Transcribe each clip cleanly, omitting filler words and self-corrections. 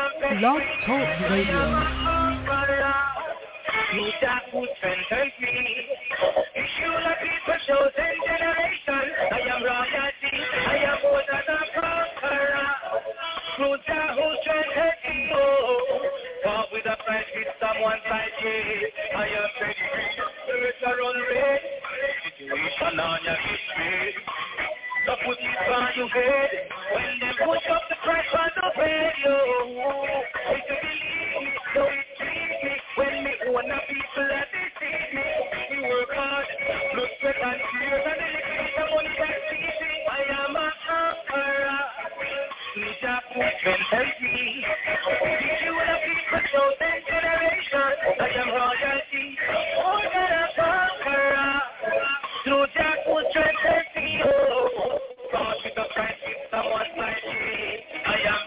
Blog Talk Radio. That would sentence me. Issue the people chosen generation. I am royalty. I am more than a conqueror. Through that who strengthens me. Walk with a price with someone like me. I am ready. Spirits are on red. Situation on your history. So put it on your head. When they push up the price on the radio. If you believe me, so it treats me. When me own the people that they see me, we work hard, blood, sweat and tears, and the little money that sees me. I am a conqueror. Need a movement help me. If you the people show that generation, I am royalty. More than a conqueror. Through that who strengthens me. God with the price with someone like me. I am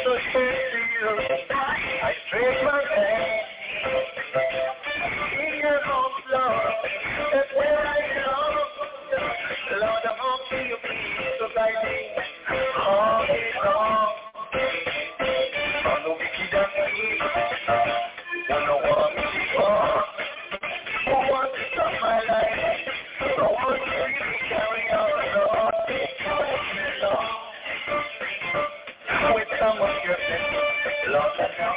so feel. I break my hand in your arms, Lord. That's where I belong. Lord, I'm hoping you please to guide me all day long. On the wicked and evil, you know what me for. Who wants to stop my life? So wants to really carry on, Lord. With some of your blessings, Lord, I know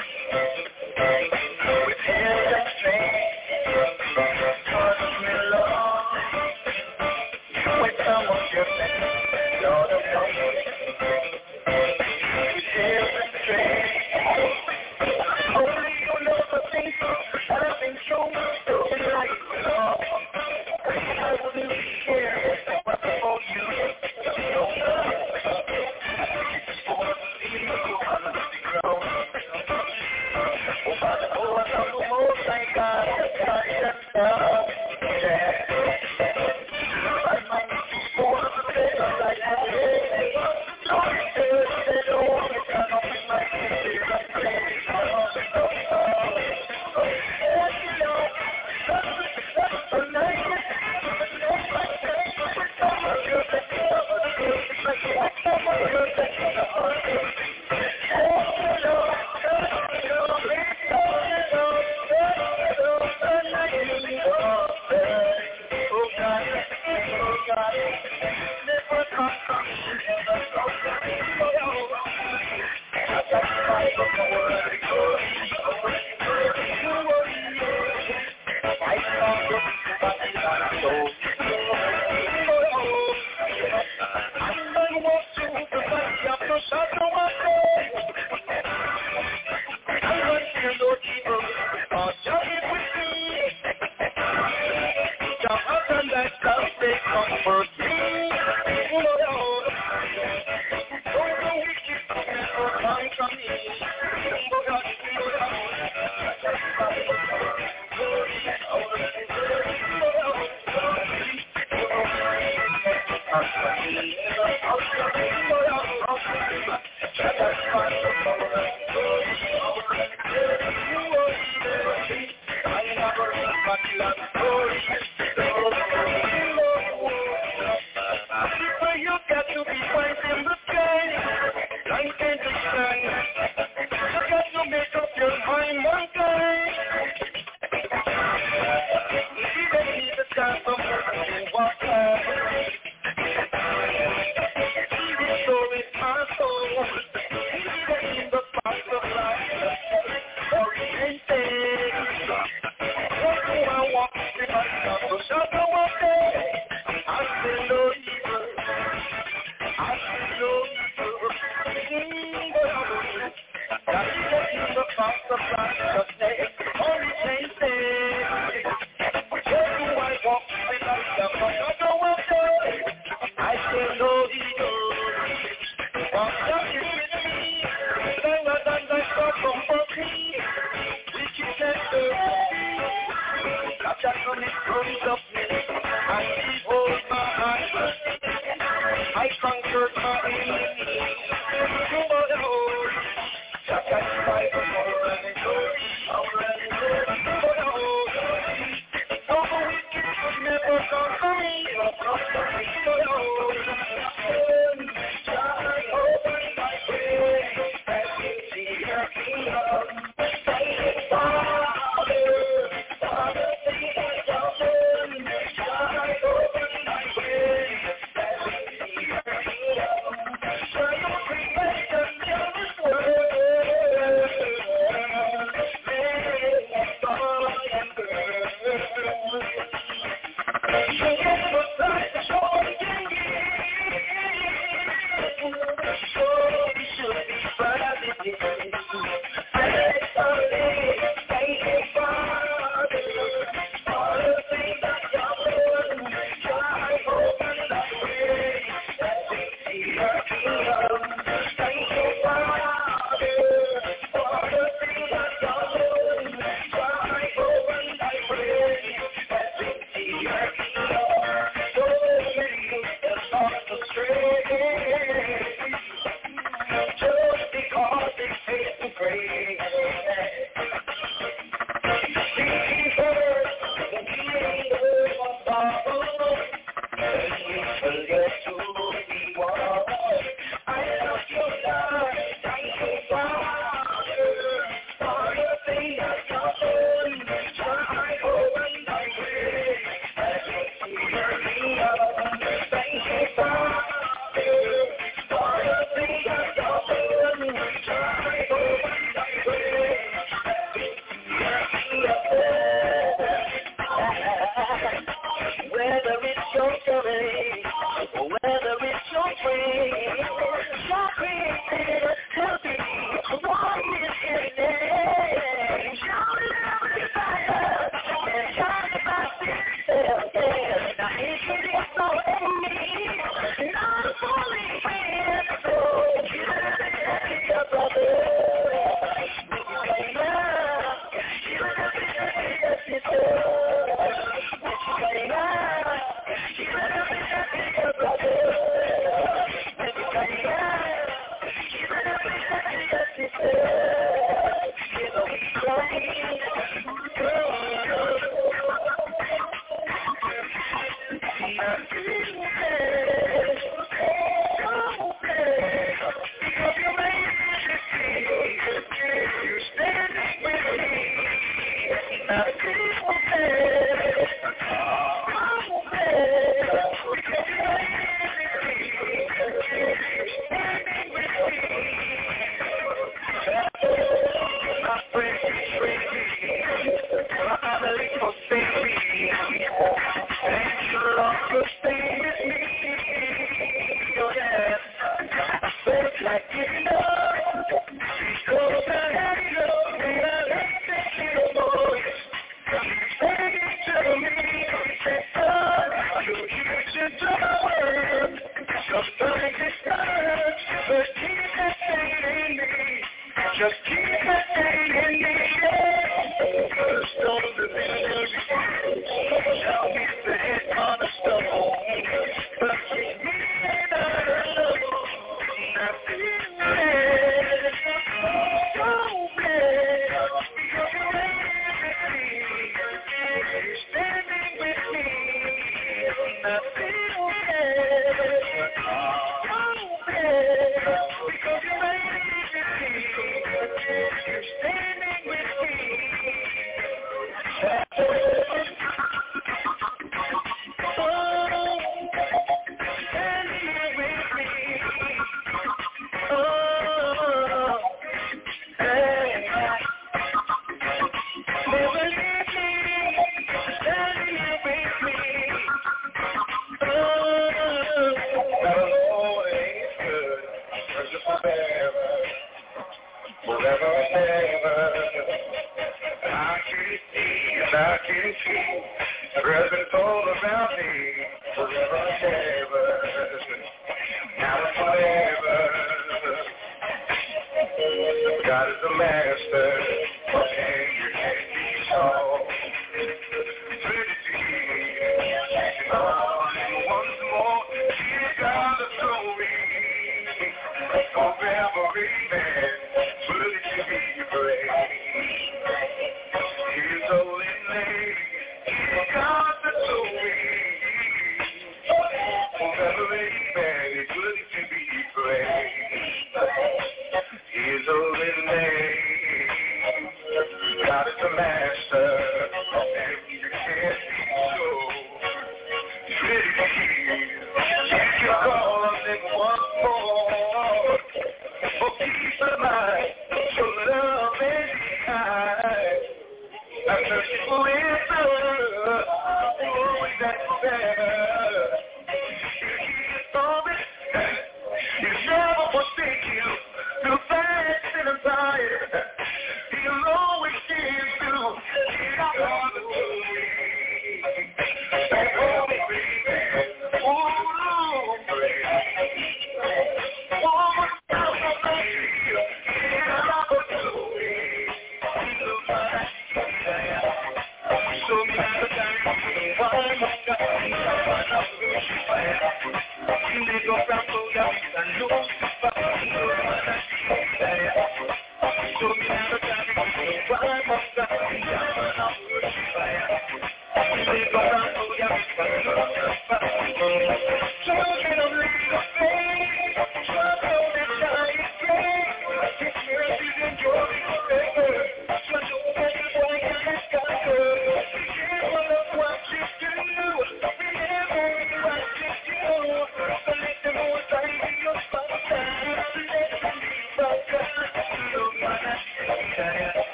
with health and strength, touch me, Lord. With some of your blessings, Lord, I know with health and strength. Only you know the things that I've been through in life, Lord. I wouldn't be here but for you.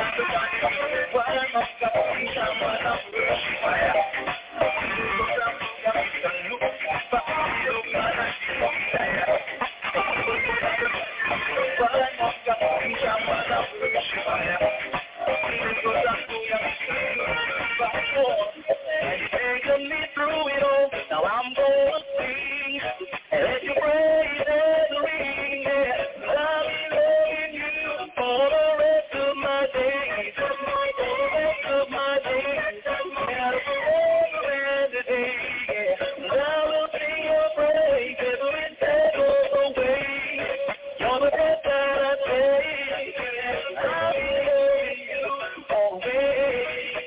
Taking me through it all, now I'm gonna sing and let your praises ring. Yeah. I'll be loving you for the rest of my days, for the rest of my days, and forever and a day. Yeah. I will sing your praise every step of the way. You're the breath that I take. I'll be loving you always.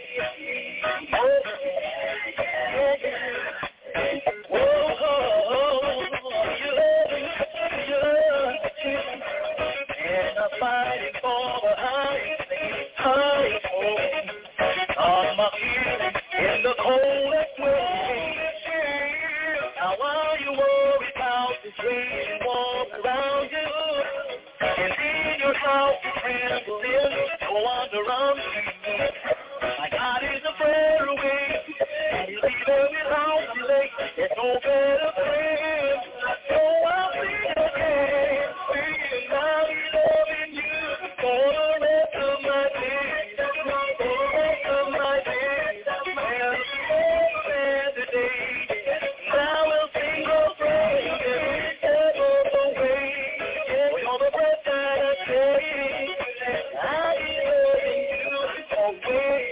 Fighting for the high of my feeling in the coldest way. Now while you worry about the raging walls around you, and in your house you tremble in, no wonder I'm singing. My God is a prayer away, and he'll be there without delay. There's no better friend, so I'll sing again, singing I'll be loving you for the rest of my days, for the rest of my days, and the day. I will sing your praise every step of the way. For the breath that I take, I'll be loving you always.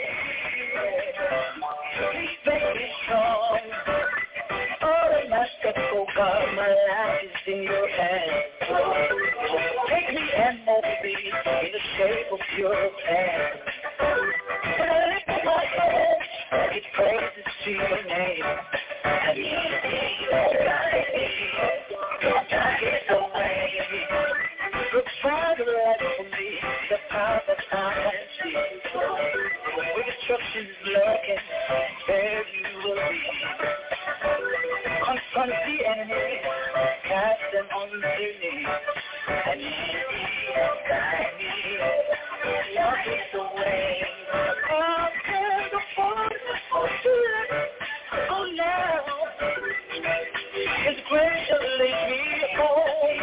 Please make me strong. All of my steps, oh God, my life is in your hands. Take me and mold me in the shape of your hand. When I lift my hands, it praises to your name. And you guide me, guide me the way. Look farther light for me, the path that I can see. Where destruction is lurking, there you will be. Confront the enemy, cast them on their knees. And you guide me, love is the way. I'll tell the force to let go now. His grace shall lead me home.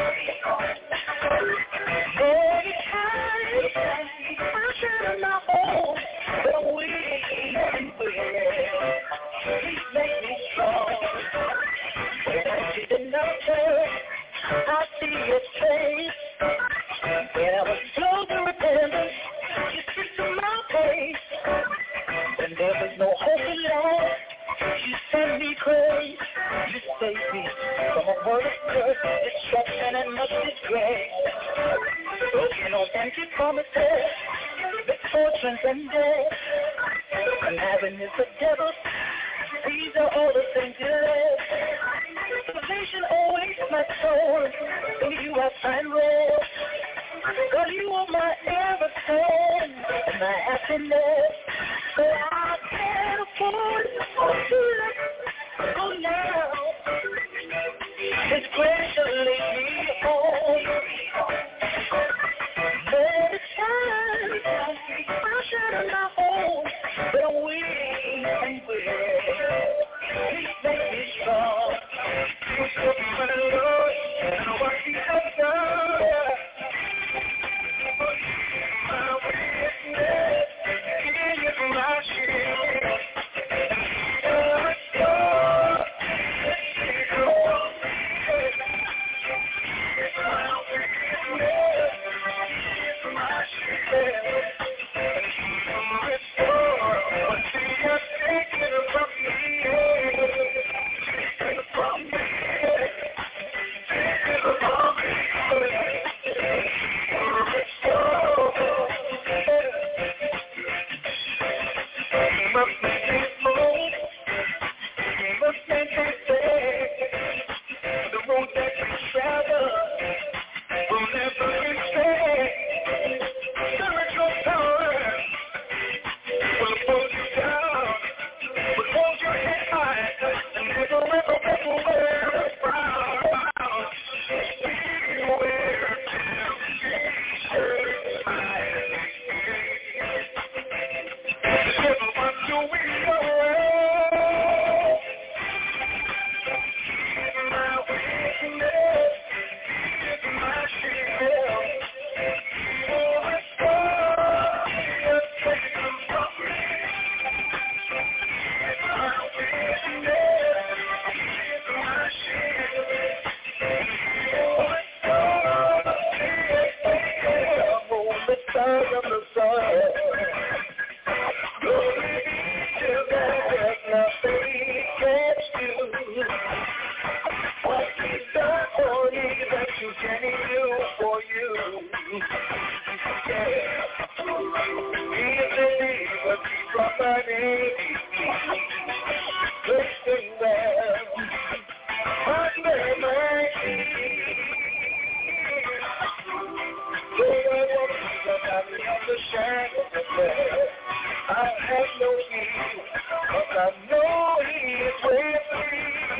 Every time I share my home, but I'm weak and weary. Please make me strong. When I see the mountain, I see your face. When I was slow to repentance, you took to my pace. When there was no hope in life, you sent me grace. You saved me from a world of curse, destruction, and much disgrace. Broken on empty promises, misfortunes and death. And heaven is the devil. These are all the things you left. Salvation awaits my soul. In you I find rest. God, you are my everything and my happiness. So I can't afford to let go now. His grace shall lead me home. Every time I share my home, but I'm weak and weary. Please make me strong. You took my Lord, and I want you to go. My witness, He is my shield. Travel will never be straight. Spiritual power. of the sun. Glory be to God, there's nothing He can't do. What He's done for you that you can do for you. Yeah. He's a believer from my name. Listen well. Under my feet. So I walk through the valley of the shadow of death. I have no fear, 'cause I know He is with me.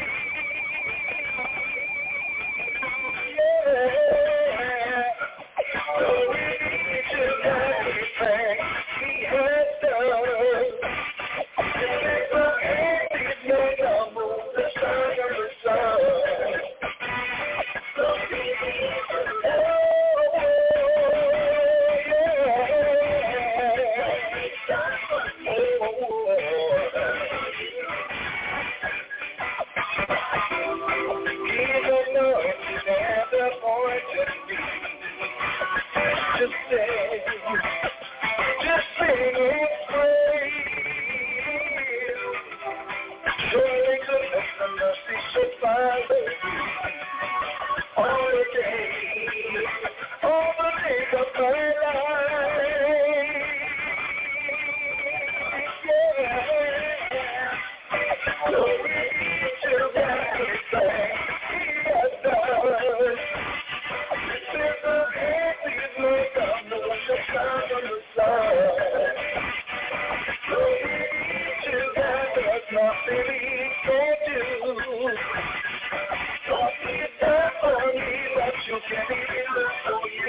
Yeah. So we need to everything He has done. Remember, He's made the moon, the sun, and the sun. So we need to just sing His praise. Surely goodness and mercy shall follow all the days, all the days of my life. Yeah. Glory to God, everything He has done. This is the hand He's made of the sun and the sun. Glory to God, there's nothing He can't do. What He's done for me, what you can do for you.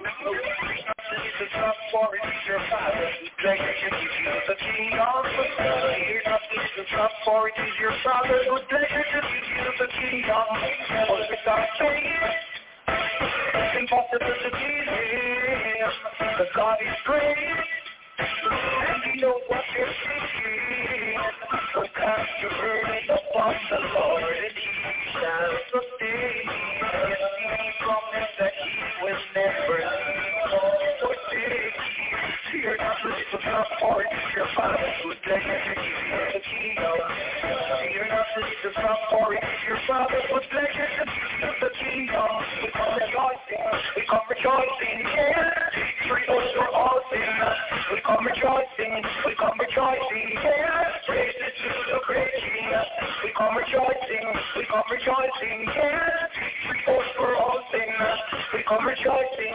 The top for it is your Father. Who pleasure to give you the kingdom. Hear not the top for it is your Father. Who pleasure to give you the kingdom. For without faith, it's impossible to please Him. Because God is great, and He knows what you're thinking. So cast your burden upon the Lord, and He shall sustain. Yes, He promised that He will never leave or forsake. Fear not, little drop, for it is your Father who pleasure to give you the kingdom. Fear not, little drop, for it is your Father who pleasure to give you the kingdom. We come rejoicing, yeah. Victory for all sin. We come rejoicing, yeah. Praise to the great King. We come rejoicing, yeah. Victory for all sin. We come rejoicing,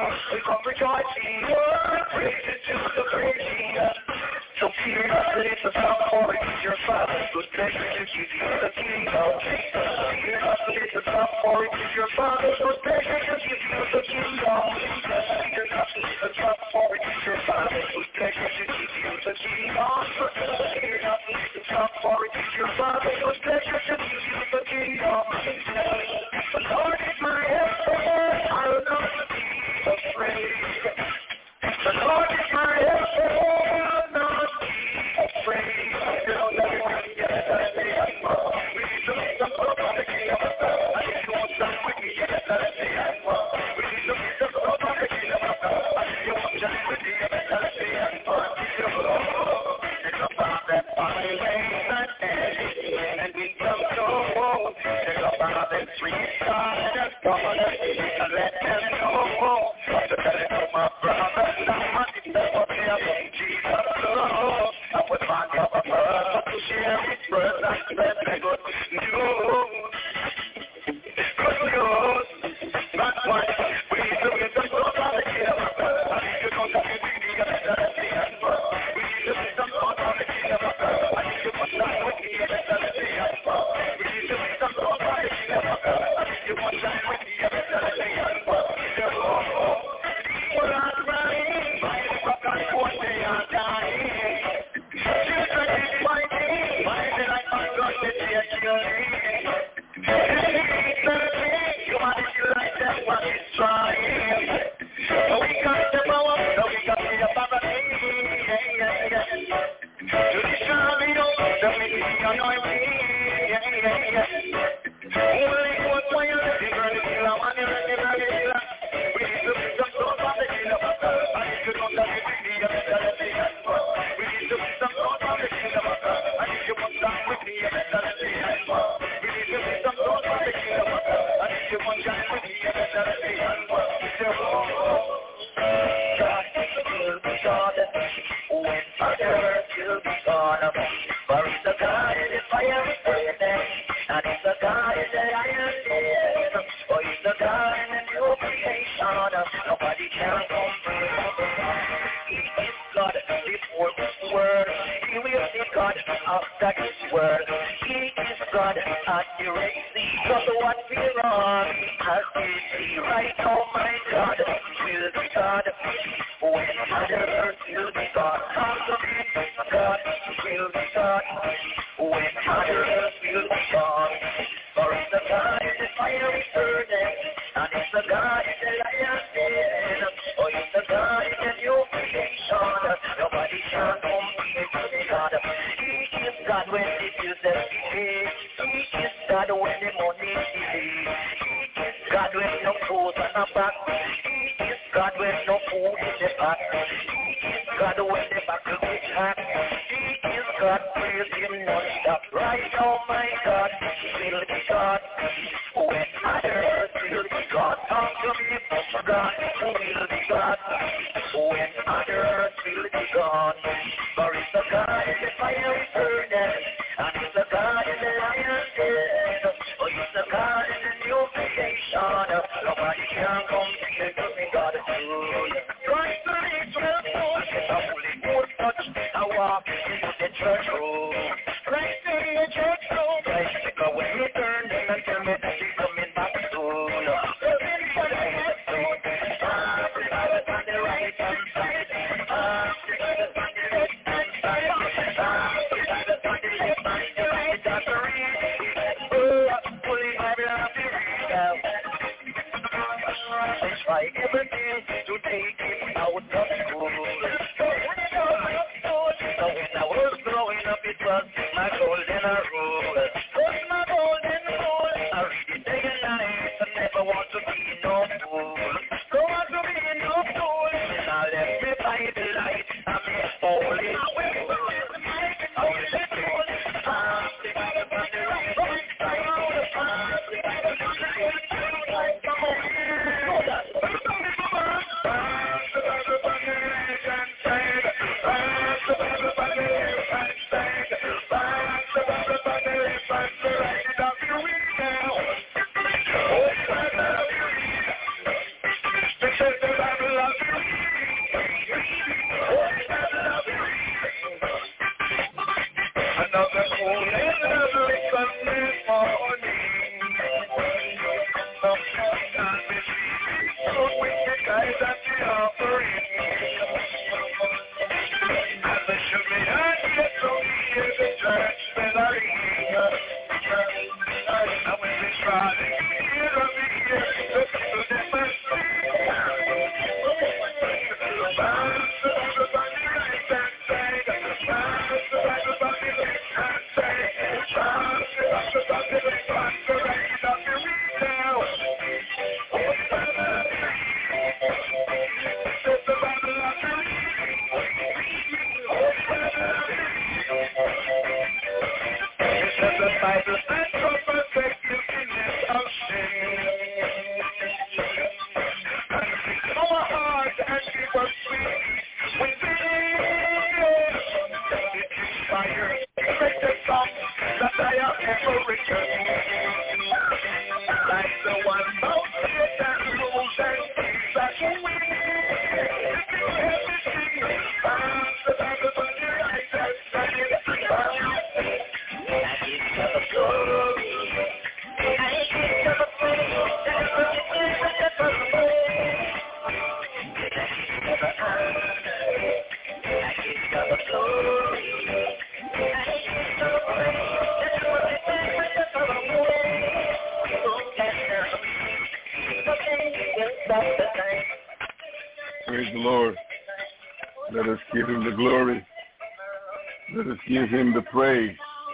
yeah. Praise to the great King. So fear not, little drop, for it is your Father who pleasure to give you the kingdom. Fear not, little drop, for it is your Father who pleasure to give you the kingdom. Fear not, little drop, for it is your Father who pleasure to give you the kingdom. Fear not, little drop, for it is your Father who pleasure to give you the kingdom. The Lord is my helper, I will not be afraid. The Lord is my helper, I will not be afraid. And we come to take up our three stars and let them know. My brother, Jesus, I would find a brother to share his brother, that's good news. Good news. That's why we look at the brother here. You don't have to be God, accuracy of what we wrong. Accuracy right now, my God, will be God. When others will be God, come to me, God will be God. When others will be God, for it's the God in the fire is burning, and it's the God in the lion den, or it's the God in the new creation. Nobody can compete with God. He is God when the music is. He is God when the money is. He is God when no clothes on the back. He is God when no food in the pot. He is God when the buckle is hot. He is God, praise him non-stop. Right now, my God, will be God. When others will be God, talk to me, God will be God. When others will be God, for it's the God in the fire is burning, and it's the God in the lion den, or it's the God in the new creation. Nobody can compare to me, God. Right to me, 12 foot, it's a Holy Ghost touch. I walk into the church room, right to the church room, right, because when we turn them and tell me that she's coming back soon. Try everything to take him out of school. So when I was growing up, it was my golden rule. Was my golden rule. I read it day and night and never want to be no fool. Don't want to be no fool. And I left me by the light. I'm holy. Praise the Lord. Let us give him the glory. Let us give him the praise,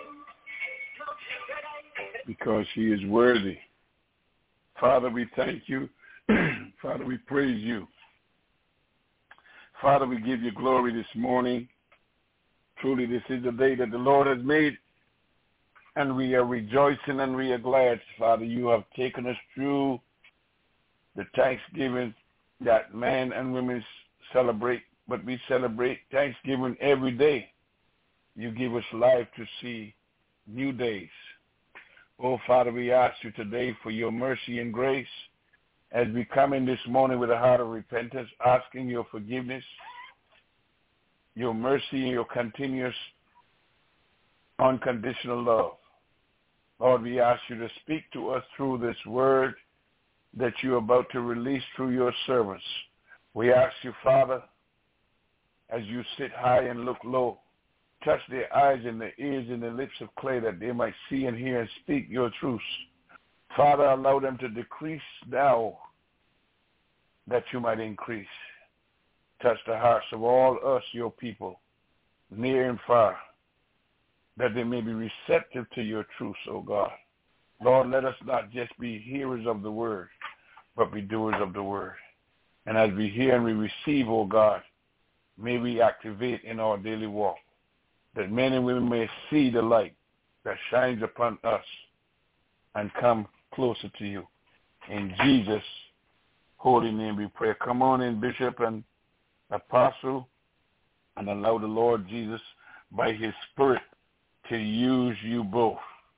because he is worthy. Father, we thank you. Father, we praise you. Father, we give you glory this morning. Truly, this is the day that the Lord has made, and we are rejoicing and we are glad. Father, you have taken us through the Thanksgiving that men and women celebrate, but we celebrate Thanksgiving every day. You give us life to see new days. Oh, Father, we ask you today for your mercy and grace as we come in this morning with a heart of repentance, asking your forgiveness, your mercy, and your continuous unconditional love. Lord, we ask you to speak to us through this word that you're about to release through your servants. We ask you, Father, as you sit high and look low, touch their eyes and their ears and their lips of clay that they might see and hear and speak your truths. Father, allow them to decrease now that you might increase. Touch the hearts of all us, your people, near and far, that they may be receptive to your truths, O God. Lord, let us not just be hearers of the word, but be doers of the word. And as we hear and we receive, O God, may we activate in our daily walk, that men and women may see the light that shines upon us and come closer to you. In Jesus' holy name we pray. Come on in, Bishop and Apostle, and allow the Lord Jesus, by his Spirit, to use you both.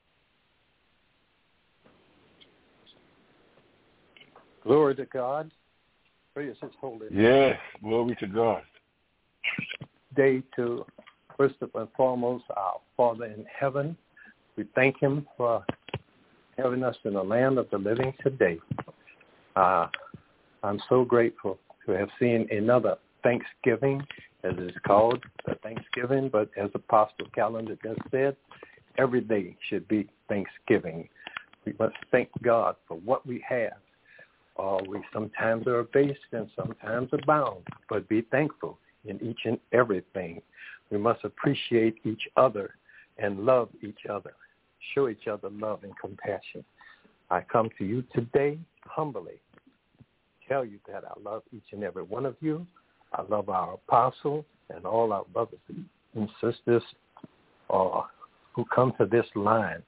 Glory to God. Praise his holy name. Yes, glory to God. Day to, first and foremost, our Father in heaven. We thank him for having us in the land of the living today. I'm so grateful to have seen another Thanksgiving, as it's called, the Thanksgiving, but as Apostle Calendar just said, every day should be Thanksgiving. We must thank God for what we have. We sometimes are abased and sometimes abound, but be thankful in each and everything. We must appreciate each other and love each other, show each other love and compassion. I come to you today humbly, tell you that I love each and every one of you. I love our apostle and all our brothers and sisters who come to this line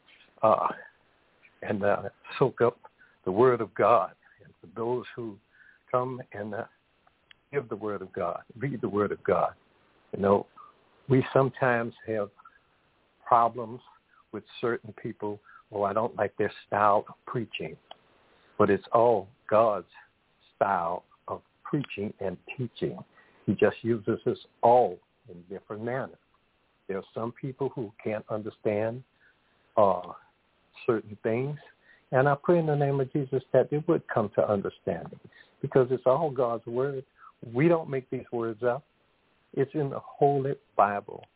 and soak up the word of God. And for those who come and give the word of God, read the word of God. You know, we sometimes have problems with certain people. I don't like their style of preaching. But it's all God's style of preaching and teaching. He just uses us all in different manners. There are some people who can't understand certain things, and I pray in the name of Jesus that they would come to understanding, because it's all God's word. We don't make these words up. It's in the Holy Bible.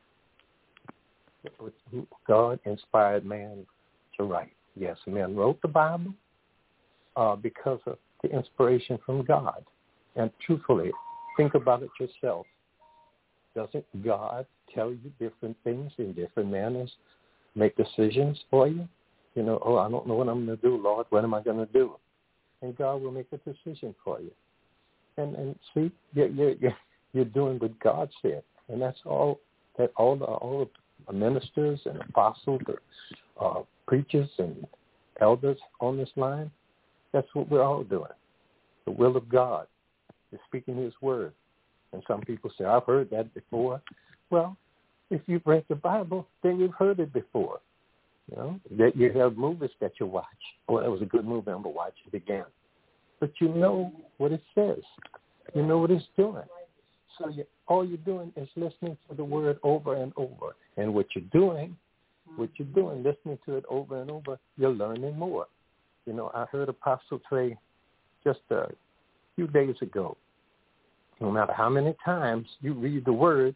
God inspired man to write. Yes, men wrote the Bible because of the inspiration from God. And truthfully, think about it yourself. Doesn't God tell you different things in different manners, make decisions for you? You know, I don't know what I'm going to do, Lord. What am I going to do? And God will make a decision for you. And see, you're doing what God said. And that's all that all the ministers and apostles, preachers and elders on this line, that's what we're all doing. The will of God is speaking his word. And some people say, I've heard that before. Well, if you've read the Bible, then you've heard it before. You know, that you have movies that you watch. Oh, that was a good movie, I'm going to watch it again. But you know what it says. You know what it's doing. So all you're doing is listening to the word over and over. And what you're doing, listening to it over and over, you're learning more. You know, I heard Apostle Trey just a few days ago. No matter how many times you read the word,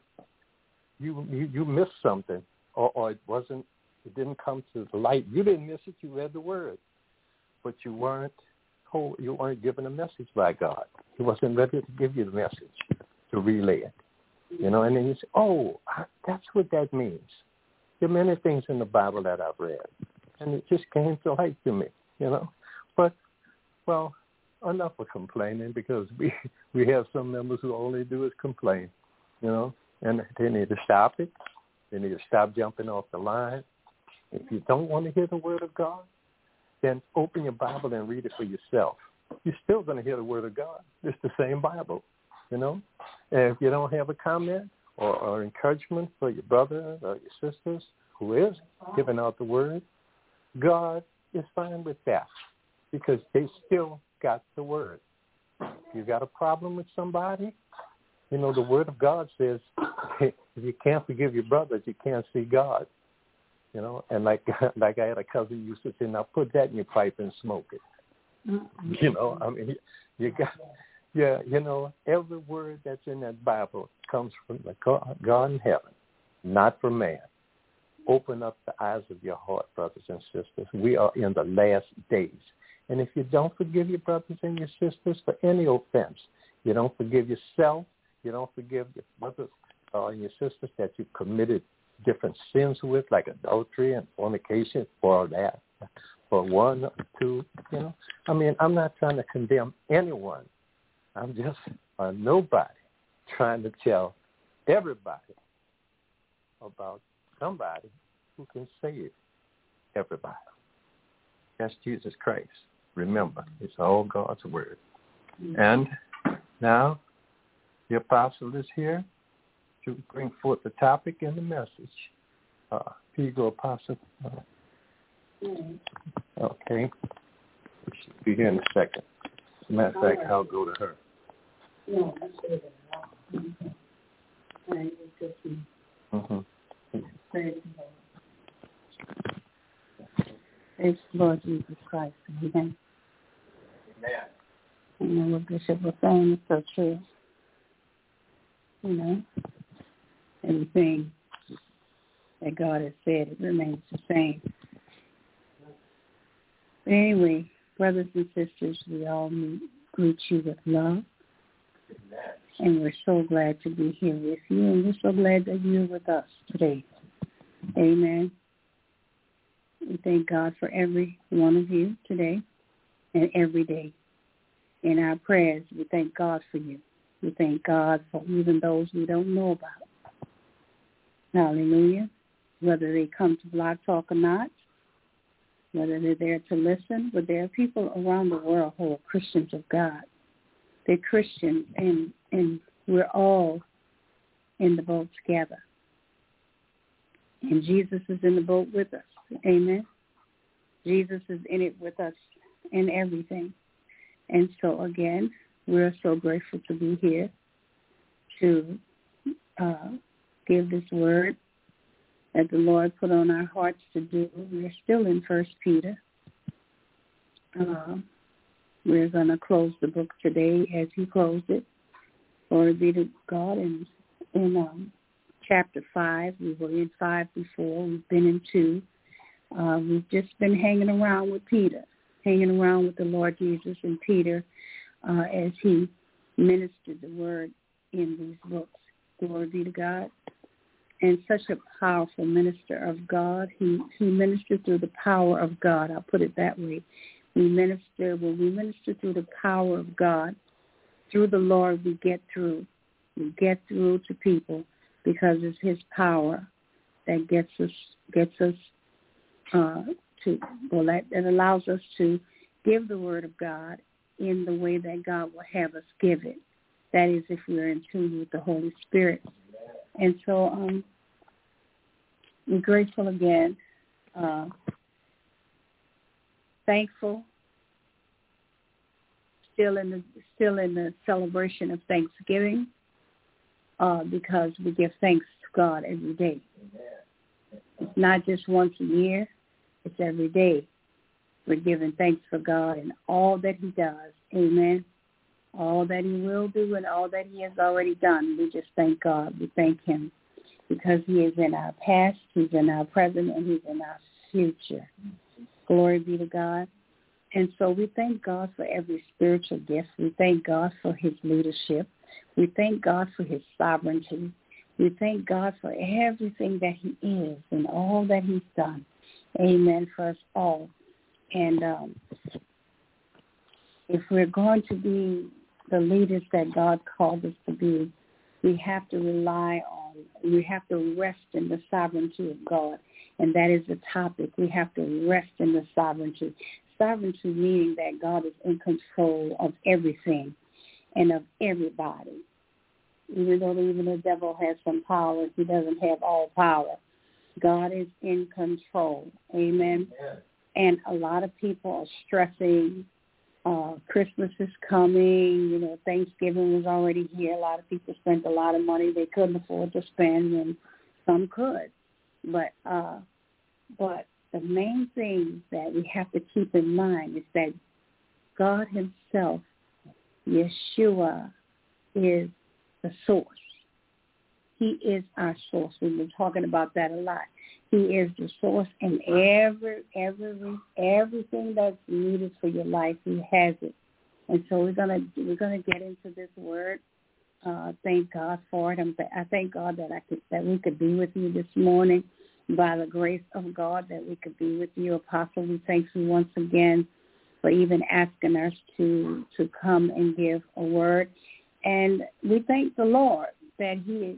you miss something, or it didn't come to the light. You didn't miss it. You read the word, but you weren't given a message by God. He wasn't ready to give you the message to relay it. You know, and then you say, that's what that means. There are many things in the Bible that I've read, and it just came to light to me, you know. But, well, enough of complaining, because we have some members who all they do is complain, you know, and they need to stop it. They need to stop jumping off the line. If you don't want to hear the word of God, then open your Bible and read it for yourself. You're still going to hear the word of God. It's the same Bible, you know. And if you don't have a comment or encouragement for your brother or your sisters who is giving out the word, God is fine with that, because they still got the word. If you got a problem with somebody, you know, the word of God says if you can't forgive your brothers, you can't see God. you know. And like I had a cousin used to say, now put that in your pipe and smoke it. Mm-hmm. You know, I mean, you got, yeah, you know, every word that's in that Bible comes from the God in heaven, not from man. Open up the eyes of your heart, brothers and sisters. We are in the last days. And if you don't forgive your brothers and your sisters for any offense, you don't forgive yourself, you don't forgive your brothers and your sisters that you committed different sins with, like adultery and fornication, for that, for one or two, you know. I mean, I'm not trying to condemn anyone. I'm just a nobody trying to tell everybody about somebody who can save everybody. That's Jesus Christ. Remember, it's all God's word. And now the apostle is here to bring forth the topic and the message. Here you go, apostle. Okay. We should be here in a second. As a matter of fact, I'll go to her. Mm-hmm. Praise the Lord Jesus Christ. Amen. And what Bishop was saying is so true. You know, everything that God has said, it remains the same. But anyway, brothers and sisters, we all greet you with love. And we're so glad to be here with you, and we're so glad that you're with us today. Amen. We thank God for every one of you today and every day. In our prayers, we thank God for you. We thank God for even those we don't know about. Hallelujah. Whether they come to Blog Talk or not, whether they're there to listen, but there are people around the world who are Christians of God. They're Christians, and we're all in the boat together. And Jesus is in the boat with us. Amen. Jesus is in it with us in everything. And so, again, we're so grateful to be here to give this word that the Lord put on our hearts to do. We're still in 1 Peter. We're going to close the book today as he closed it. Glory be to God. In chapter 5, we were in 5 before. We've been in 2. We've just been hanging around with Peter, hanging around with the Lord Jesus and Peter as he ministered the word in these books. Glory be to God. And such a powerful minister of God. He ministered through the power of God. I'll put it that way. When we minister through the power of God, through the Lord, we get through. We get through to people because it's his power that gets us that allows us to give the word of God in the way that God will have us give it. That is, if we're in tune with the Holy Spirit. And so we're grateful again, thankful, still in the celebration of Thanksgiving, because we give thanks to God every day. It's not just once a year; it's every day. We're giving thanks for God and all that he does. Amen. All that he will do and all that he has already done. We just thank God. We thank him because he is in our past, he's in our present, and he's in our future. Glory be to God. And so we thank God for every spiritual gift. We thank God for his leadership. We thank God for his sovereignty. We thank God for everything that he is and all that he's done. Amen for us all. And if we're going to be the leaders that God called us to be, we have to we have to rest in the sovereignty of God. And that is the topic. We have to rest in the sovereignty. Sovereignty meaning that God is in control of everything and of everybody. Even though the devil has some power, he doesn't have all power. God is in control. Amen. Yeah. And a lot of people are stressing. Christmas is coming. Thanksgiving was already here. A lot of people spent a lot of money they couldn't afford to spend, and some could. But But the main thing that we have to keep in mind is that God himself, Yeshua, is the source. He is our source. We've been talking about that a lot. He is the source, and everything that's needed for your life, he has it. And so we're gonna get into this word. Thank God for it. I thank God that we could be with you this morning. By the grace of God, that we could be with you, Apostle. We thank you once again for even asking us to come and give a word, and we thank the Lord that He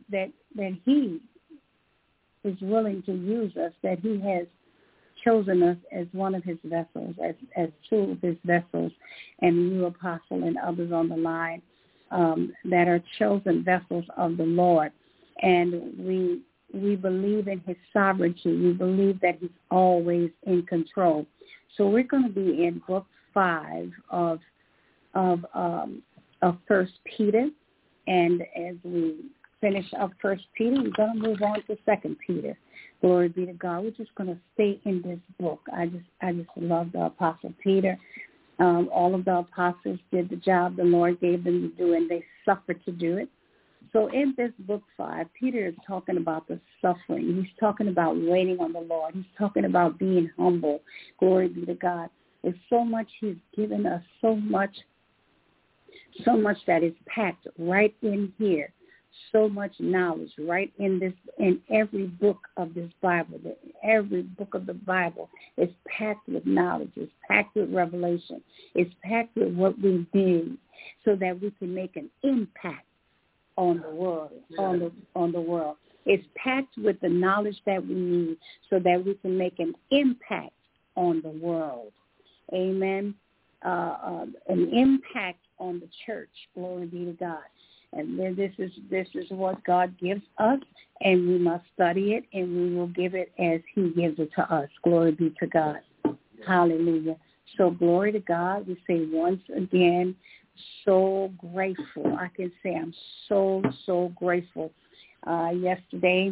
is willing to use us, that He has chosen us as one of His vessels, as two of His vessels, and you, Apostle, and others on the line that are chosen vessels of the Lord, and we believe in His sovereignty. We believe that He's always in control. So we're going to be in Book 5 of 1 Peter, and as we finish up 1 Peter, we're going to move on to 2 Peter. Glory be to God. We're just going to stay in this book. I just love the Apostle Peter. All of the apostles did the job the Lord gave them to do, and they suffered to do it. So in this book 5, Peter is talking about the suffering. He's talking about waiting on the Lord. He's talking about being humble. Glory be to God. There's so much he's given us, so much that is packed right in here. So much knowledge right in every book of this Bible. Every book of the Bible is packed with knowledge. It's packed with revelation. It's packed with what we need so that we can make an impact on the world, on the world. It's packed with the knowledge that we need so that we can make an impact on the world. Amen. An impact on the church. Glory be to God. And this is what God gives us, and we must study it, and we will give it as He gives it to us. Glory be to God. Hallelujah. So glory to God. We say once again, so grateful. I can say I'm so grateful. Yesterday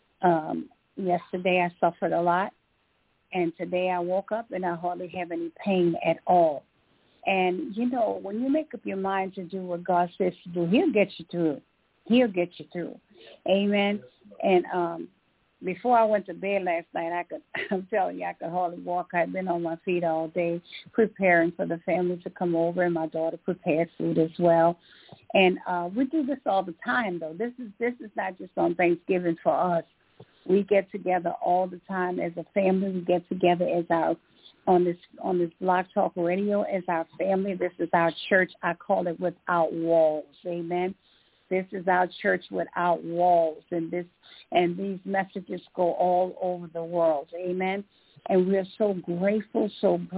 I suffered a lot, and today I woke up and I hardly have any pain at all. And, when you make up your mind to do what God says to do, He'll get you through. He'll get you through. Amen. And before I went to bed last night, I'm telling you, I could hardly walk. I'd been on my feet all day preparing for the family to come over, and my daughter prepared food as well. And we do this all the time, though. This is not just on Thanksgiving for us. We get together all the time as a family. We get together as on this Blog Talk Radio as our family. This is our church. I call it Without Walls. Amen. This is our church without walls, and these messages go all over the world. Amen. And we're so grateful,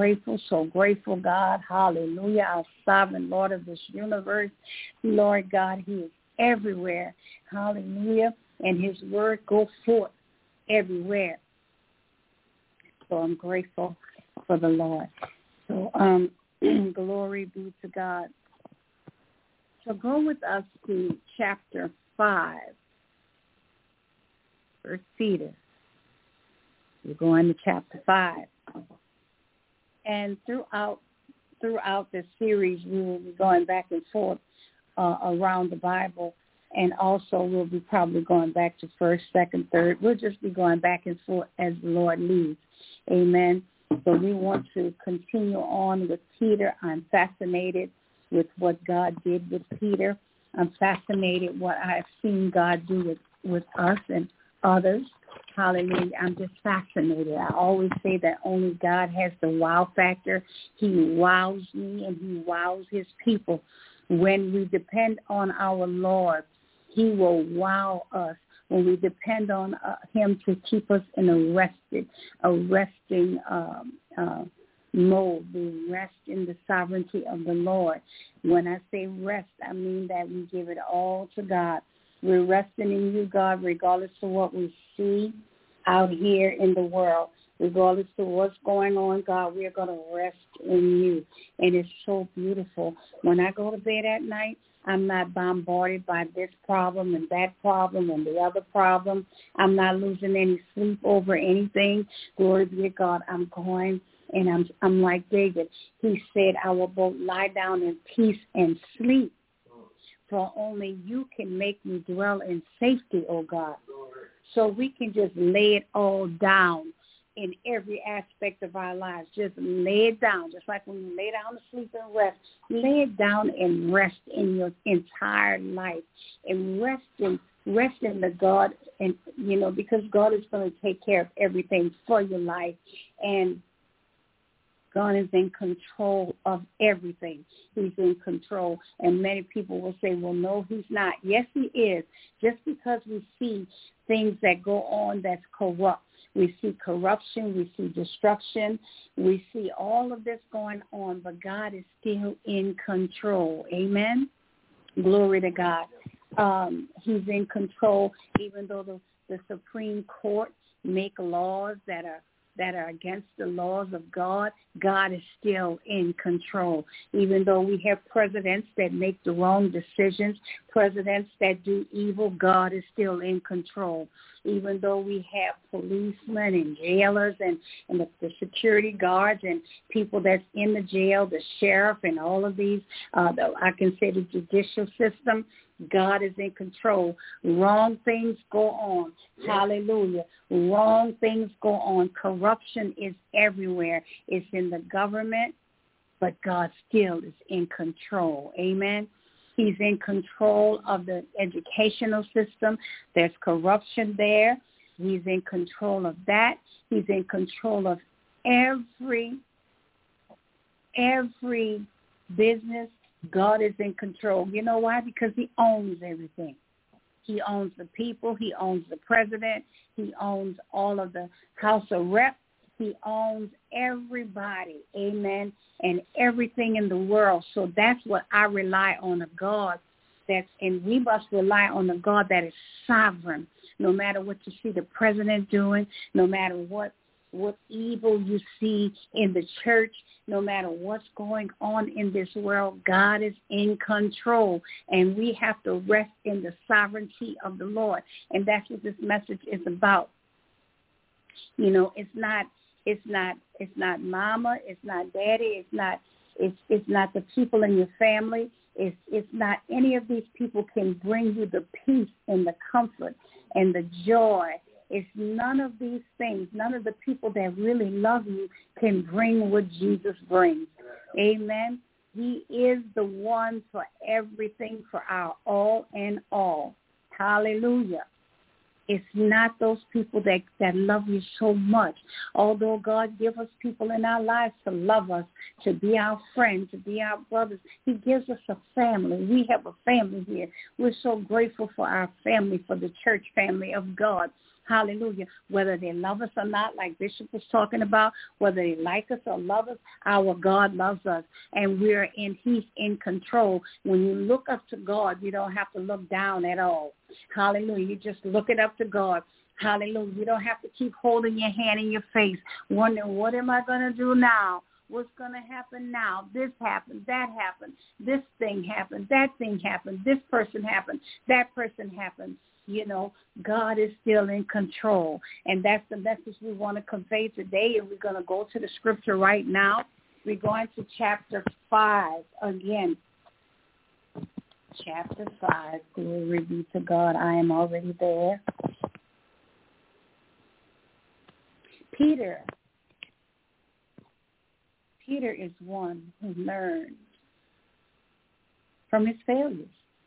God. Hallelujah. Our sovereign Lord of this universe. Lord God, He is everywhere. Hallelujah. And His word goes forth everywhere. So I'm grateful for the Lord. So glory be to God. So go with us to chapter 5, 1 Peter. We're going to chapter 5. And throughout this series, we will be going back and forth around the Bible. And also we'll be probably going back to 1st, 2nd, 3rd. We'll just be going back and forth as the Lord leads. Amen. So we want to continue on with Peter. I'm fascinated with what God did with Peter. I'm fascinated what I've seen God do with us and others. Hallelujah. I'm just fascinated. I always say that only God has the wow factor. He wows me and He wows His people. When we depend on our Lord, He will wow us. When we depend on Him to keep us in a resting mode, we rest in the sovereignty of the Lord. When I say rest, I mean that we give it all to God. We're resting in You, God, regardless of what we see out here in the world. Regardless of what's going on, God, we are going to rest in You. And it's so beautiful. When I go to bed at night, I'm not bombarded by this problem and that problem and the other problem. I'm not losing any sleep over anything. Glory be to God. I'm going and I'm like David. He said, I will both lie down in peace and sleep. For only you can make me dwell in safety, oh God. So we can just lay it all down in every aspect of our lives. Just lay it down, just like when you lay down to sleep and rest. Lay it down and rest in your entire life, and rest in the God, and because God is going to take care of everything for your life, and God is in control of everything. He's in control. And many people will say, well, no, he's not. Yes, he is. Just because we see things that go on that's corrupt. We see corruption. We see destruction. We see all of this going on, but God is still in control. Amen? Glory to God. He's in control, even though the Supreme Court make laws that are against the laws of God. God is still in control. Even though we have presidents that make the wrong decisions, presidents that do evil, God is still in control. Even though we have policemen and jailers and the security guards and people that's in the jail, the sheriff and all of these, I can say the judicial system, God is in control. Wrong things go on. Hallelujah. Wrong things go on. Corruption is everywhere. It's in the government, but God still is in control. Amen. He's in control of the educational system. There's corruption there. He's in control of that. He's in control of every business. God is in control. You know why? Because he owns everything. He owns the people. He owns the president. He owns all of the House of Reps. He owns everybody. Amen. And everything in the world. So that's what I rely on, a God and we must rely on a God that is sovereign. No matter what you see the president doing, no matter what evil you see in the church, no matter what's going on in this world, God is in control, and we have to rest in the sovereignty of the Lord. And that's what this message is about. It's not mama, it's not daddy, it's not the people in your family. It's not any of these people can bring you the peace and the comfort and the joy. It's none of these things. None of the people that really love you can bring what Jesus brings. Amen. He is the one for everything, for our all and all. Hallelujah. It's not those people that love you so much. Although God gives us people in our lives to love us, to be our friends, to be our brothers, he gives us a family. We have a family here. We're so grateful for our family, for the church family of God. Hallelujah. Whether they love us or not, like Bishop was talking about, whether they like us or love us, our God loves us. And he's in control. When you look up to God, you don't have to look down at all. Hallelujah. You just look it up to God. Hallelujah. You don't have to keep holding your hand in your face, wondering, what am I going to do now? What's going to happen now? This happened, that happened, this thing happened, that thing happened, this person happened, that person happened. God is still in control. And that's the message we want to convey today. And we're going to go to the scripture right now. We're going to chapter 5 again. Chapter 5. Glory be to God. I am already there. Peter is one who learned from his failures.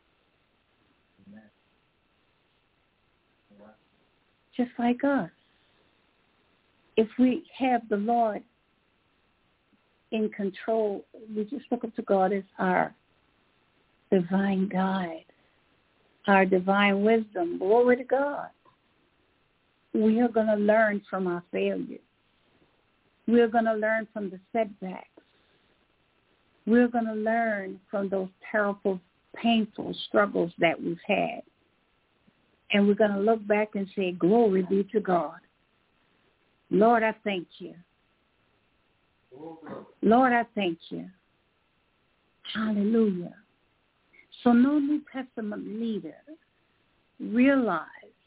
Just like us. If we have the Lord in control, we just look up to God as our divine guide, our divine wisdom. Glory to God. We are going to learn from our failures. We are going to learn from the setbacks. We're going to learn from those terrible, painful struggles that we've had. And we're going to look back and say, glory be to God. Lord, I thank you. Lord, I thank you. Hallelujah. So no New Testament leader realized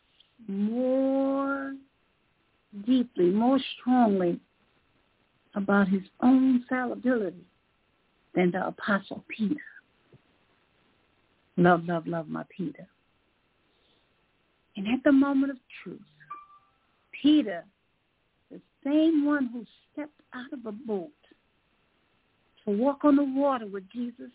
more deeply, more strongly about his own fallibility than the Apostle Peter. Love, love, love my Peter. And at the moment of truth, Peter, the same one who stepped out of a boat to walk on the water with Jesus,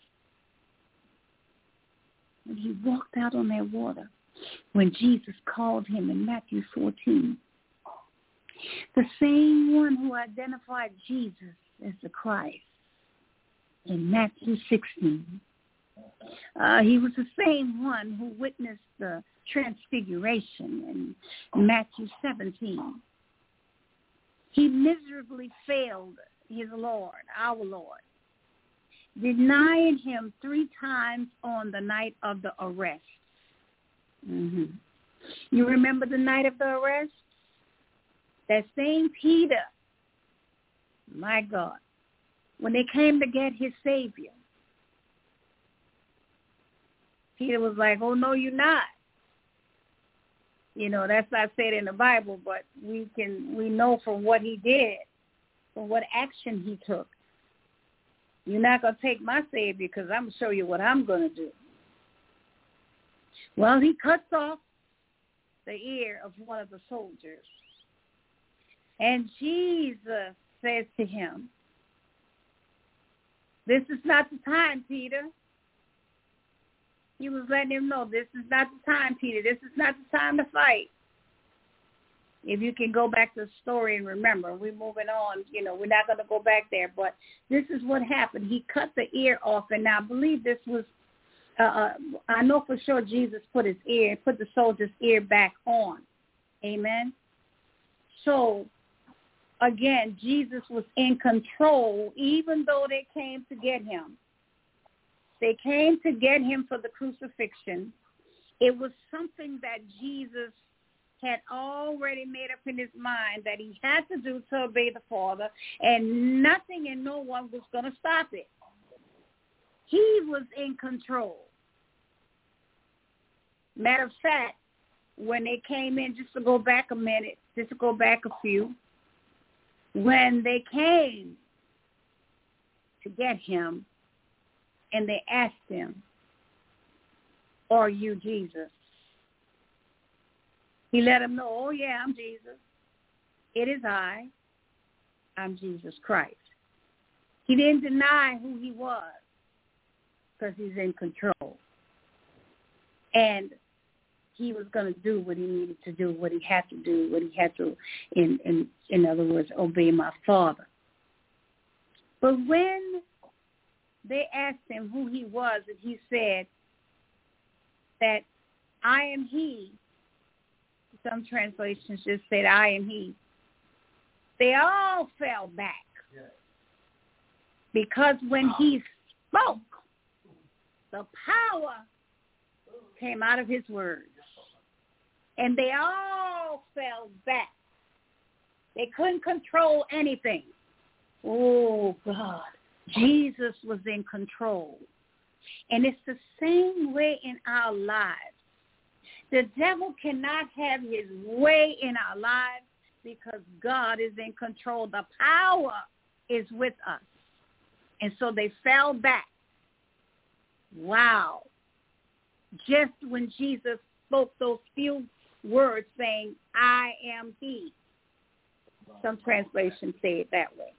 when he walked out on that water, when Jesus called him in Matthew 14, the same one who identified Jesus as the Christ in Matthew 16, he was the same one who witnessed the transfiguration in Matthew 17. He miserably failed his Lord, our Lord, denying him 3 times on the night of the arrest. Mm-hmm. You remember the night of the arrest? That same Peter, my God, when they came to get his Savior, Peter was like, oh, no, you're not. You know, that's not said in the Bible, but we know from what he did, from what action he took. You're not going to take my Savior because I'm going to show you what I'm going to do. Well, he cuts off the ear of one of the soldiers. And Jesus says to him, this is not the time, Peter. He was letting him know, this is not the time, Peter. This is not the time to fight. If you can go back to the story and remember, we're moving on. You know, we're not going to go back there. But this is what happened. He cut the ear off. And now I believe this was, I know for sure Jesus put the soldier's ear back on. Amen. So, again, Jesus was in control even though they came to get him. They came to get him for the crucifixion. It was something that Jesus had already made up in his mind that he had to do to obey the Father, and nothing and no one was going to stop it. He was in control. Matter of fact, when they came in, just to go back a minute, just to go back a few, when they came to get him, and they asked him, are you Jesus? He let them know, oh, yeah, I'm Jesus. It is I. I'm Jesus Christ. He didn't deny who he was because he's in control. And he was going to do what he needed to do, what he had to do, what he had to, in other words, obey my Father. But when they asked him who he was, and he said that I am he. Some translations just said I am he. They all fell back. Yes. Because when he spoke, the power came out of his words. And they all fell back. They couldn't control anything. Oh, God. Jesus was in control. And it's the same way in our lives. The devil cannot have his way in our lives because God is in control. The power is with us. And so they fell back. Wow. Just when Jesus spoke those few words saying, I am he. Some translations say it that way.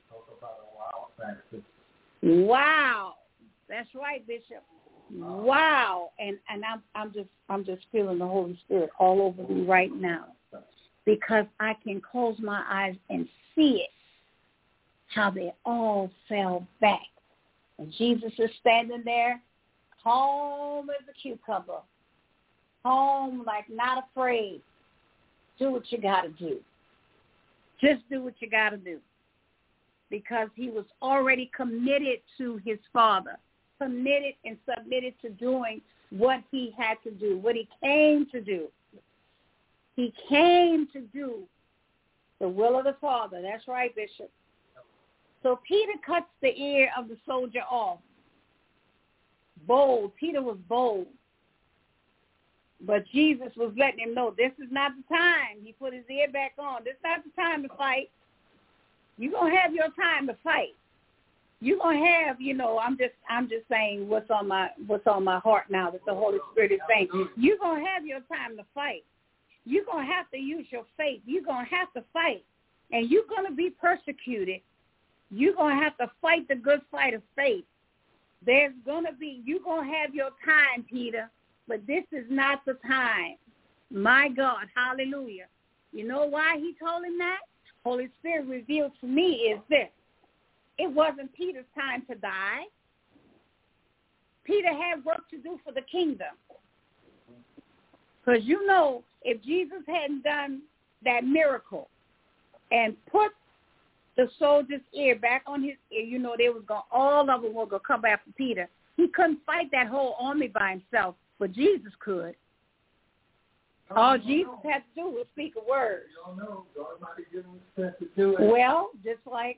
Wow. That's right, Bishop. Wow. And I'm just feeling the Holy Spirit all over me right now because I can close my eyes and see it, how they all fell back. And Jesus is standing there, calm as a cucumber, calm like not afraid. Do what you got to do. Just do what you got to do. Because he was already committed to his Father, committed and submitted to doing what he had to do, what he came to do. He came to do the will of the Father. That's right, Bishop. So Peter cuts the ear of the soldier off. bold. Peter was bold. But Jesus was letting him know, this is not the time. He put his ear back on. This is not the time to fight. You're going to have your time to fight. You're going to have, I'm just saying what's on my heart now that the Holy Spirit is saying. You're going to have your time to fight. You're going to have to use your faith. You're going to have to fight. And you're going to be persecuted. You're going to have to fight the good fight of faith. You're going to have your time, Peter, but this is not the time. My God, hallelujah. You know why he told him that? Holy Spirit revealed to me is this. It wasn't Peter's time to die. Peter had work to do for the kingdom. Because if Jesus hadn't done that miracle and put the soldier's ear back on his ear, all of them were going to come after Peter. He couldn't fight that whole army by himself, but Jesus could. All Jesus had to do was speak a word. You don't know. God might have given him the strength to do it. Well, just like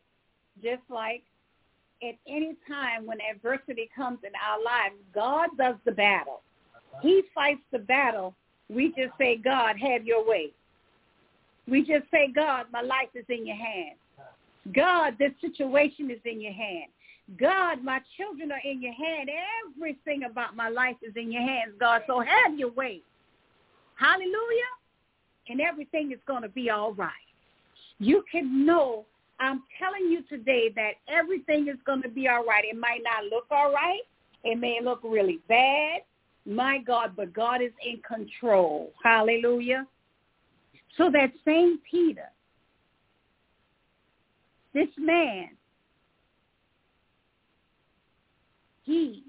at any time when adversity comes in our lives, God does the battle. He fights the battle. We just say, God, have your way. We just say, God, my life is in your hand. God, this situation is in your hand. God, my children are in your hand. Everything about my life is in your hands, God. So have your way. Hallelujah. And everything is going to be all right. You can know, I'm telling you today that everything is going to be all right. It might not look all right. It may look really bad. My God, but God is in control. Hallelujah. So that same Peter, this man, he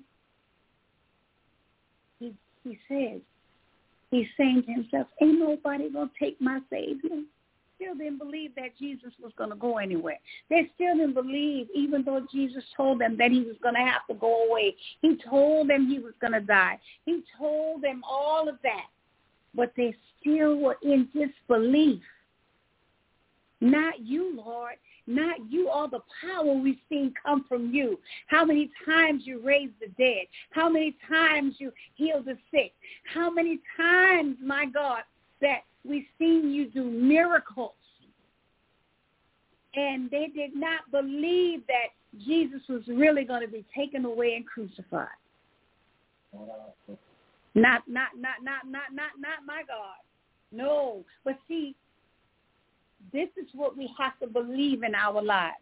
says, he's saying to himself, ain't nobody going to take my Savior. Still didn't believe that Jesus was going to go anywhere. They still didn't believe, even though Jesus told them that he was going to have to go away. He told them he was going to die. He told them all of that. But they still were in disbelief. Not you, Lord. Not you. All the power we've seen come from you. How many times you raised the dead. How many times you healed the sick. How many times, my God, that we've seen you do miracles. And they did not believe that Jesus was really going to be taken away and crucified. Not my God. No. But see, this is what we have to believe in our lives.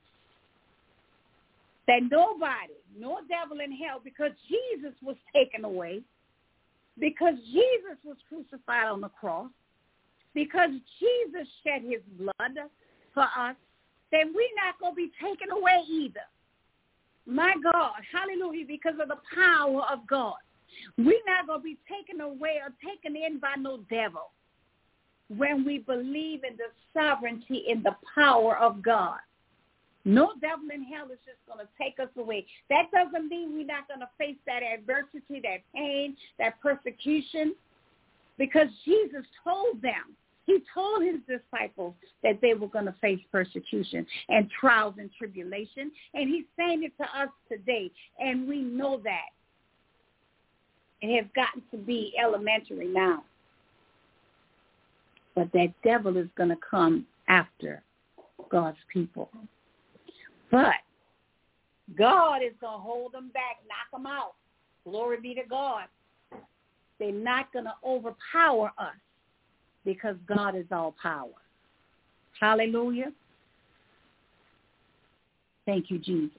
That nobody, no devil in hell, because Jesus was taken away, because Jesus was crucified on the cross, because Jesus shed his blood for us, then we're not going to be taken away either. My God, hallelujah, because of the power of God. We're not going to be taken away or taken in by no devil when we believe in the sovereignty and the power of God. No devil in hell is just going to take us away. That doesn't mean we're not going to face that adversity, that pain, that persecution, because Jesus told them. He told his disciples that they were going to face persecution and trials and tribulation, and he's saying it to us today, and we know that. It has gotten to be elementary now. But that devil is going to come after God's people. But God is going to hold them back, knock them out. Glory be to God. They're not going to overpower us because God is all power. Hallelujah. Thank you, Jesus.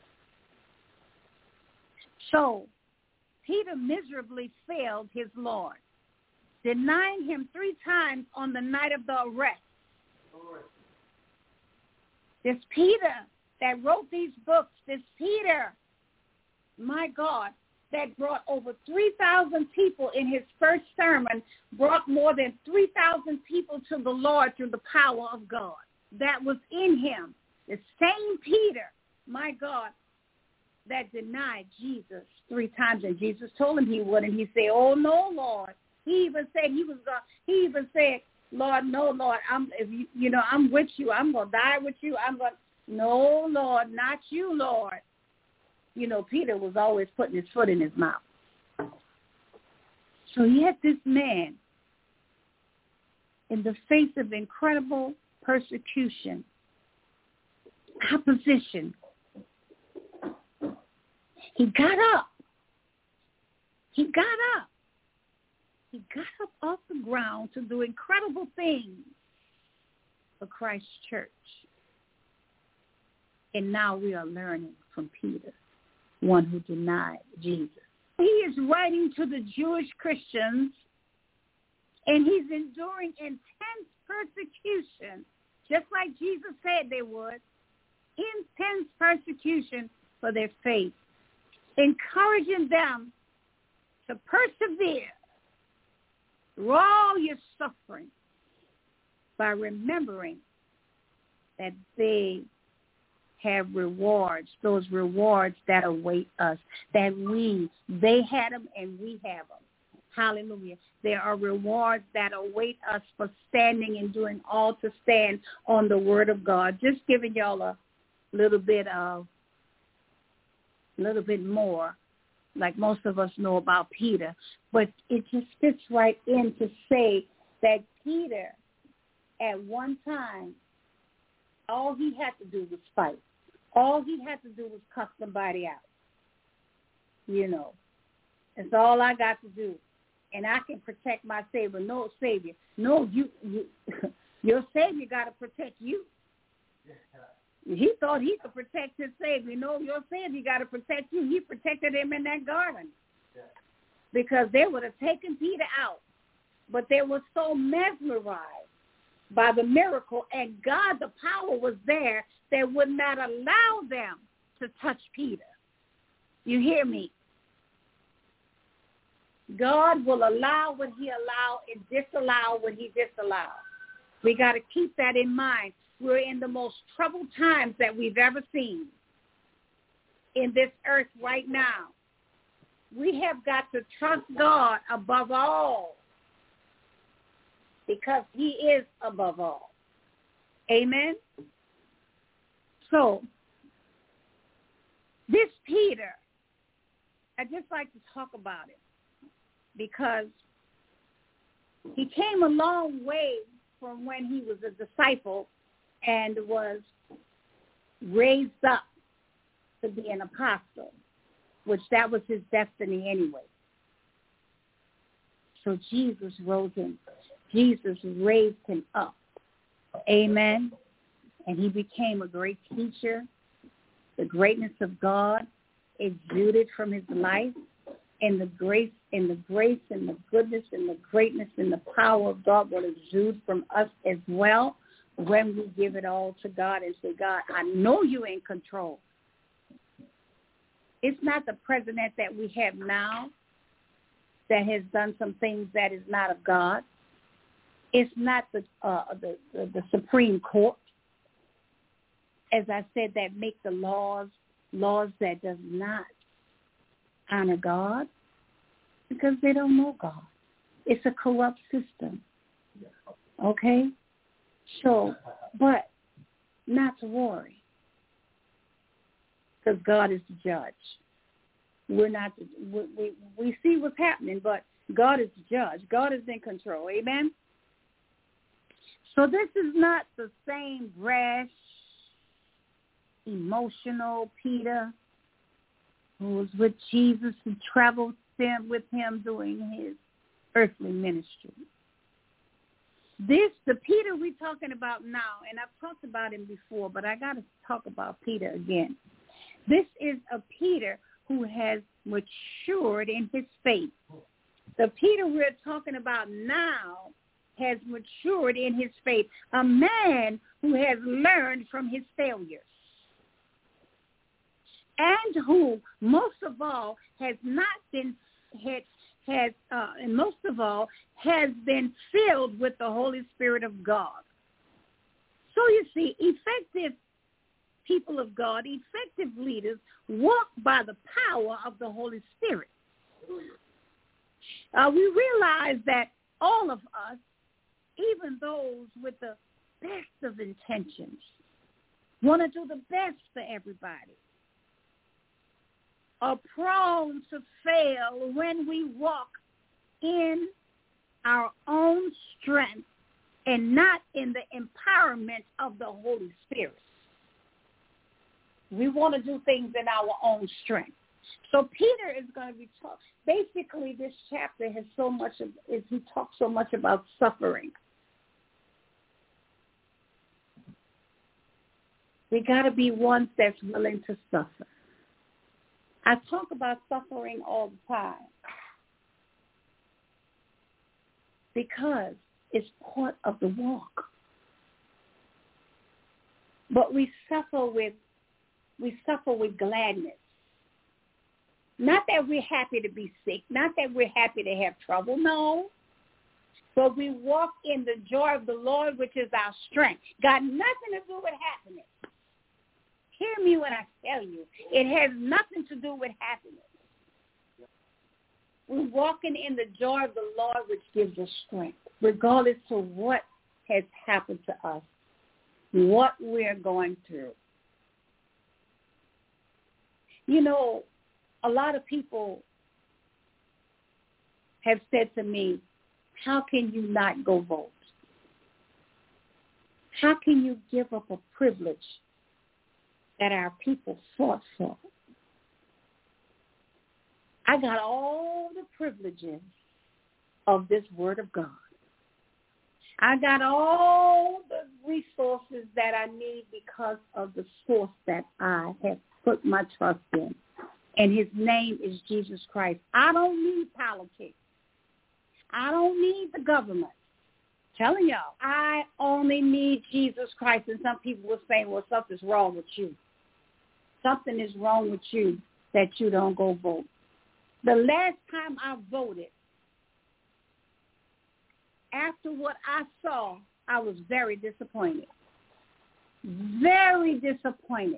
So, Peter miserably failed his Lord, denying him 3 times on the night of the arrest. This Peter that wrote these books, this Peter, my God, that brought over 3,000 people in his first sermon, brought more than 3,000 people to the Lord through the power of God. That was in him. The same Peter, my God, that denied Jesus 3 times, and Jesus told him he would, and he said, "Oh no, Lord." He even said he was going. He even said, "Lord, no, Lord, I'm with you. I'm going to die with you. I'm going." No, Lord, not you, Lord. You know, Peter was always putting his foot in his mouth. So yet this man, in the face of incredible persecution, opposition, he got up. He got up. He got up off the ground to do incredible things for Christ's church. And now we are learning from Peter, one who denied Jesus. He is writing to the Jewish Christians, and he's enduring intense persecution, just like Jesus said they would, intense persecution for their faith, encouraging them to persevere through all your suffering by remembering that they have rewards, those rewards that await us, that they had them and we have them. Hallelujah. There are rewards that await us for standing and doing all to stand on the word of God. Just giving y'all a little bit more, like most of us know about Peter, but it just fits right in to say that Peter, at one time, all he had to do was fight. All he had to do was cuss somebody out. You know, that's all I got to do. And I can protect my Savior. No, Savior. No, you your Savior got to protect you. He thought he could protect his Savior. No, your Savior got to protect you. He protected him in that garden. Because they would have taken Peter out. But they were so mesmerized by the miracle, and God, the power was there, that would not allow them to touch Peter. You hear me? God will allow what he allow and disallow what he disallow. We got to keep that in mind. We're in the most troubled times that we've ever seen in this earth right now. We have got to trust God above all, because he is above all. Amen? So, this Peter, I'd just like to talk about it, because he came a long way from when he was a disciple and was raised up to be an apostle, which that was his destiny anyway. So Jesus rose him. Jesus raised him up. Amen. And he became a great teacher. The greatness of God exuded from his life, and the grace and the goodness and the greatness and the power of God will exude from us as well when we give it all to God and say, God, I know you're in control. It's not the president that we have now that has done some things that is not of God. It's not the Supreme Court, as I said, that make the laws that does not honor God, because they don't know God. It's a corrupt system. Okay? So, but not to worry, because God is the judge. We're not. We see what's happening, but God is the judge. God is in control. Amen? So this is not the same brash, emotional Peter who was with Jesus and traveled with him doing his earthly ministry. The Peter we're talking about now, and I've talked about him before, but I got to talk about Peter again. This is a Peter who has matured in his faith. The Peter we're talking about now has matured in his faith, a man who has learned from his failures, and who most of all has been filled with the Holy Spirit of God. So you see, effective people of God, effective leaders, walk by the power of the Holy Spirit. We realize that all of us, even those with the best of intentions, want to do the best for everybody. are prone to fail when we walk in our own strength and not in the empowerment of the Holy Spirit. We want to do things in our own strength. So Peter is going to be talking. Basically, this chapter has so much of, he talks so much about suffering. We got to be ones that's willing to suffer. I talk about suffering all the time because it's part of the walk. But we suffer with gladness. Not that we're happy to be sick, not that we're happy to have trouble, no. But we walk in the joy of the Lord, which is our strength. Got nothing to do with happiness. Hear me when I tell you, it has nothing to do with happiness. We're walking in the joy of the Lord, which gives us strength, regardless of what has happened to us, what we're going through. You know, a lot of people have said to me, how can you not go vote? How can you give up a privilege that our people fought for? I got all the privileges of this word of God. I got all the resources that I need because of the source that I have put my trust in. And his name is Jesus Christ. I don't need politics. I don't need the government. Telling y'all, I only need Jesus Christ. And some people will say, well, something's wrong with you. Something is wrong with you that you don't go vote. The last time I voted, after what I saw, I was very disappointed. Very disappointed.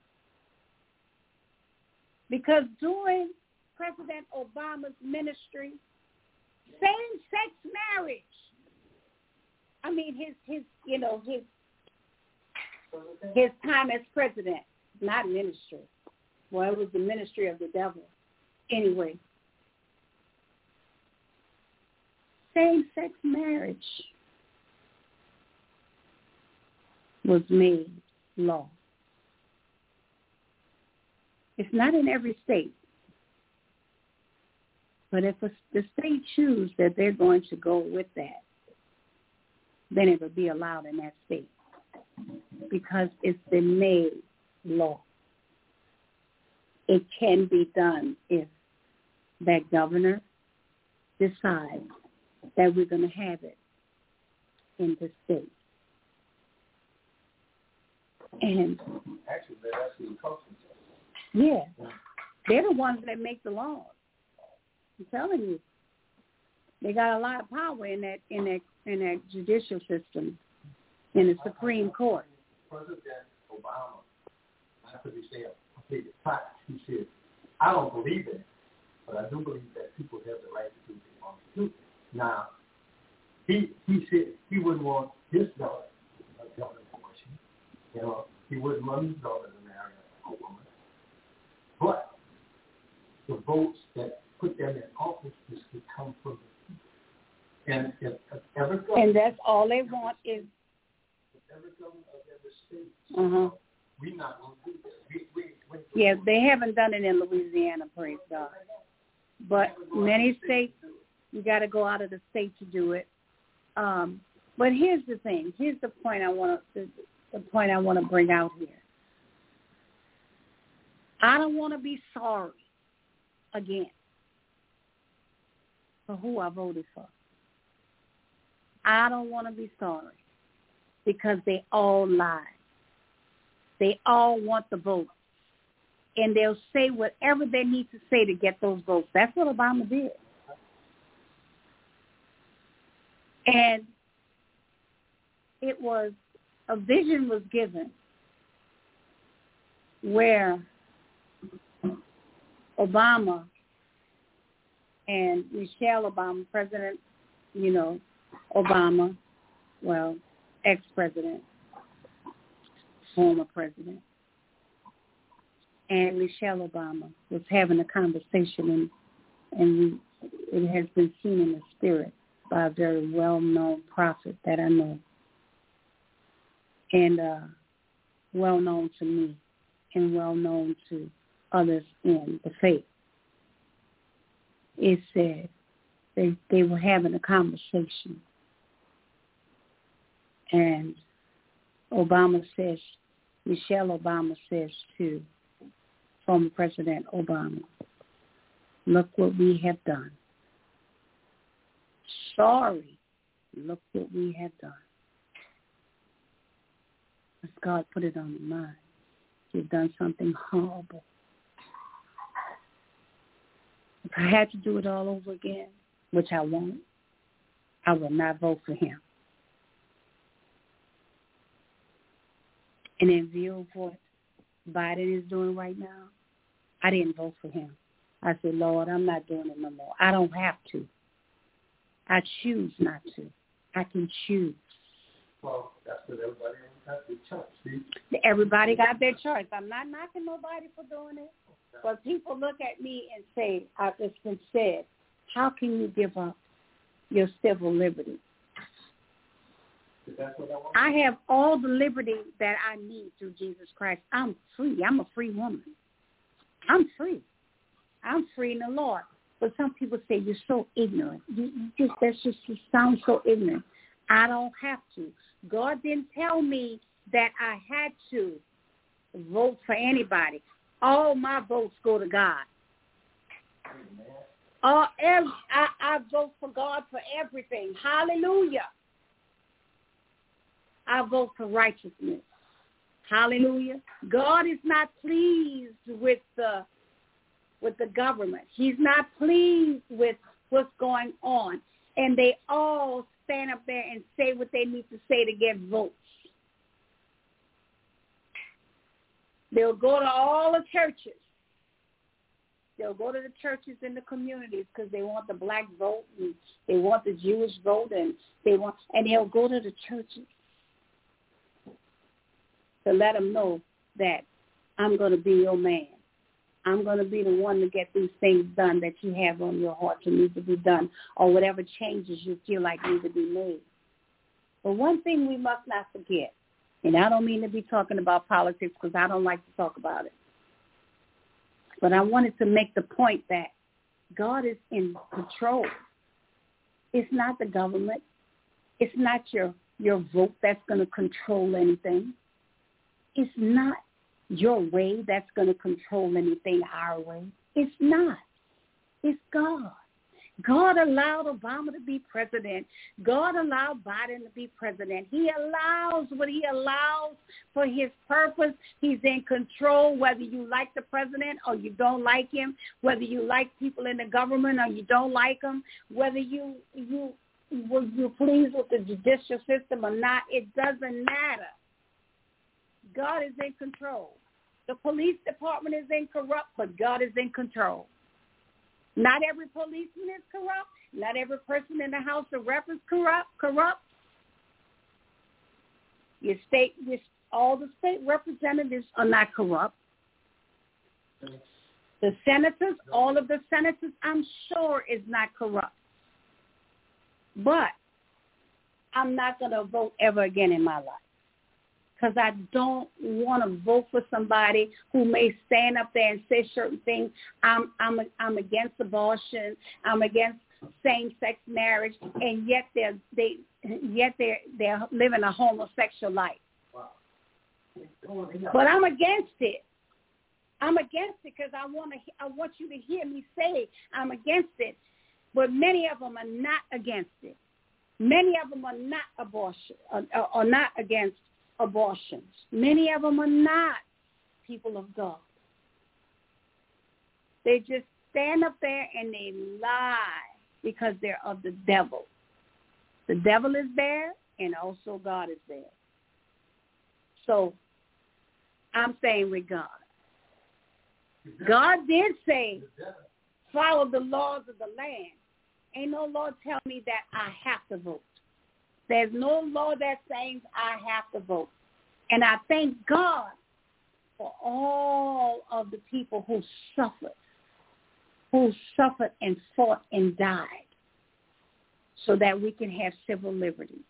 Because during President Obama's ministry, same-sex marriage, I mean, his time as president, not ministry. Well, it was the ministry of the devil. Anyway, same-sex marriage was made law. It's not in every state. But if the state chooses that they're going to go with that, then it will be allowed in that state because it's been made law. It can be done if that governor decides that we're going to have it in the state. And actually, they're actually costing. Yeah, they're the ones that make the laws. I'm telling you, they got a lot of power in that judicial system, in the Supreme Court. President Obama, after he said, okay, the fact, he said, I don't believe it, but I do believe that people have the right to do what they want to do. Now, he said he wouldn't want his daughter a government abortion. You know, he wouldn't want his daughter to marry a woman. But the votes that put them in office is to come from the people. And if every government, and that's all they want is every government of every state, we're not going to do that. Yeah, they haven't done it in Louisiana, praise God. But many states, you got to go out of the state to do it. But here's the thing. Here's the point I want to bring out here. I don't want to be sorry again for who I voted for. I don't want to be sorry because they all lie. They all want the vote. And they'll say whatever they need to say to get those votes. That's what Obama did. And it was, a vision was given where Obama and Michelle Obama, President, Obama, well, ex-president, former president, and Michelle Obama was having a conversation, and it has been seen in the spirit by a very well-known prophet that I know, and well-known to me and well-known to others in the faith. It said they were having a conversation, and Michelle Obama says to former President Obama, look what we have done. Sorry, look what we have done. As God put it on my mind. You've done something horrible. If I had to do it all over again, which I won't, I will not vote for him. And in view of what Biden is doing right now, I didn't vote for him. I said, Lord, I'm not doing it no more. I don't have to. I choose not to. I can choose. Well, that's what everybody got their choice, see? Everybody got their choice. I'm not knocking nobody for doing it. But people look at me and say, it's been said, how can you give up your civil liberty? I have all the liberty that I need through Jesus Christ. I'm free. I'm a free woman. I'm free. I'm free in the Lord. But some people say, you're so ignorant. You sounds so ignorant. I don't have to. God didn't tell me that I had to vote for anybody. All my votes go to God. I vote for God for everything. Hallelujah. I vote for righteousness. Hallelujah. God is not pleased with the government. He's not pleased with what's going on. And they all stand up there and say what they need to say to get votes. They'll go to all the churches. They'll go to the churches in the communities because they want the black vote and they want the Jewish vote and they'll go to the churches to let them know that I'm going to be your man. I'm going to be the one to get these things done that you have on your heart to need to be done, or whatever changes you feel like need to be made. But one thing we must not forget, and I don't mean to be talking about politics because I don't like to talk about it, but I wanted to make the point that God is in control. It's not the government. It's not your vote that's going to control anything. It's not your way that's going to control anything our way. It's not. It's God. God allowed Obama to be president. God allowed Biden to be president. He allows what he allows for his purpose. He's in control, whether you like the president or you don't like him, whether you like people in the government or you don't like them, whether you're pleased with the judicial system or not. It doesn't matter. God is in control. The police department is incorrupt, but God is in control. Not every policeman is corrupt. Not every person in the House of Rep is corrupt. All the state representatives are not corrupt. The senators, all of the senators, I'm sure is not corrupt. But I'm not going to vote ever again in my life, because I don't want to vote for somebody who may stand up there and say certain things. I'm against abortion. I'm against same-sex marriage, and yet they're living a homosexual life. Wow. But I'm against it. I'm against it because I want you to hear me say I'm against it. But many of them are not against it. Many of them are not abortion or not against abortions. Many of them are not people of God. They just stand up there and they lie because they're of the devil. The devil is there and also God is there. So I'm saying with God. God did say, follow the laws of the land. Ain't no law tell me that I have to vote. There's no law that says I have to vote. And I thank God for all of the people who suffered and fought and died so that we can have civil liberty.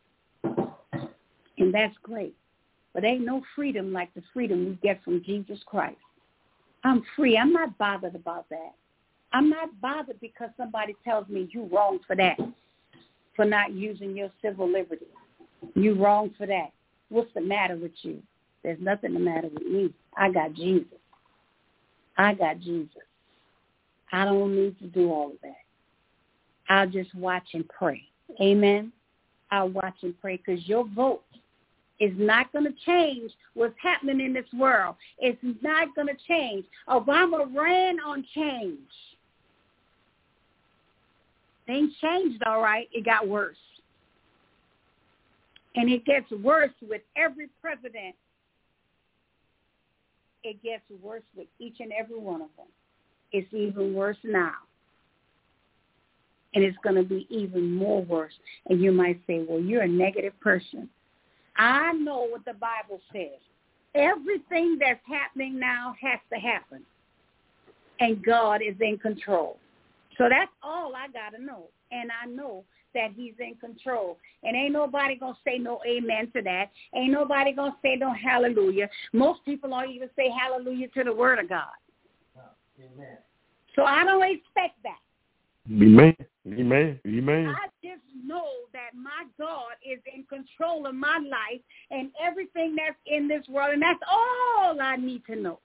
And that's great. But ain't no freedom like the freedom we get from Jesus Christ. I'm free. I'm not bothered about that. I'm not bothered because somebody tells me you wrong for that, for not using your civil liberty. You wrong for that. What's the matter with you? There's nothing the matter with me. I got Jesus. I got Jesus. I don't need to do all of that. I'll just watch and pray. Amen? I'll watch and pray because your vote is not going to change what's happening in this world. It's not going to change. Obama ran on change. Things changed all right. It got worse. And it gets worse with every president. It gets worse with each and every one of them. It's even worse now. And it's going to be even more worse. And you might say, well, you're a negative person. I know what the Bible says. Everything that's happening now has to happen. And God is in control. So that's all I got to know. And I know that he's in control. And ain't nobody going to say no amen to that. Ain't nobody going to say no hallelujah. Most people don't even say hallelujah to the word of God. Amen. So I don't expect that. Amen. Amen. Amen. I just know that my God is in control of my life and everything that's in this world. And that's all I need to know.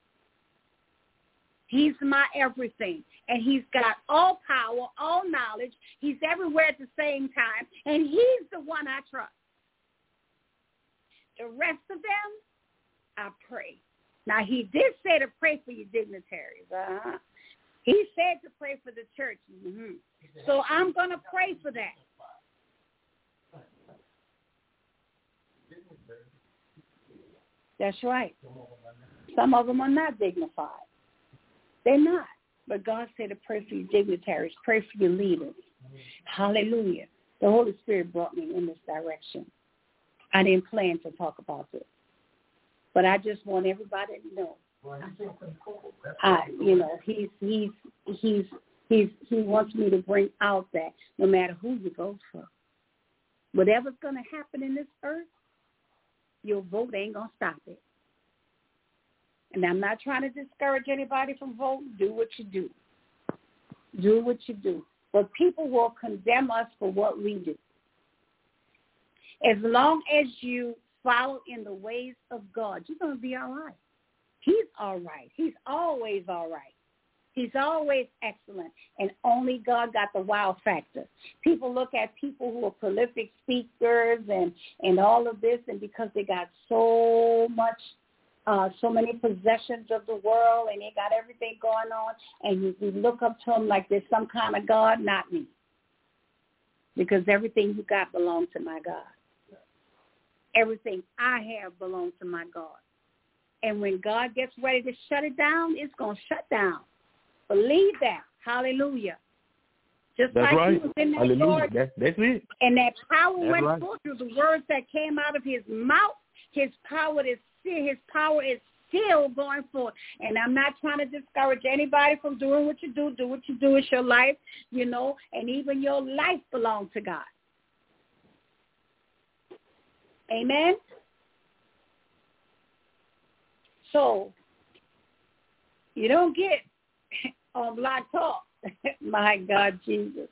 He's my everything. And he's got all power, all knowledge. He's everywhere at the same time. And he's the one I trust. The rest of them, I pray. Now, he did say to pray for your dignitaries. He said to pray for the church. Mm-hmm. So I'm going to pray for that. That's right. Some of them are not dignified. They're not. But God said to pray for your dignitaries, pray for your leaders. Hallelujah. The Holy Spirit brought me in this direction. I didn't plan to talk about this. But I just want everybody to know. He wants me to bring out that no matter who you vote for, whatever's going to happen in this earth, your vote ain't going to stop it. And I'm not trying to discourage anybody from voting. Do what you do. Do what you do. But people will condemn us for what we do. As long as you follow in the ways of God, you're going to be all right. He's all right. He's always all right. He's always excellent. And only God got the wow factor. People look at people who are prolific speakers and all of this, and because they got so many possessions of the world and they got everything going on, and you look up to them like there's some kind of God. Not me. Because everything you got belongs to my God. Everything I have belongs to my God. And when God gets ready to shut it down, it's going to shut down. Believe that. Hallelujah. Just that's like right. he was in that Hallelujah. Lord. That's it. And that power that's went right. forth through the words that came out of his mouth. His power is still going forth. And I'm not trying to discourage anybody from doing what you do. Do what you do. It's your life, and even your life belongs to God. Amen? So, you don't get on Black Talk. My God, Jesus.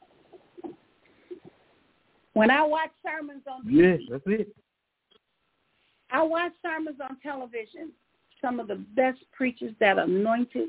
When I watch sermons on TV, yes, that's it. I watch sermons on television. Some of the best preachers that are anointed.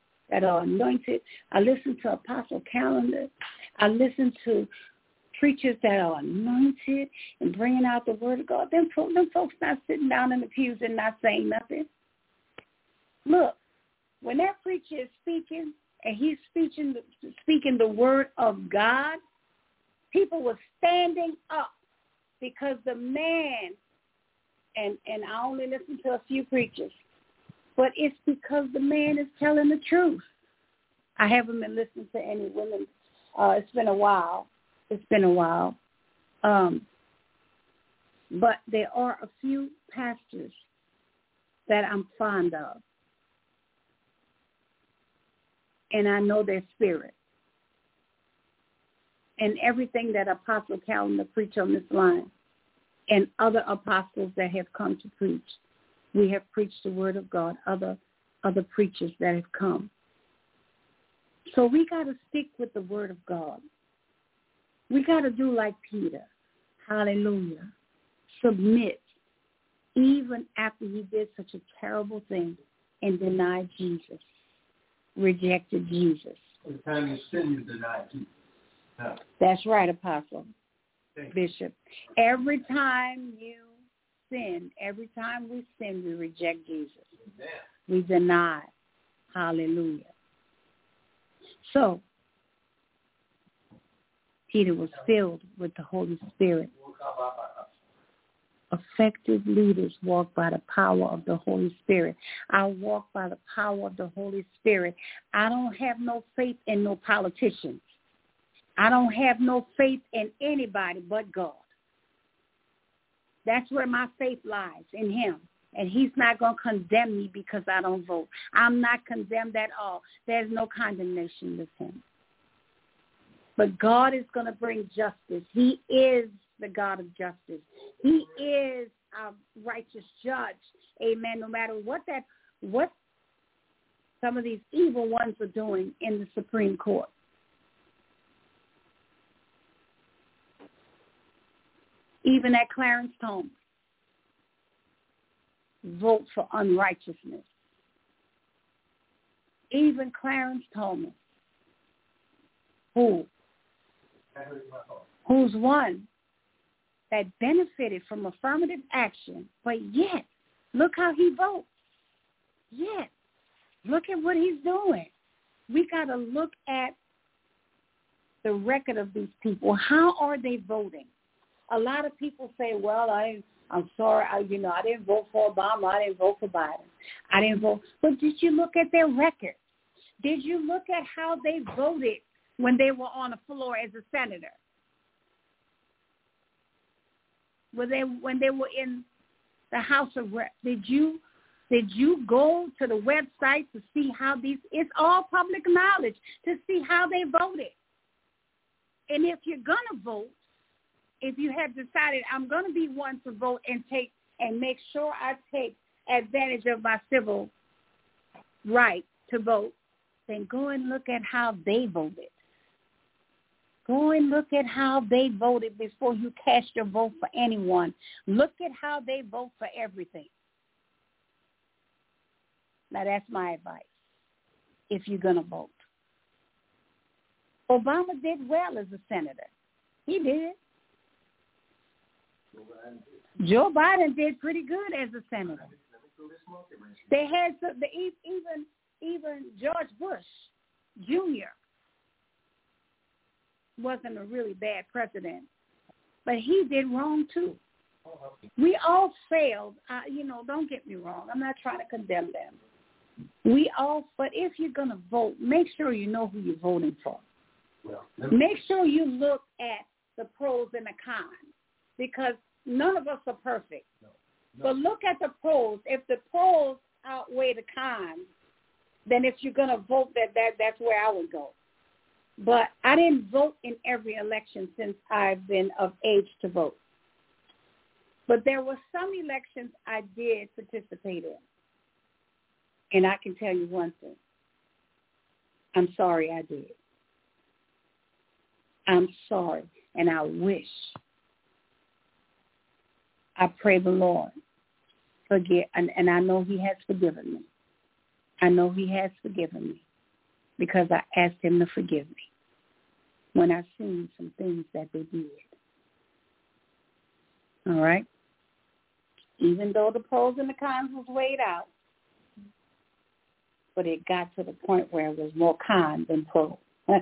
I listen to Apostle Calendar. I listen to preachers that are anointed and bringing out the word of God. Them folks not sitting down in the pews and not saying nothing. Look, when that preacher is speaking and he's speaking the word of God, people were standing up because the man, and I only listen to a few preachers, but it's because the man is telling the truth. I haven't been listening to any women. It's been a while. But there are a few pastors that I'm fond of. And I know their spirit. And everything that Apostle Calvin preached on this line and other apostles that have come to preach, we have preached the word of God, other preachers that have come. So we got to stick with the word of God. We got to do like Peter. Hallelujah. Submit, even after he did such a terrible thing and denied Jesus, rejected Jesus. Every time you sin, you deny Jesus. No. That's right, Apostle, Bishop. Every time you sin, every time we sin, we reject Jesus. Amen. We deny. Hallelujah. So, Peter was filled with the Holy Spirit. Effective leaders walk by the power of the Holy Spirit. I walk by the power of the Holy Spirit. I don't have no faith in no politicians. I don't have no faith in anybody but God. That's where my faith lies, in him. And he's not going to condemn me because I don't vote. I'm not condemned at all. There's no condemnation with him. But God is going to bring justice. He is the God of justice. He is our righteous judge. Amen. No matter what some of these evil ones are doing in the Supreme Court. Even at Clarence Thomas, vote for unrighteousness. Even Clarence Thomas, who's one that benefited from affirmative action, but yet, look how he votes. Yet, look at what he's doing. We got to look at the record of these people. How are they voting? A lot of people say, well, I'm sorry, I didn't vote for Obama. I didn't vote for Biden. I didn't vote. But did you look at their record? Did you look at how they voted when they were on the floor as a senator? When they were in the House of Reps, did you go to the website to see how it's all public knowledge, to see how they voted? And if you're going to vote, if you have decided I'm going to be one to vote and make sure I take advantage of my civil right to vote, then go and look at how they voted. Go and look at how they voted before you cast your vote for anyone. Look at how they vote for everything. Now, that's my advice if you're going to vote. Obama did well as a senator. He did. Joe Biden did pretty good as a senator. They had even George Bush Jr. wasn't a really bad president, but he did wrong too. We all failed. Don't get me wrong. I'm not trying to condemn them. But if you're going to vote, make sure you know who you're voting for. Make sure you look at the pros and the cons, because none of us are perfect. No. But look at the pros. If the pros outweigh the cons, then if you're going to vote, that's where I would go. But I didn't vote in every election since I've been of age to vote. But there were some elections I did participate in. And I can tell you one thing. I'm sorry I did. I'm sorry. And I wish. I pray the Lord forgive. And I know he has forgiven me. I know he has forgiven me because I asked him to forgive me when I've seen some things that they did. All right? Even though the pros and the cons was weighed out, but it got to the point where it was more con than pro.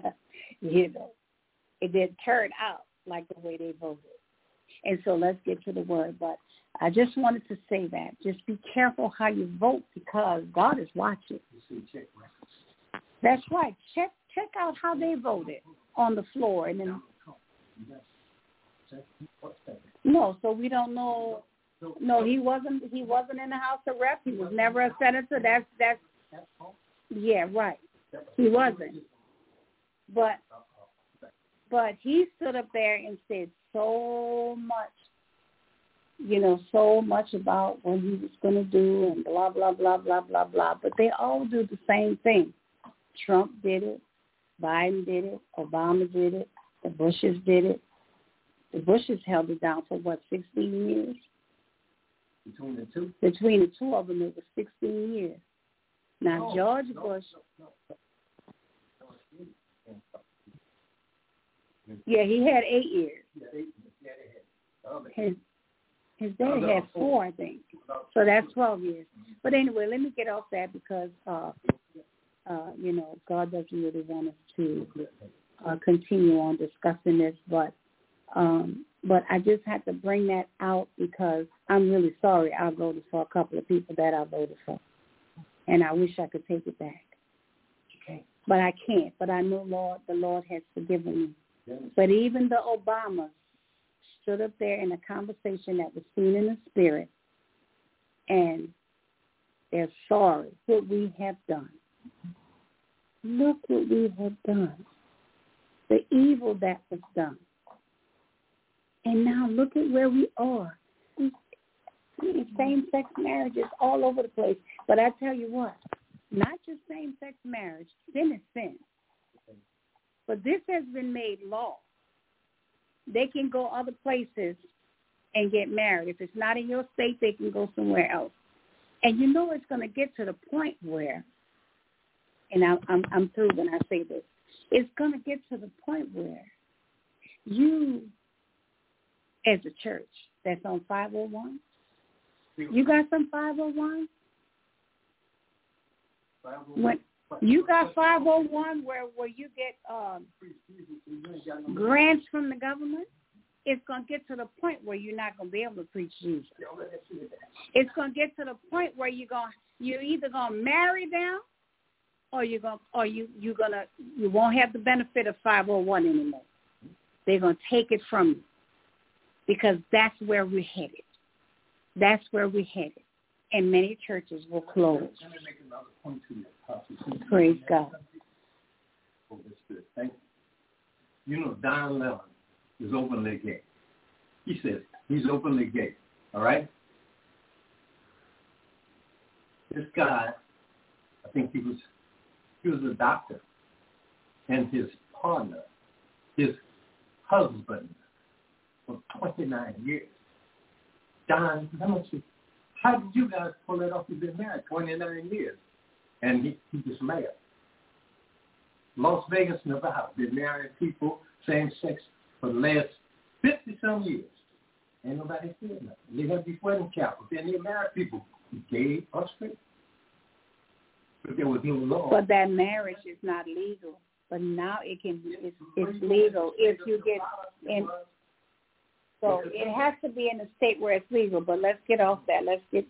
It didn't turn out like the way they voted. And so let's get to the word. But I just wanted to say that. Just be careful how you vote because God is watching. That's right. Check out how they voted on the floor. And then, no, so we don't know. No, he wasn't. He wasn't in the House of Reps. He was never a senator. That's. Yeah, right. He wasn't. But he stood up there and said so much, so much about what he was going to do and blah, blah, blah, blah, blah, blah. But they all do the same thing. Trump did it. Biden did it. Obama did it. The Bushes did it. The Bushes held it down for, 16 years? Between the two? Between the two of them, it was 16 years. Now, George Bush... Yeah, he had 8 years. His dad had 4, I think. So that's 12 years. But anyway, let me get off that because, God doesn't really want us to continue on discussing this. But I just had to bring that out because I'm really sorry I voted for a couple of people that I voted for. And I wish I could take it back. But I can't. But I know, the Lord has forgiven me. But even the Obamas stood up there in a conversation that was seen in the spirit, and they're sorry what we have done. Look what we have done. The evil that was done. And now look at where we are. Same-sex marriages all over the place. But I tell you what, not just same-sex marriage. Sin is sin. But this has been made law. They can go other places and get married. If it's not in your state, they can go somewhere else. And it's going to get to the point where, and I'm through when I say this, it's going to get to the point where you, as a church that's on 501, you got some 501? When you got 501 where you get grants from the government, it's going to get to the point where you're not going to be able to preach Jesus. It's going to get to the point where you're either going to marry them or you won't have the benefit of 501 anymore. They're going to take it from you because that's where we're headed. That's where we're headed. And many churches will close. Let me make another point to you. Praise God. Thank you. Don Lemon is openly gay. He says he's openly gay. All right? This guy, I think he was a doctor, and his partner, his husband, for 29 years. Don, how did you guys pull it off? You've been married 29 years. And he was mayor. Las Vegas, Nevada, been marrying people, same sex, for the last 50-some years. Ain't nobody said nothing. They have these wedding chapels. And they marry people, gay or straight. But there was no law. But that marriage is not legal. But now it's legal if you get in. So it has to be in a state where it's legal. But let's get off that. Let's get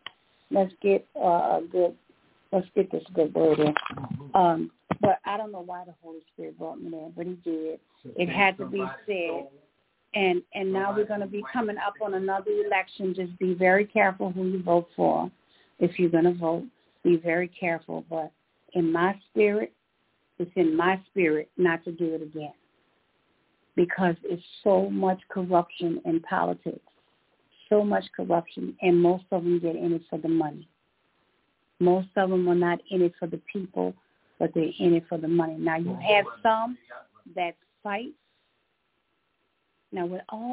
this good word in. But I don't know why the Holy Spirit brought me there, but he did. It had to be said. And now we're going to be coming up on another election. Just be very careful who you vote for. If you're going to vote, be very careful. But in my spirit, it's in my spirit not to do it again. Because it's so much corruption in politics. So much corruption. And most of them get in it for the money. Most of them are not in it for the people, but they're in it for the money. Now, you have some that fight. Now,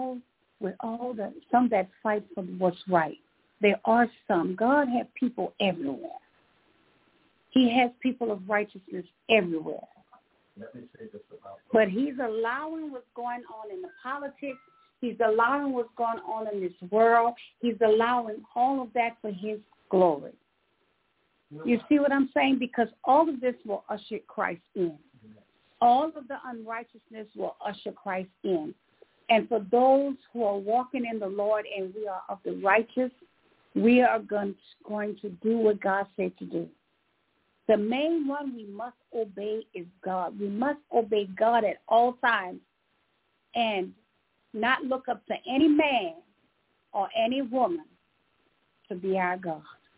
some that fight for what's right. There are some. God has people everywhere. He has people of righteousness everywhere. Let me say this about but he's allowing what's going on in the politics. He's allowing what's going on in this world. He's allowing all of that for his glory. You see what I'm saying? Because all of this will usher Christ in. All of the unrighteousness will usher Christ in. And for those who are walking in the Lord and we are of the righteous, we are going to do what God said to do. The main one we must obey is God. We must obey God at all times and not look up to any man or any woman to be our God,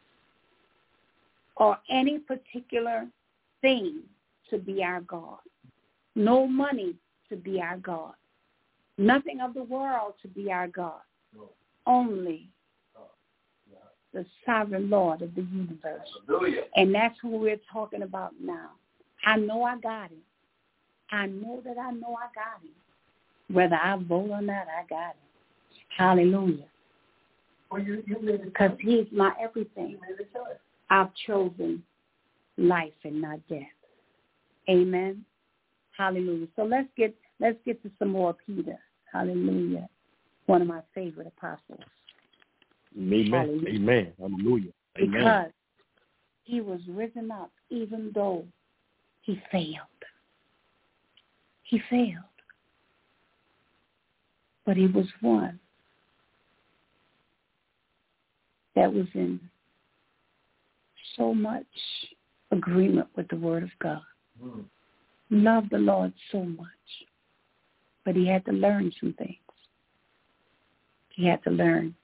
or any particular thing to be our God. No money to be our God. Nothing of the world to be our God. No. Only the sovereign Lord of the universe. Hallelujah. And that's who we're talking about now. I know I got him. I know that I know I got him. Whether I vote or not, I got him. Hallelujah. Well, because he's my everything. I've chosen life and not death. Amen. Hallelujah. So let's get to some more Peter. Hallelujah. One of my favorite apostles. Amen. Hallelujah. Amen. Hallelujah. Amen. Because he was risen up even though he failed. He failed. But he was one that was in so much agreement with the Word of God. Loved the Lord so much. But he had to learn some things. He had to learn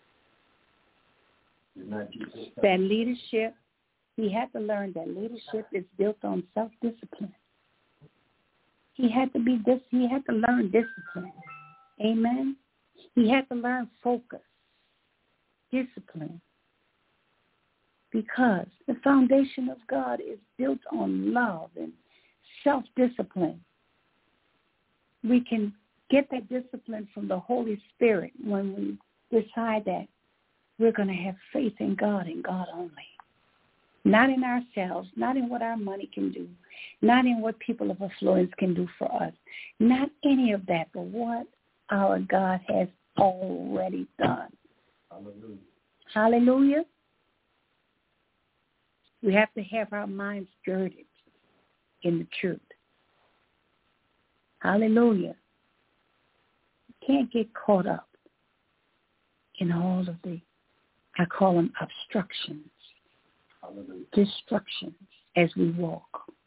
that leadership. He had to learn that leadership is built on self-discipline. He had to learn discipline. Amen. He had to learn focus, discipline. Because the foundation of God is built on love and self-discipline. We can get that discipline from the Holy Spirit when we decide that we're going to have faith in God and God only. Not in ourselves, not in what our money can do, not in what people of affluence can do for us, not any of that, but what our God has already done. Hallelujah. Hallelujah. We have to have our minds girded in the truth. Hallelujah. You can't get caught up in all of I call them obstructions, destructions as we walk.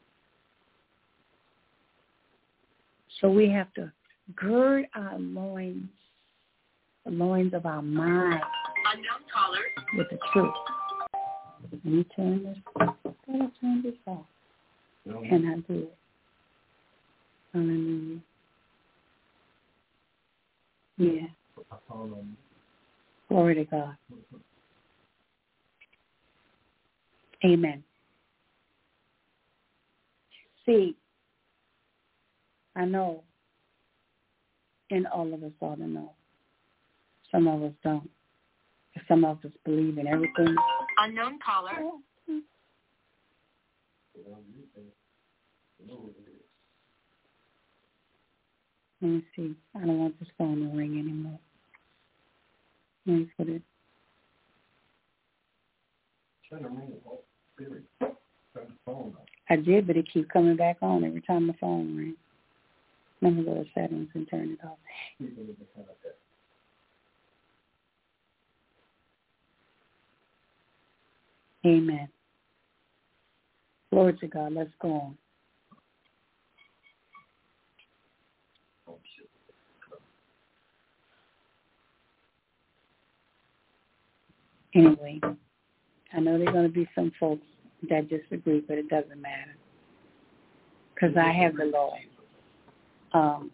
So we have to gird our loins, the loins of our mind, with the truth. Let me turn this. Let me turn this off. And I do it. Hallelujah. Yeah. Glory to God. Amen. See, I know, and all of us ought to know. Some of us don't. Some of us believe in everything. Unknown caller. Let me see. I don't want this phone to ring anymore. Let me put it. I did, but it keeps coming back on every time the phone rings. Let me go to settings and turn it off. Amen. Glory to God. Let's go on. Anyway, I know there are going to be some folks that disagree, but it doesn't matter because I have the Lord.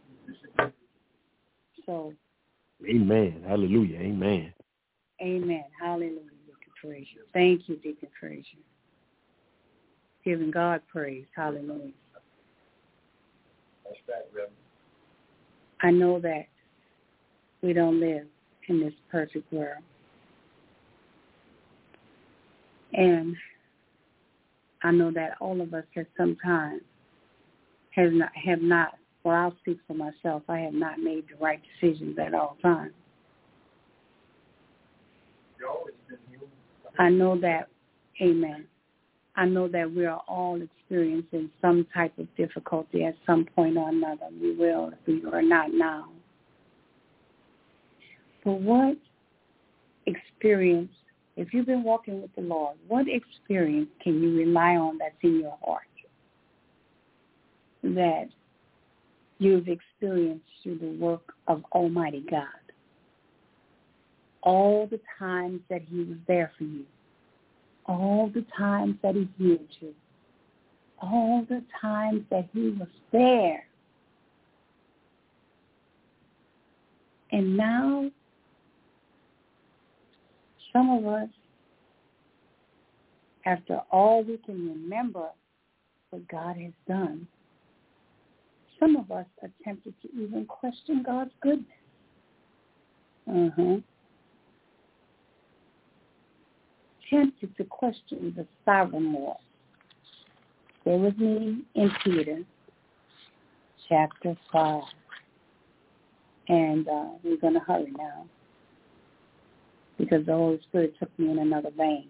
So. Amen. Hallelujah. Amen. Amen. Hallelujah. Deacon Frazier. Thank you, Deacon Frazier. Giving God praise. Hallelujah. I know that we don't live in this perfect world. And I know that all of us at some time have not, well, I'll speak for myself, I have not made the right decisions at all times. I know that, amen, I know that we are all experiencing some type of difficulty at some point or another. We will if we are not now. But what experience, if you've been walking with the Lord, what experience can you rely on that's in your heart that you've experienced through the work of Almighty God? all the times that he was there for you, all the times that he healed you, all the times that he was there. And now, some of us, after all we can remember what God has done, some of us are tempted to even question God's goodness. Tempted to question the sovereign Lord. Stay with me in Peter, chapter 5. And we're going to hurry now because the Holy Spirit took me in another vein.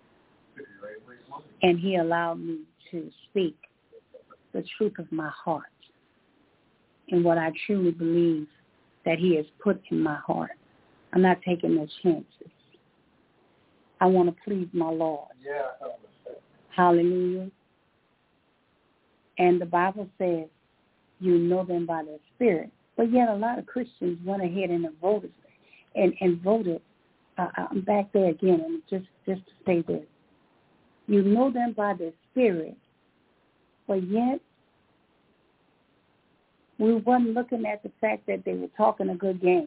And he allowed me to speak the truth of my heart and what I truly believe that he has put in my heart. I'm not taking no chances. I want to please my Lord. Hallelujah. And the Bible says you know them by their spirit. But yet a lot of Christians went ahead and voted. I'm back there again, and just to say this. You know them by their spirit, but yet we weren't looking at the fact that they were talking a good game.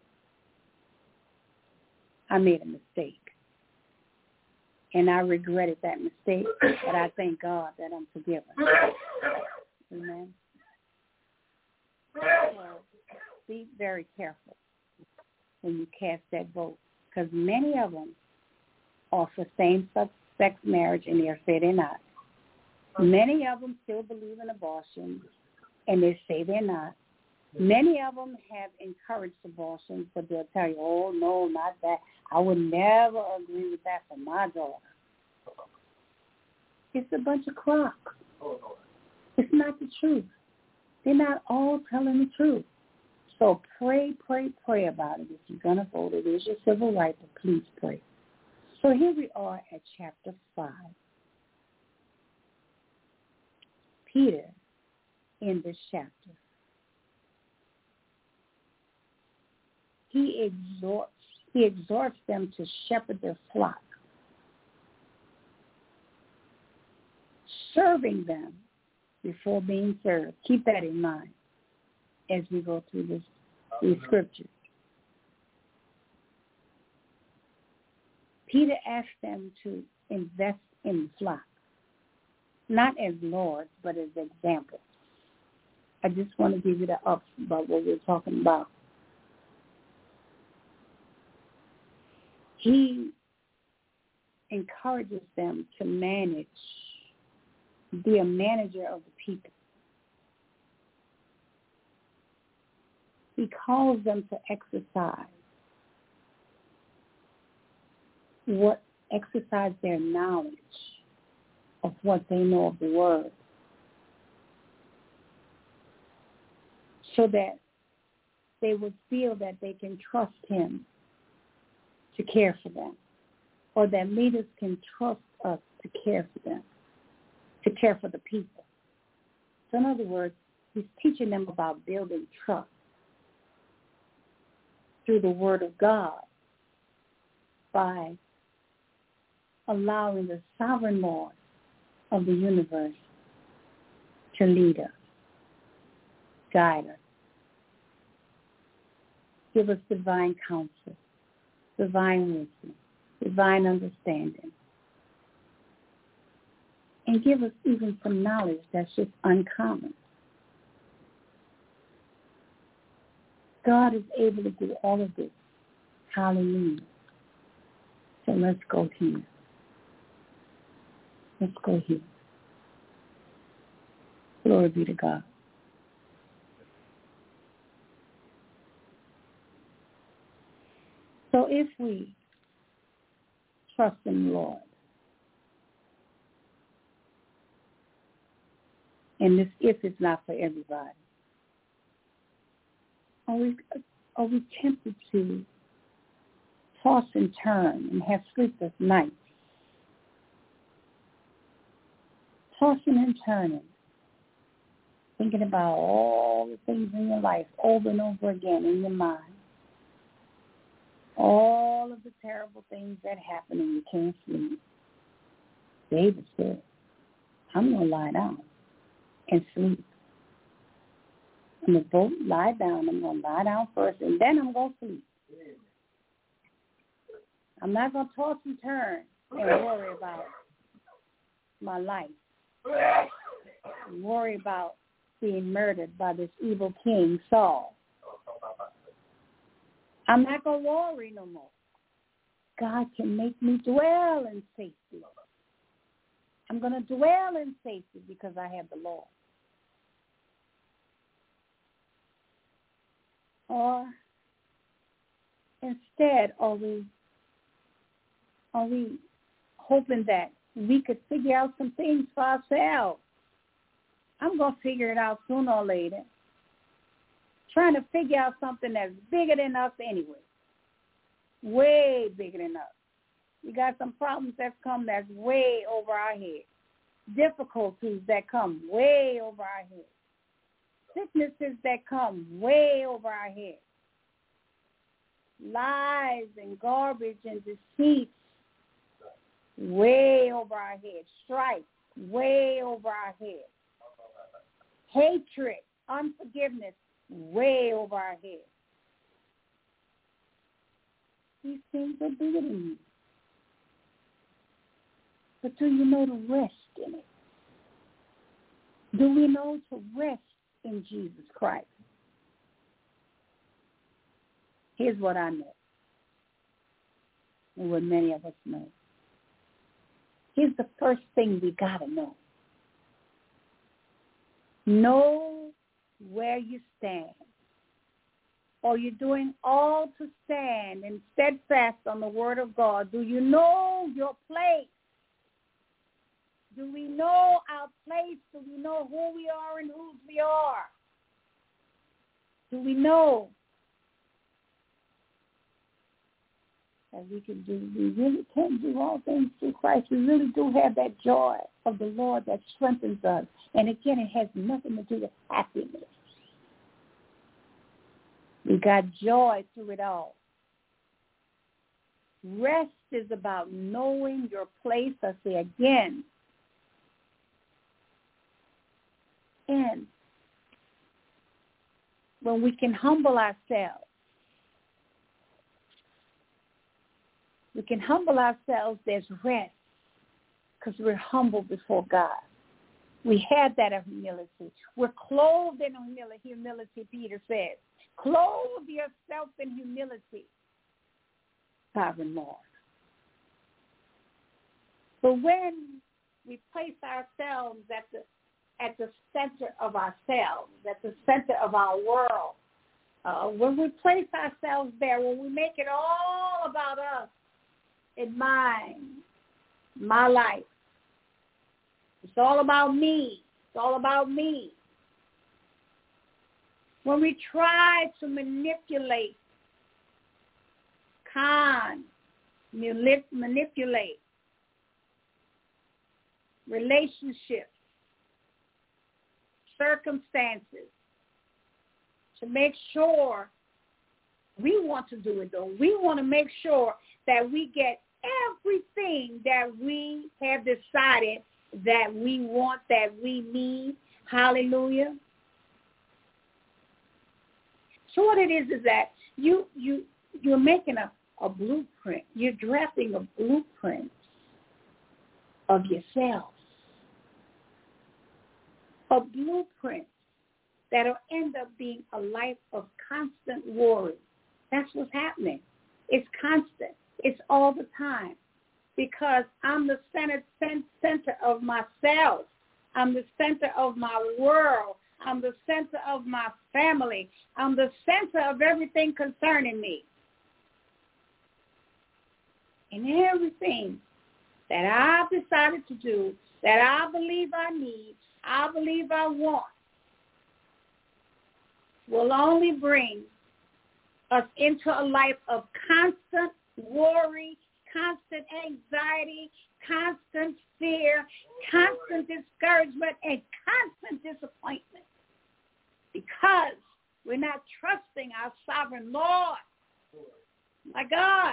I made a mistake. And I regretted that mistake, but I thank God that I'm forgiven. Amen. So be very careful when you cast that vote, because many of them are for same-sex marriage, and they'll say they're not. Many of them still believe in abortion, and they say they're not. Many of them have encouraged abortions, but they'll tell you, oh, no, not that. I would never agree with that for my daughter. It's a bunch of crock. It's not the truth. They're not all telling the truth. So pray about it. If you're going to vote, it is your civil right, but please pray. So here we are at chapter 5. Peter, in this chapter, he exhorts them to shepherd their flock, serving them before being served. Keep that in mind as we go through these scriptures. Peter asked them to invest in the flock, not as lords, but as examples. I just want to give you the ups about what we're talking about. He encourages them to be a manager of the people. He calls them to exercise their knowledge of what they know of the Word, so that they would feel that they can trust him to care for them, or that leaders can trust us to care for them, to care for the people. So in other words, he's teaching them about building trust through the Word of God by allowing the sovereign Lord of the universe to lead us, guide us, give us divine counsel, divine wisdom, divine understanding, and give us even some knowledge that's just uncommon. God is able to do all of this. Hallelujah. So let's go here. Let's go here. Glory be to God. So if we trust in the Lord, and this if is not for everybody, are we tempted to toss and turn and have sleepless nights? Tossing and turning, thinking about all the things in your life over and over again in your mind. all of the terrible things that happen and you can't sleep. David said, I'm going to lie down and sleep. I'm going to lie down. I'm going to lie down first, and then I'm going to sleep. I'm not going to toss and turn and worry about my life. Worry about being murdered by this evil king, Saul. I'm not going to worry no more. God can make me dwell in safety. I'm going to dwell in safety because I have the Lord. Or instead, are we hoping that we could figure out some things for ourselves? I'm going to figure it out sooner or later. Trying to figure out something that's bigger than us anyway. Way bigger than us. We got some problems that's come that's way over our head. Difficulties that come way over our head. Sicknesses that come way over our head. Lies and garbage and deceit way over our head. Strife way over our head. Hatred, unforgiveness way over our head. These things are bigger than you. But do you know to rest in it? Do we know to rest in Jesus Christ? Here's what I know, and what many of us know. Here's the first thing we got to know. Know where you stand. Are you doing all to stand and steadfast on the word of God? Do you know your place? Do we know our place? Do we know who we are and whose we are? Do we know that we really can do all things through Christ? We really do have that joy of the Lord that strengthens us. And again, it has nothing to do with happiness. We got joy through it all. Rest is about knowing your place. I say again. And when we can humble ourselves, there's rest because we're humble before God. We have that humility. We're clothed in humility, Peter says. Clothe yourself in humility, sovereign Lord. But when we place ourselves at the center of ourselves, at the center of our world, when we place ourselves there, when we make it all about us, in my life, it's all about me. It's all about me. When we try to manipulate relationships, circumstances, to make sure we want to do it, though. We want to make sure that we get everything that we have decided that we want, that we need. Hallelujah. So what it is that you're making a blueprint. You're drafting a blueprint of yourself. A blueprint that'll end up being a life of constant worry. That's what's happening. It's constant. It's all the time. Because I'm the center of myself. I'm the center of my world. I'm the center of my family. I'm the center of everything concerning me. And everything that I've decided to do, that I believe I need, I believe I want, will only bring us into a life of constant worry, constant anxiety, constant fear, constant discouragement, and constant disappointment. Because we're not trusting our sovereign Lord. My God.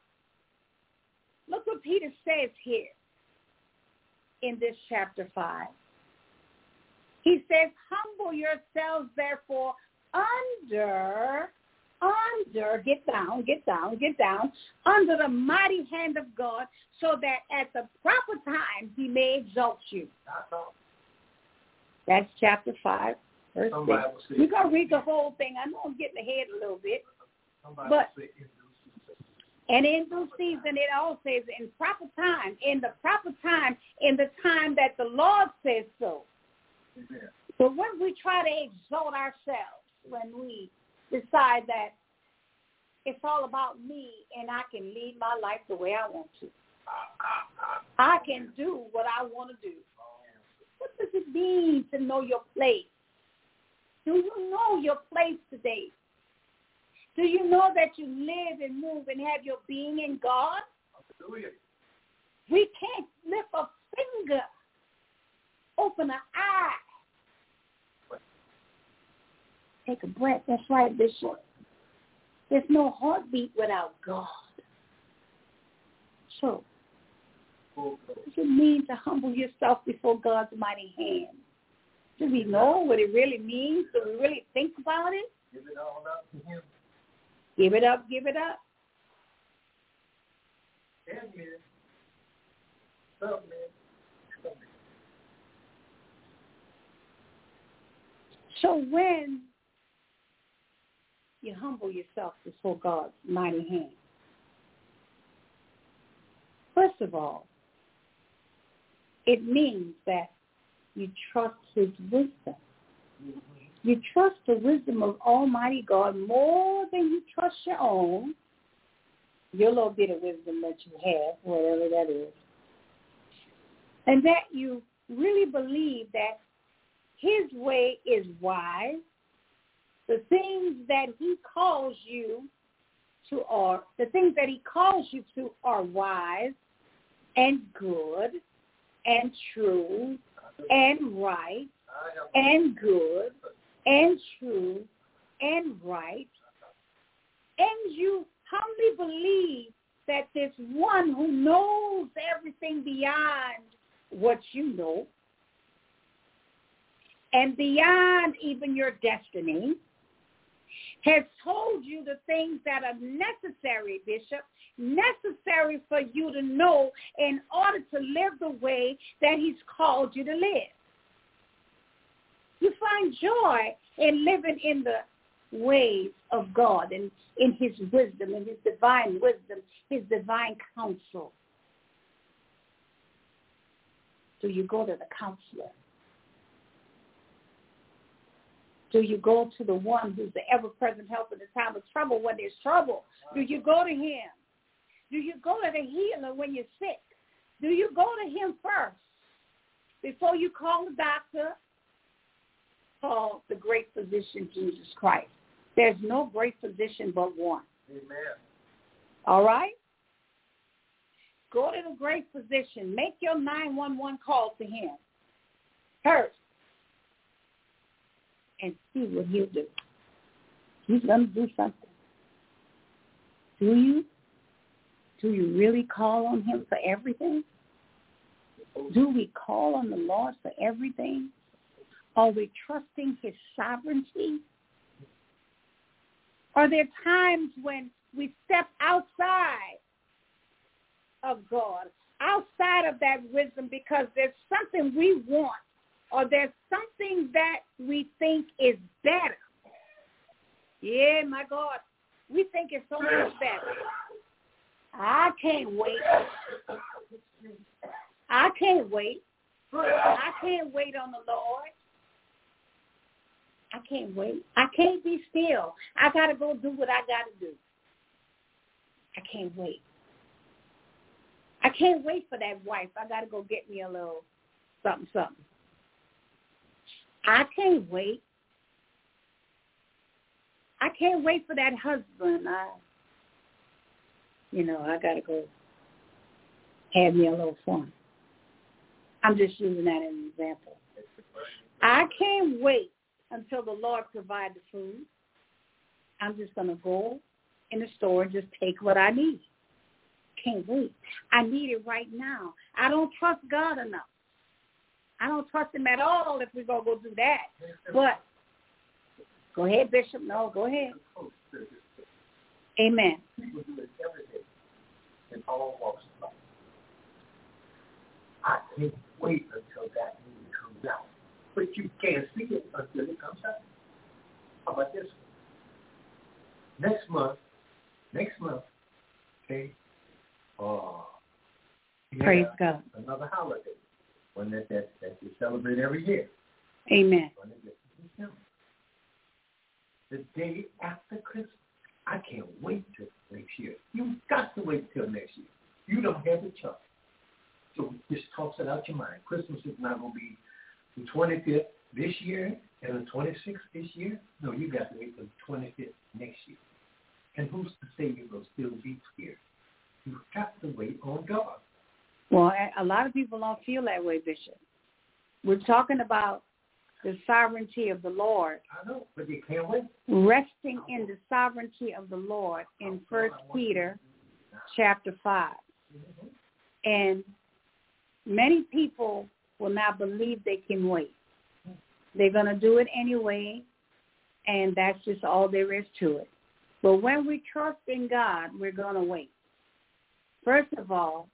Look what Peter says here in this chapter 5. He says, humble yourselves, therefore, under, get down, under the mighty hand of God, so that at the proper time he may exalt you. That's chapter 5, verse 6. We're going to read the whole thing. I know I'm getting ahead a little bit. But, and in due season, it all says in proper time, in the proper time, in the time that the Lord says so. Amen. But when we try to exalt ourselves, when we decide that it's all about me and I can lead my life the way I want to, I can do what I want to do. What does it mean to know your place? Do you know your place today? Do you know that you live and move and have your being in God? Hallelujah. We can't lift a finger, open an eye. Take a breath. That's right, Bishop. There's no heartbeat without God. So, what does it mean to humble yourself before God's mighty hand? Do we know what it really means? Do we really think about it? Give it all up to him. Give it up, give it up. So when you humble yourself before God's mighty hand, first of all, it means that you trust his wisdom. You trust the wisdom of Almighty God more than you trust your own, your little bit of wisdom that you have, whatever that is. And that you really believe that his way is wise. The things that he calls you to are, the things that he calls you to are wise and good and true and right and good and true and right, and you humbly believe that this one who knows everything beyond what you know and beyond even your destiny has told you the things that are necessary, Bishop, necessary for you to know in order to live the way that he's called you to live. You find joy in living in the ways of God and in his wisdom, in his divine wisdom, his divine counsel. Do you go to the counselor? Do you go to the one who's the ever-present help in the time of trouble when there's trouble? Do you go to him? Do you go to the healer when you're sick? Do you go to him first before you call the doctor? Call the great physician, Jesus Christ. There's no great physician but one. Amen. All right? Go to the great physician. Make your 911 call to him first and see what he'll do. He's going to do something. Do you? Do you really call on him for everything? Do we call on the Lord for everything? Are we trusting his sovereignty? Are there times when we step outside of God, outside of that wisdom because there's something we want or there's something that we think is better? Yeah, my God, we think it's so much better. I can't wait. I can't wait. I can't wait on the Lord. I can't wait. I can't be still. I got to go do what I got to do. I can't wait. I can't wait for that wife. I got to go get me a little something. I can't wait. I can't wait for that husband. I got to go have me a little fun. I'm just using that as an example. I can't wait until the Lord provides the food. I'm just going to go in the store and just take what I need. Can't wait. I need it right now. I don't trust God enough. I don't trust him at all if we're going to go do that. But go ahead, Bishop. No, go ahead. Amen. People do it every day in all walks of life. I can't wait until that movie comes out. But you can't see it until it comes out. How about this one? Next month, okay, praise God. Another holiday, one that we celebrate every year. Amen. The day after Christmas. I can't wait till next year. You've got to wait till next year. You don't have a choice. So just toss it out your mind. Christmas is not going to be the 25th this year and the 26th this year. No, you got to wait till the 25th next year. And who's to say you're going to still be here? You've got to wait on God. Well, a lot of people don't feel that way, Bishop. We're talking about the sovereignty of the Lord. I know, but you can't wait. Resting in the sovereignty of the Lord in 1 Peter chapter 5. Mm-hmm. And many people will not believe they can wait. They're going to do it anyway, and that's just all there is to it. But when we trust in God, we're going to wait. First of all,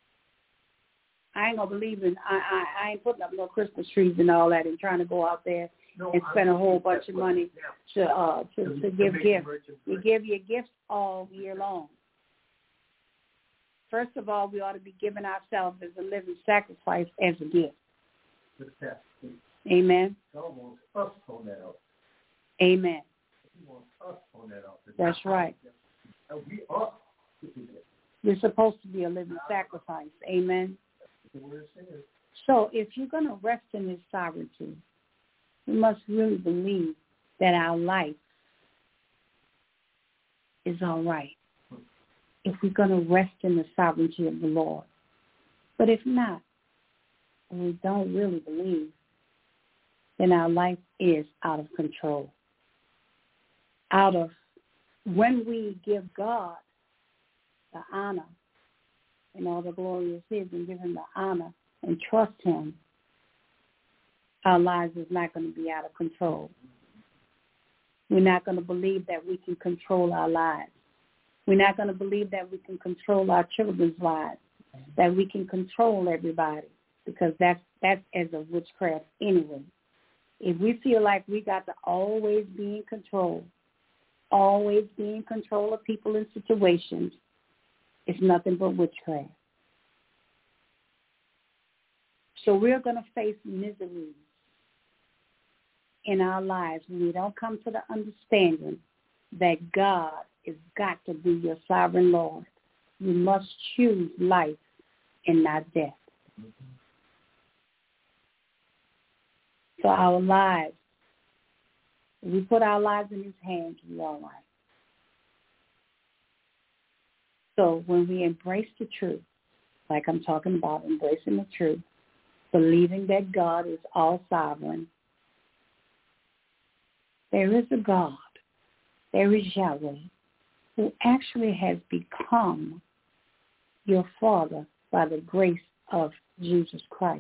I ain't gonna believe in. I ain't putting up no Christmas trees and all that, and trying to go out there and spend a whole bunch of money to give gifts. We give you gifts all year long. First of all, we ought to be giving ourselves as a living sacrifice as a gift. Amen. God wants us on that altar. Amen. He wants us on that altar. That's right. We are to do that. We're supposed to be a living sacrifice. Amen. So if you're going to rest in his sovereignty, we must really believe that our life is all right if we're going to rest in the sovereignty of the Lord. But if not, and we don't really believe, then our life is out of control. When we give God the honor, and all the glory is his, and give him the honor and trust him, our lives is not going to be out of control. We're not going to believe that we can control our lives. We're not going to believe that we can control our children's lives, that we can control everybody, because that's as a witchcraft anyway. If we feel like we got to always be in control of people and situations, it's nothing but witchcraft. So we're going to face misery in our lives when we don't come to the understanding that God has got to be your sovereign Lord. You must choose life and not death. Mm-hmm. So our lives, if we put our lives in his hands, we're all right. So when we embrace the truth, like I'm talking about, embracing the truth, believing that God is all sovereign, there is a God, there is Yahweh, who actually has become your Father by the grace of Jesus Christ.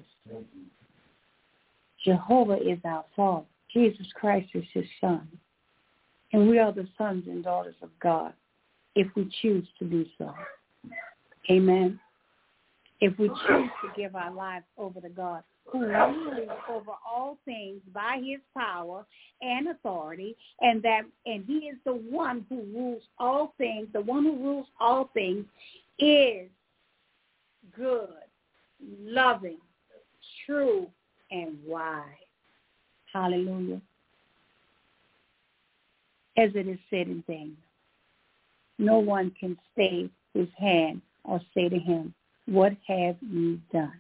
Jehovah is our Father. Jesus Christ is his Son. And we are the sons and daughters of God if we choose to do so. Amen. If we choose to give our lives over to God, who rules over all things by his power and authority, and he is the one who rules all things. The one who rules all things is good, loving, true, and wise. Hallelujah. As it is said in Daniel, no one can stay his hand or say to him, "What have you done?"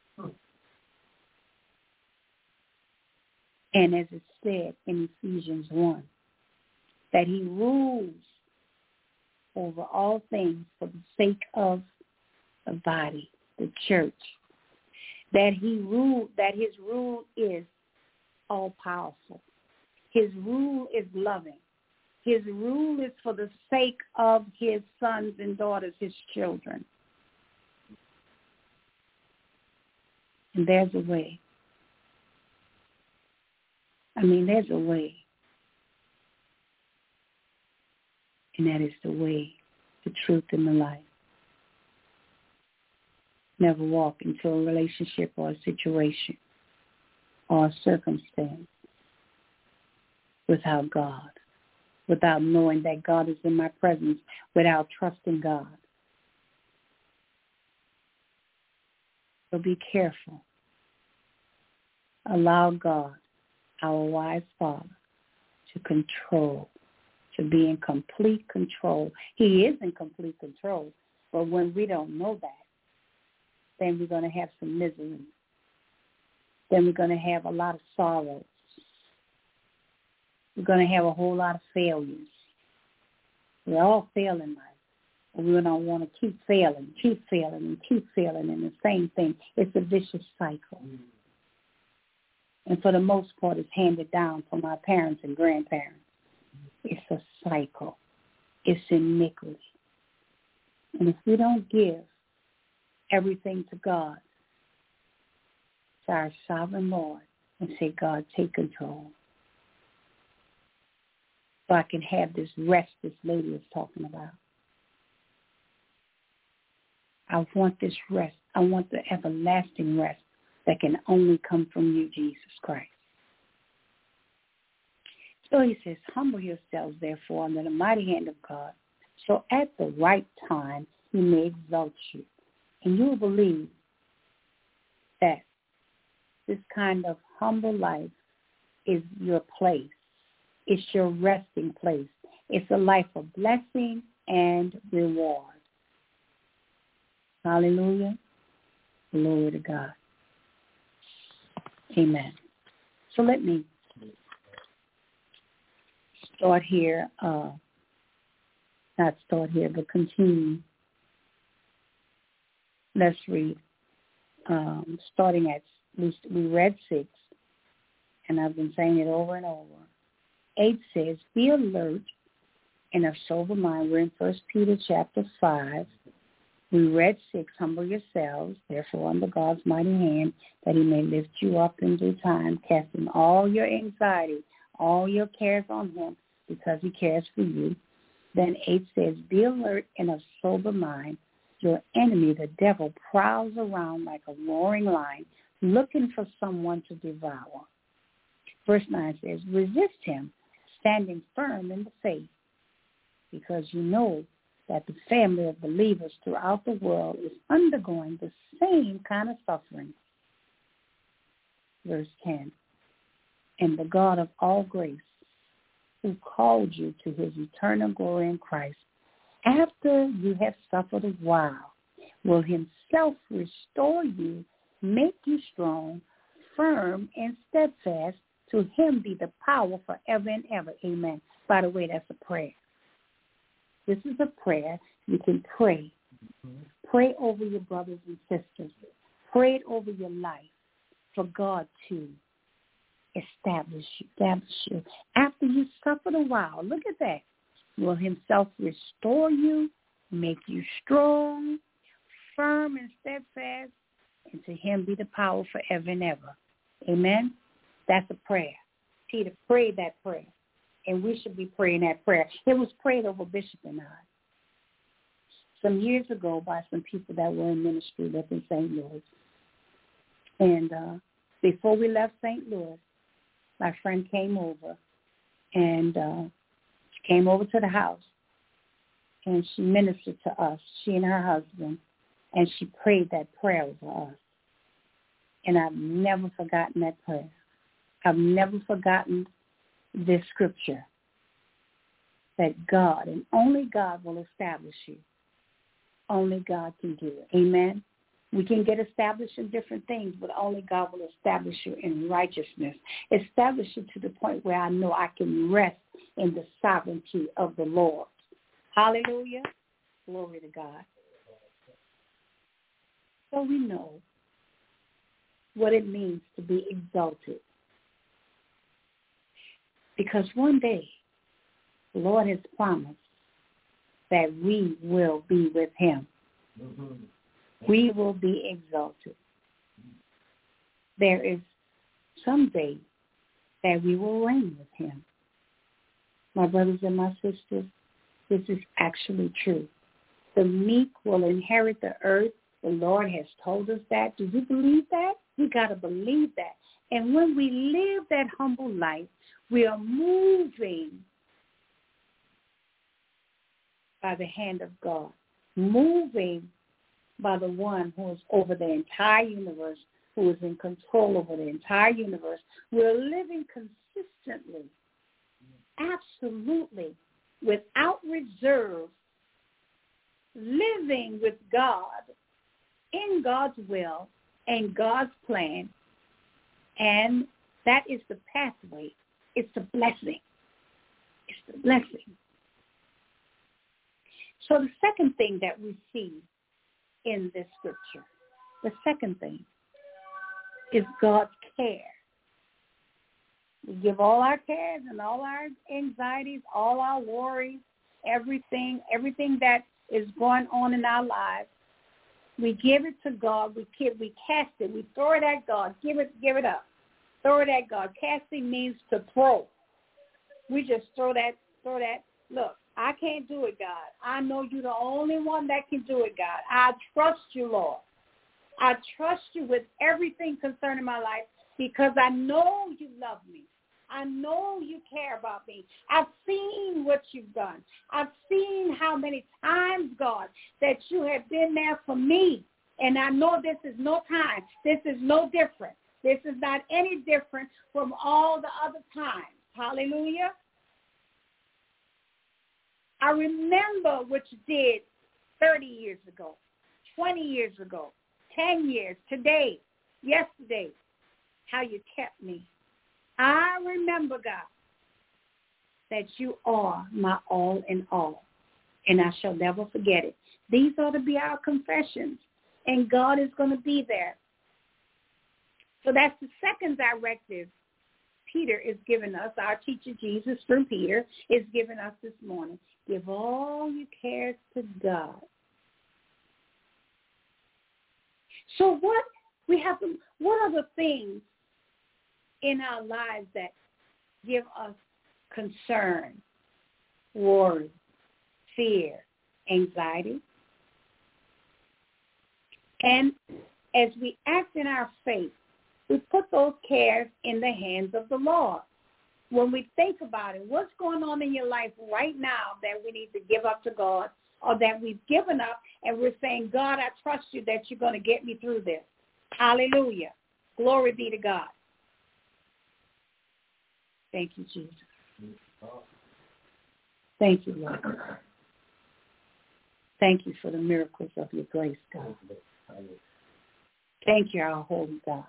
And as it said in Ephesians 1, that he rules over all things for the sake of the body, the church. That his rule is all powerful. His rule is loving. His rule is for the sake of his sons and daughters, his children. And there's a way. There's a way. And that is the way, the truth, and the life. Never walk into a relationship or a situation or a circumstance without God, without knowing that God is in my presence, without trusting God. So be careful. Allow God, our wise Father, to control, to be in complete control. He is in complete control, but when we don't know that, then we're going to have some misery. Then we're going to have a lot of sorrows. We're going to have a whole lot of failures. We all fail in life. But we don't want to keep failing, and keep failing in the same thing. It's a vicious cycle. And for the most part, it's handed down from our parents and grandparents. It's a cycle. It's iniquity. And if we don't give everything to God, to our sovereign Lord, and say, God, take control. So I can have this rest this lady is talking about. I want this rest. I want the everlasting rest that can only come from you, Jesus Christ. So he says, humble yourselves, therefore, under the mighty hand of God, so at the right time he may exalt you. And you will believe that this kind of humble life is your place. It's your resting place. It's a life of blessing and reward. Hallelujah. Glory to God. Amen. So let me start here, not start here, but continue. Let's read, starting at least, we read 6, and I've been saying it over and over. 8 says, be alert and of sober mind. We're in 1 Peter chapter 5. We read 6, humble yourselves, therefore, under God's mighty hand, that he may lift you up in due time, casting all your anxiety, all your cares on him, because he cares for you. Then 8 says, be alert and of sober mind. Your enemy, the devil, prowls around like a roaring lion, looking for someone to devour. Verse 9 says, resist him, standing firm in the faith, because you know that the family of believers throughout the world is undergoing the same kind of suffering. Verse 10, and the God of all grace, who called you to his eternal glory in Christ, after you have suffered a while, will himself restore you, make you strong, firm, and steadfast. To him be the power forever and ever. Amen. By the way, that's a prayer. This is a prayer. You can pray. Pray over your brothers and sisters. Pray it over your life for God to establish you. After you suffered a while, look at that. Will himself restore you, make you strong, firm, and steadfast, and to him be the power forever and ever. Amen? That's a prayer. Peter prayed that prayer, and we should be praying that prayer. It was prayed over Bishop and I some years ago by some people that were in ministry up in St. Louis. And before we left St. Louis, my friend came over, and she came over to the house, and she ministered to us, she and her husband, and she prayed that prayer over us. And I've never forgotten that prayer. I've never forgotten this scripture, that God, and only God, will establish you. Only God can do it. Amen? We can get established in different things, but only God will establish you in righteousness. Establish you to the point where I know I can rest in the sovereignty of the Lord. Hallelujah. Glory to God. So we know what it means to be exalted. Because one day, The Lord has promised that we will be with him. Mm-hmm. We will be exalted. There is someday that we will reign with him. My brothers and my sisters, this is actually true. The meek will inherit the earth. The Lord has told us that. Do you believe that? We got to believe that. And when we live that humble life, we are moving by the hand of God, moving by the one who is over the entire universe, who is in control over the entire universe. We're living consistently, absolutely, without reserve, living with God in God's will and God's plan. And that is the pathway. It's the blessing. It's the blessing. So the second thing that we see in this scripture, the second thing is God's care. We give all our cares and all our anxieties, all our worries, everything that is going on in our lives. We give it to God. We cast it. We throw it at God. Give it up. Throw it at God. Casting means to throw. We just throw that. Look, I can't do it, God. I know you're the only one that can do it, God. I trust you, Lord. I trust you with everything concerning my life because I know you love me. I know you care about me. I've seen what you've done. I've seen how many times, God, that you have been there for me. And I know this is no time. This is no different. This is not any different from all the other times. Hallelujah. I remember what you did 30 years ago, 20 years ago, 10 years, today, yesterday, how you kept me. I remember, God, that you are my all in all, and I shall never forget it. These ought to be our confessions, and God is going to be there. So that's the second directive Peter is giving us, our teacher Jesus through Peter is giving us this morning. Give all your cares to God. So what are the things in our lives that give us concern, worry, fear, anxiety? And as we act in our faith, we put those cares in the hands of the Lord. When we think about it, what's going on in your life right now that we need to give up to God or that we've given up and we're saying, God, I trust you that you're going to get me through this. Hallelujah. Glory be to God. Thank you, Jesus. Thank you, Lord. Thank you for the miracles of your grace, God. Thank you, our holy God,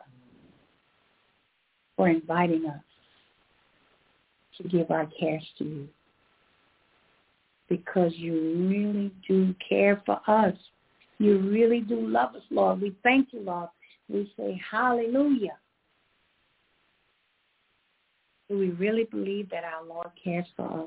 for inviting us to give our cares to you because you really do care for us. You really do love us, Lord. We thank you, Lord. We say hallelujah. Do we really believe that our Lord cares for us?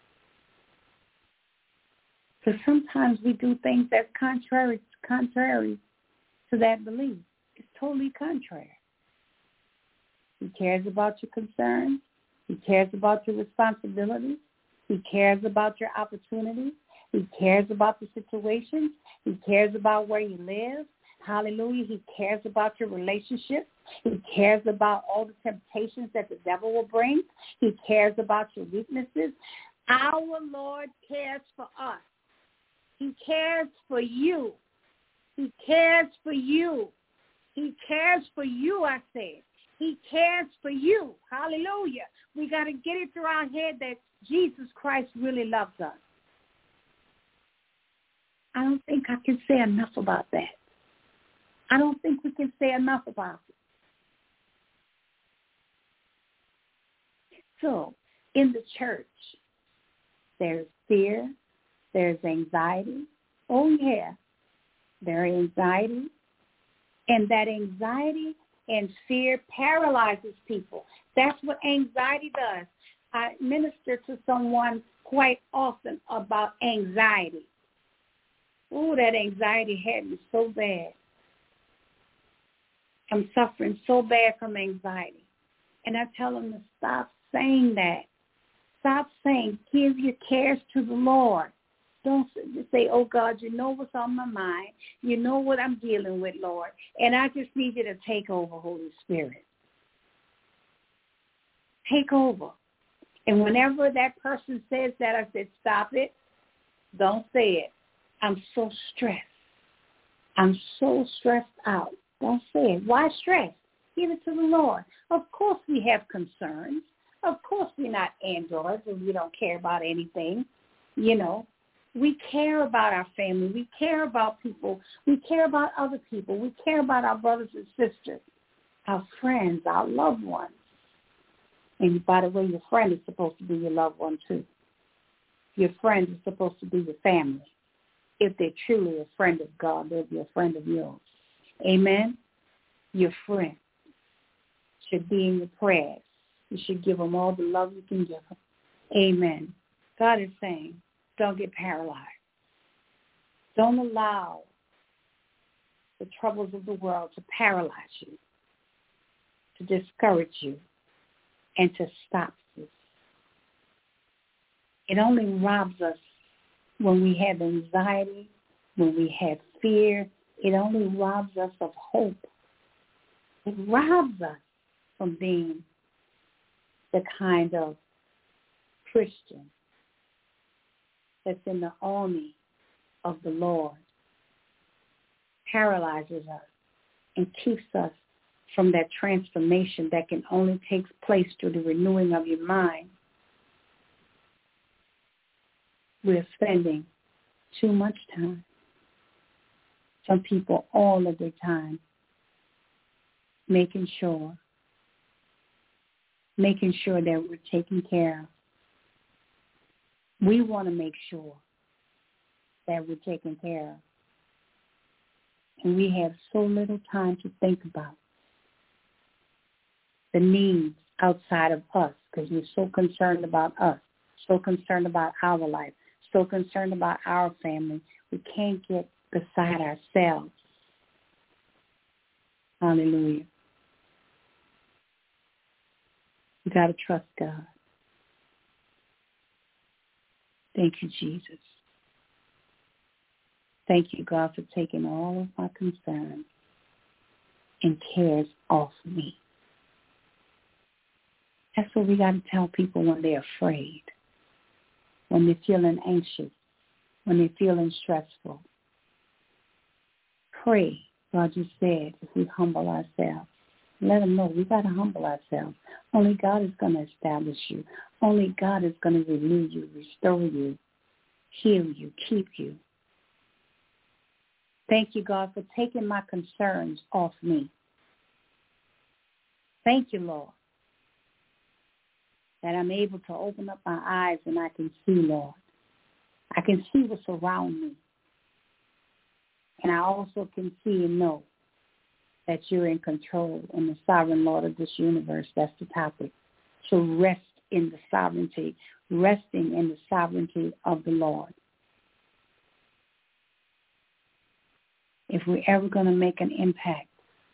Because sometimes we do things that's contrary to that belief. It's totally contrary. He cares about your concerns. He cares about your responsibilities. He cares about your opportunities. He cares about the situations. He cares about where you live. Hallelujah. He cares about your relationships. He cares about all the temptations that the devil will bring. He cares about your weaknesses. Our Lord cares for us. He cares for you. He cares for you. He cares for you, I said. He cares for you. Hallelujah. We got to get it through our head that Jesus Christ really loves us. I don't think I can say enough about that. I don't think we can say enough about it. So, in the church, there's fear, there's anxiety. Oh, yeah, there's anxiety. And that anxiety and fear paralyzes people. That's what anxiety does. I ministered to someone quite often about anxiety. Oh, that anxiety had me so bad. I'm suffering so bad from anxiety. And I tell them to stop saying that. Stop saying, give your cares to the Lord. Don't just say, oh, God, you know what's on my mind. You know what I'm dealing with, Lord. And I just need you to take over, Holy Spirit. Take over. And whenever that person says that, I said, stop it. Don't say it. I'm so stressed. I'm so stressed out. Don't say it. Why stress? Give it to the Lord. Of course we have concerns. Of course we're not androids and we don't care about anything. You know, we care about our family. We care about people. We care about other people. We care about our brothers and sisters, our friends, our loved ones. And by the way, your friend is supposed to be your loved one too. Your friend is supposed to be your family. If they're truly a friend of God, they'll be a friend of yours. Amen? Your friend should be in your prayers. You should give them all the love you can give them. Amen. God is saying, don't get paralyzed. Don't allow the troubles of the world to paralyze you, to discourage you, and to stop you. It only robs us when we have anxiety, when we have fear. It only robs us of hope. It robs us from being the kind of Christian that's in the army of the Lord. Paralyzes us and keeps us from that transformation that can only take place through the renewing of your mind. We're spending too much time. Some people all of their time making sure that we're taken care of. We want to make sure that we're taken care of. And we have so little time to think about the needs outside of us because we're so concerned about us, so concerned about our life, so concerned about our family. We can't get beside ourselves. Hallelujah. We got to trust God. Thank you, Jesus. Thank you, God, for taking all of my concerns and cares off me. That's what we got to tell people when they're afraid, when they're feeling anxious, when they're feeling stressful. Pray, God, you said, if we humble ourselves. Let them know we got to humble ourselves. Only God is going to establish you. Only God is going to renew you, restore you, heal you, keep you. Thank you, God, for taking my concerns off me. Thank you, Lord, that I'm able to open up my eyes and I can see, Lord. I can see what's around me. And I also can see and know that you're in control and the sovereign Lord of this universe. That's the topic. To rest in the sovereignty, resting in the sovereignty of the Lord. If we're ever going to make an impact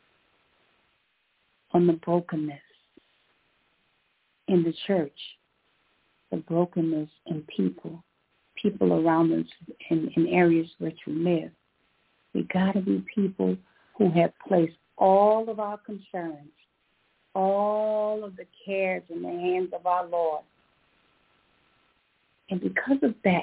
on the brokenness in the church, the brokenness in people around us in areas which we live, we got to be people who have placed all of our concerns, all of the cares in the hands of our Lord. And because of that,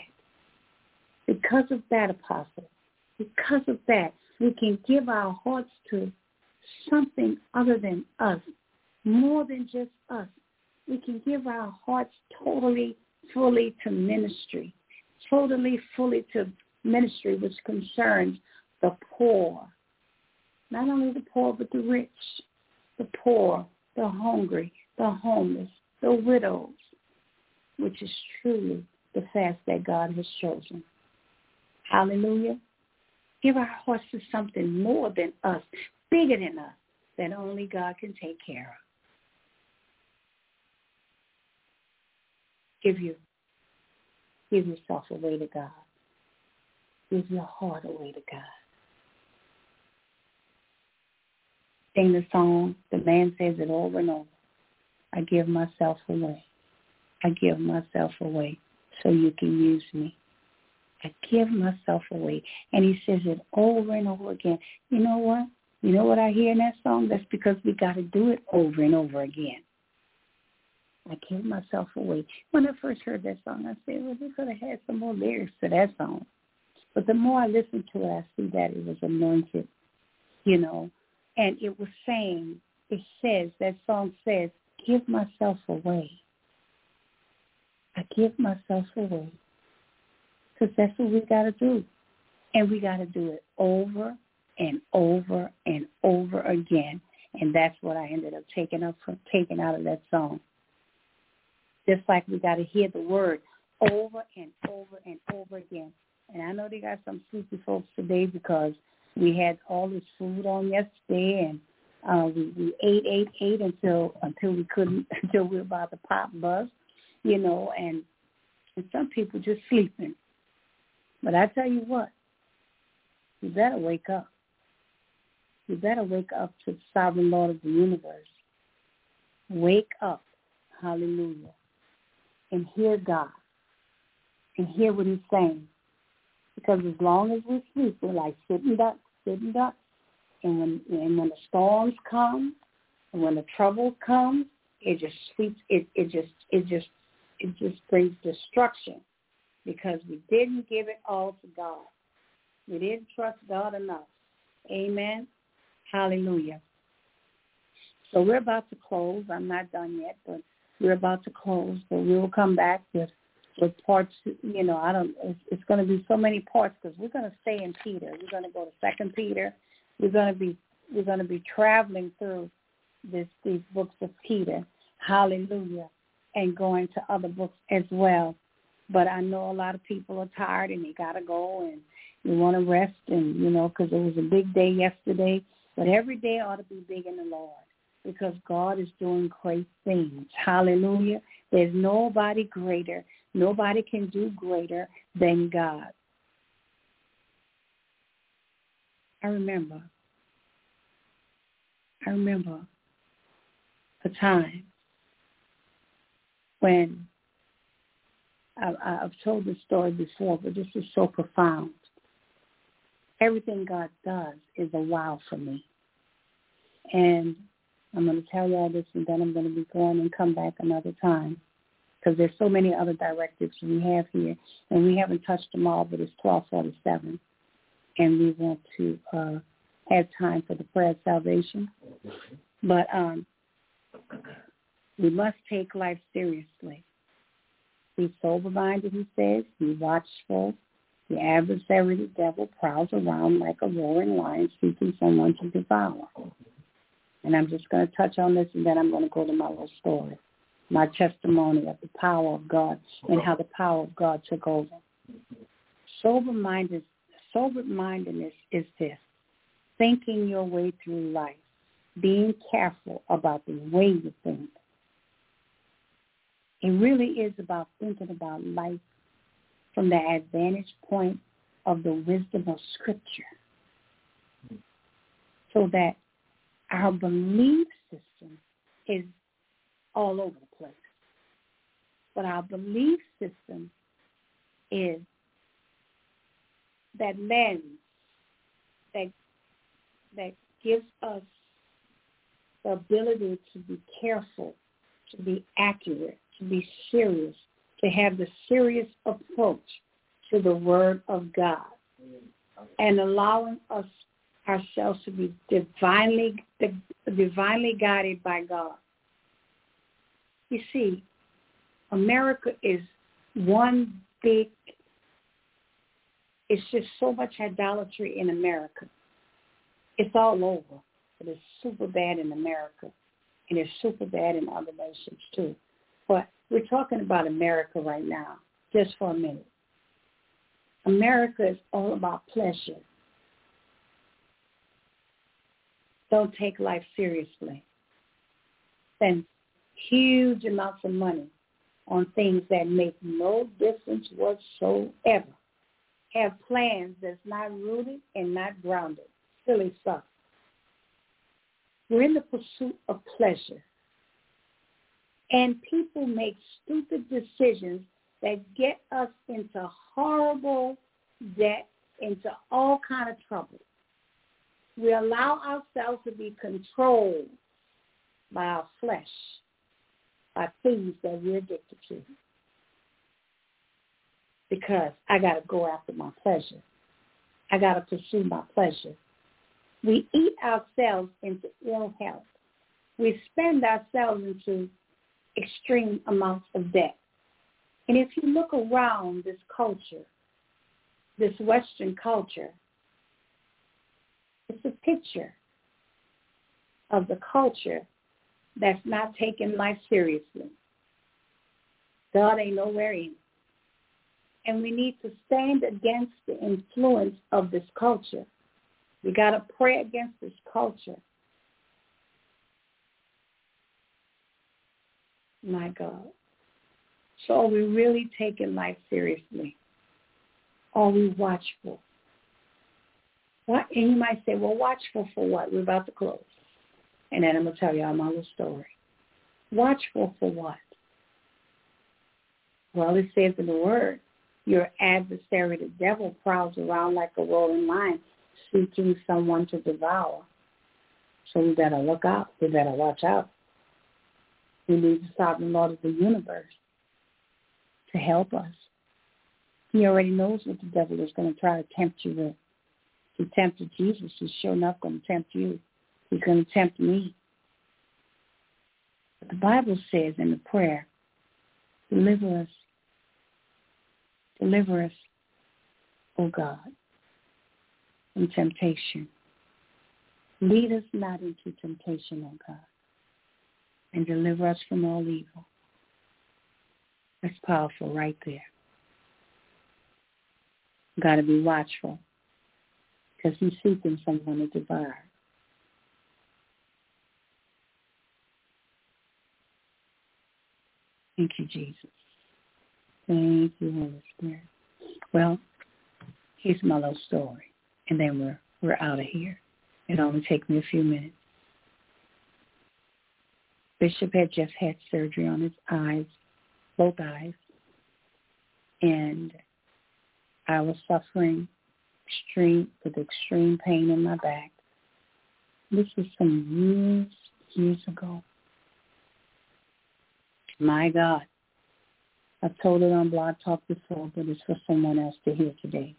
Apostle, because of that, we can give our hearts to something other than us, more than just us. We can give our hearts totally, fully to ministry, totally, fully to ministry which concerns the poor. Not only the poor, but the rich, the poor, the hungry, the homeless, the widows, which is truly the fast that God has chosen. Hallelujah. Give our hearts to something more than us, bigger than us, that only God can take care of. Give you Give yourself away to God. Give your heart away to God. Sing the song. The man says it over and over. I give myself away. I give myself away so you can use me. I give myself away. And he says it over and over again. You know what? You know what I hear in that song? That's because we got to do it over and over again. I give myself away. When I first heard that song, I said, well, they could have had some more lyrics to that song. But the more I listen to it, I see that it was anointed, you know. And it was saying, it says, that song says, give myself away. I give myself away. Because that's what we got to do. And we got to do it over and over and over again. And that's what I ended up taking out of that song. Just like we got to hear the word over and over and over again. And I know they got some sleepy folks today because we had all this food on yesterday, and we ate until we couldn't, until we were about to pop buzz, you know, and some people just sleeping. But I tell you what, you better wake up. You better wake up to the sovereign Lord of the universe. Wake up, hallelujah, and hear God, and hear what he's saying. Because as long as we sleep, we're like sitting ducks. And when the storms come, and when the trouble comes, it just sweeps. It just brings destruction, because we didn't give it all to God. We didn't trust God enough. Amen. Hallelujah. So we're about to close. I'm not done yet, but we're about to close. But we will come back with parts. You know, it's going to be so many parts because we're going to stay in Peter. We're going to go to 2 Peter. We're going to be traveling through these books of Peter. Hallelujah. And going to other books as well. But I know a lot of people are tired and they got to go and you want to rest, and, you know, because it was a big day yesterday. But every day ought to be big in the Lord, because God is doing great things. Hallelujah. There's nobody greater. Nobody can do greater than God. I remember a time when I've told this story before, but this is so profound. Everything God does is a wow for me. And I'm going to tell you all this, and then I'm going to be going and come back another time, because there's so many other directives we have here, and we haven't touched them all, but it's 12:47, and we want to have time for the prayer of salvation. But we must take life seriously. Be sober-minded, he says. Be watchful. The adversary, the devil, prowls around like a roaring lion seeking someone to devour. And I'm just going to touch on this, and then I'm going to go to my little story, my testimony of the power of God and how the power of God took over. Sober-mindedness is this: thinking your way through life, being careful about the way you think. It really is about thinking about life from the advantage point of the wisdom of Scripture, so that our belief system is all over the place. But our belief system is that lens that gives us the ability to be careful, to be accurate, to be serious, to have the serious approach to the Word of God, and allowing ourselves to be divinely guided by God. You see, America is one big, it's just so much idolatry in America. It's all over, but it's super bad in America, and it's super bad in other nations too. But we're talking about America right now, just for a minute. America is all about pleasure. Don't take life seriously. Spend huge amounts of money on things that make no difference whatsoever. Have plans that's not rooted and not grounded. Silly stuff. We're in the pursuit of pleasure. And people make stupid decisions that get us into horrible debt, into all kind of trouble. We allow ourselves to be controlled by our flesh, by things that we're addicted to. Because I got to go after my pleasure. I got to pursue my pleasure. We eat ourselves into ill health. We spend ourselves into extreme amounts of debt. And if you look around this culture, this Western culture, it's a picture of the culture that's not taking life seriously. God ain't nowhere in. And we need to stand against the influence of this culture. We got to pray against this culture. My God. So are we really taking life seriously? Are we watchful? What? And you might say, well, watchful for what? We're about to close. And then I'm going to tell y'all my little story. Watchful for what? Well, it says in the Word, your adversary, the devil, prowls around like a roaring lion, seeking someone to devour. So we better look out. We better watch out. We need the sovereign Lord of the universe to help us. He already knows what the devil is going to try to tempt you with. He tempted Jesus. He's sure enough going to tempt you. He's going to tempt me. But the Bible says in the prayer, deliver us. Deliver us, O God, from temptation. Lead us not into temptation, O God, and deliver us from all evil. That's powerful right there. Got to be watchful because he's seeking someone to devour. Thank you, Jesus. Thank you, Holy Spirit. Well, here's my little story, and then we're out of here. It'll only take me a few minutes. Bishop had just had surgery on his eyes, both eyes, and I was suffering with extreme pain in my back. This was some years ago. My God. I've told it on Blog Talk before, but it's for someone else to hear today.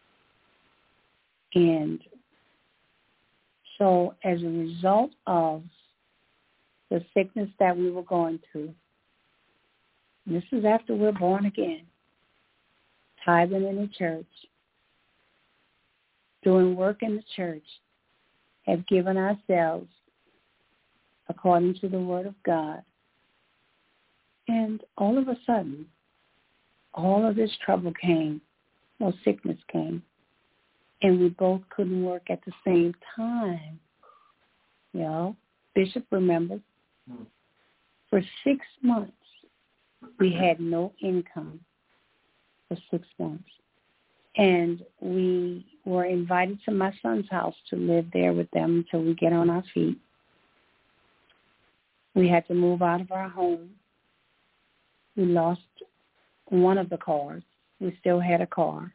And so as a result of the sickness that we were going through, this is after we're born again, tithing in the church, doing work in the church, have given ourselves according to the Word of God. And all of a sudden, all of this trouble came, or sickness came, and we both couldn't work at the same time. You know, Bishop remembers, for 6 months, we had no income for 6 months. And we were invited to my son's house to live there with them until we get on our feet. We had to move out of our home. We lost one of the cars. We still had a car.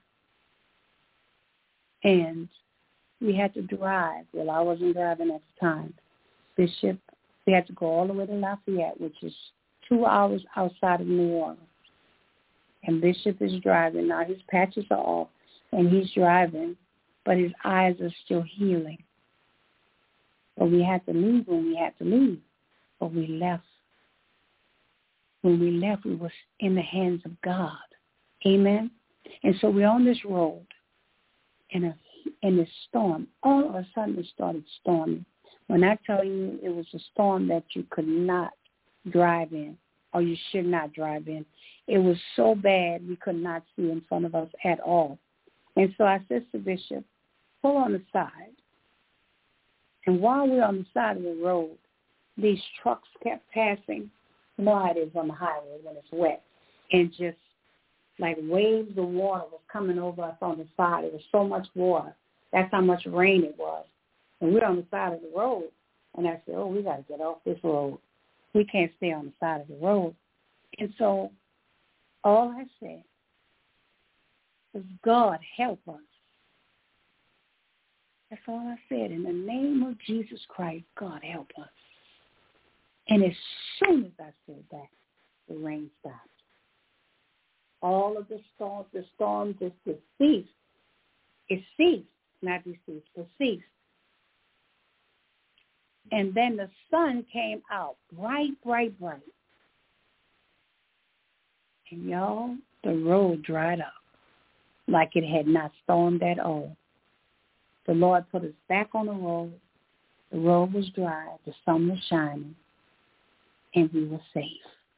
And we had to drive. Well, I wasn't driving at the time. Bishop, we had to go all the way to Lafayette, which is 2 hours outside of New Orleans. And Bishop is driving. Now his patches are off, and he's driving, but his eyes are still healing. But we had to leave when we had to leave. But we left. When we left, we were in the hands of God. Amen? And so we're on this road in this storm. All of a sudden, it started storming. When I tell you it was a storm that you could not drive in, or you should not drive in, it was so bad we could not see in front of us at all. And so I said to Bishop, pull on the side. And while we're on the side of the road, these trucks kept passing. You know how it is on the highway when it's wet. and just like waves of water was coming over us on the side. It was so much water. That's how much rain it was. And we're on the side of the road. And I said, we got to get off this road. We can't stay on the side of the road. And so all I said was, God, help us. That's all I said. In the name of Jesus Christ, God, help us. And as soon as I said that, the rain stopped. All of the storm just ceased. It ceased, not deceased, but ceased. And then the sun came out, bright, bright, bright. And y'all, the road dried up like it had not stormed at all. The Lord put us back on the road. The road was dry. The sun was shining. And we were safe.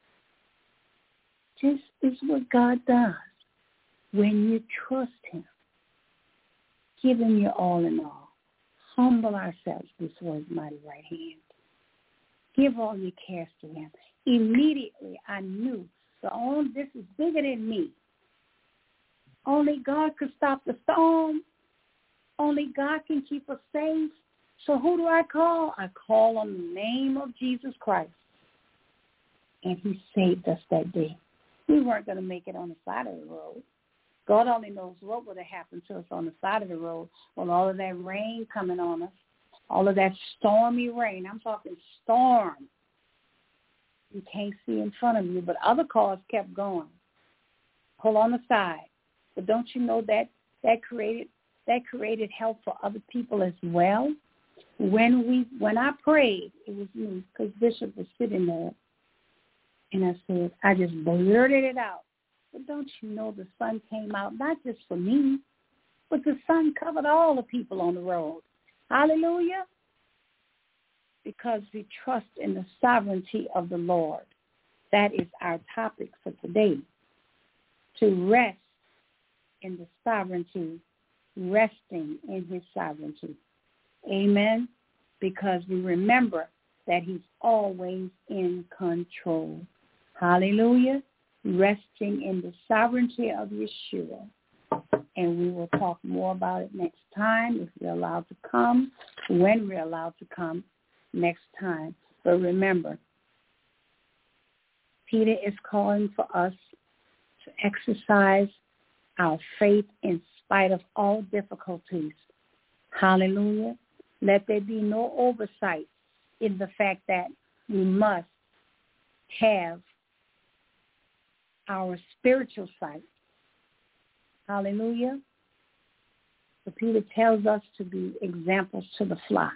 This is what God does when you trust him. Give him your all in all. Humble ourselves before his mighty right hand. Give all your cares to him. Immediately I knew this is bigger than me. Only God could stop the storm. Only God can keep us safe. So who do I call? I call on the name of Jesus Christ. And he saved us that day. We weren't going to make it on the side of the road. God only knows what would have happened to us on the side of the road with all of that rain coming on us, all of that stormy rain. I'm talking storm. You can't see in front of you, but other cars kept going. Pull on the side. But don't you know that created help for other people as well? When I prayed, it was me, because Bishop was sitting there, and I said, I just blurted it out. But don't you know the sun came out, not just for me, but the sun covered all the people on the road. Hallelujah. Because we trust in the sovereignty of the Lord. That is our topic for today. To rest in the sovereignty, resting in his sovereignty. Amen. Because we remember that he's always in control. Hallelujah. Resting in the sovereignty of Yeshua. And we will talk more about it next time if we're allowed to come, when we're allowed to come next time. But remember, Peter is calling for us to exercise our faith in spite of all difficulties. Hallelujah. Let there be no oversight in the fact that we must have our spiritual sight. Hallelujah. So Peter tells us to be examples to the flock,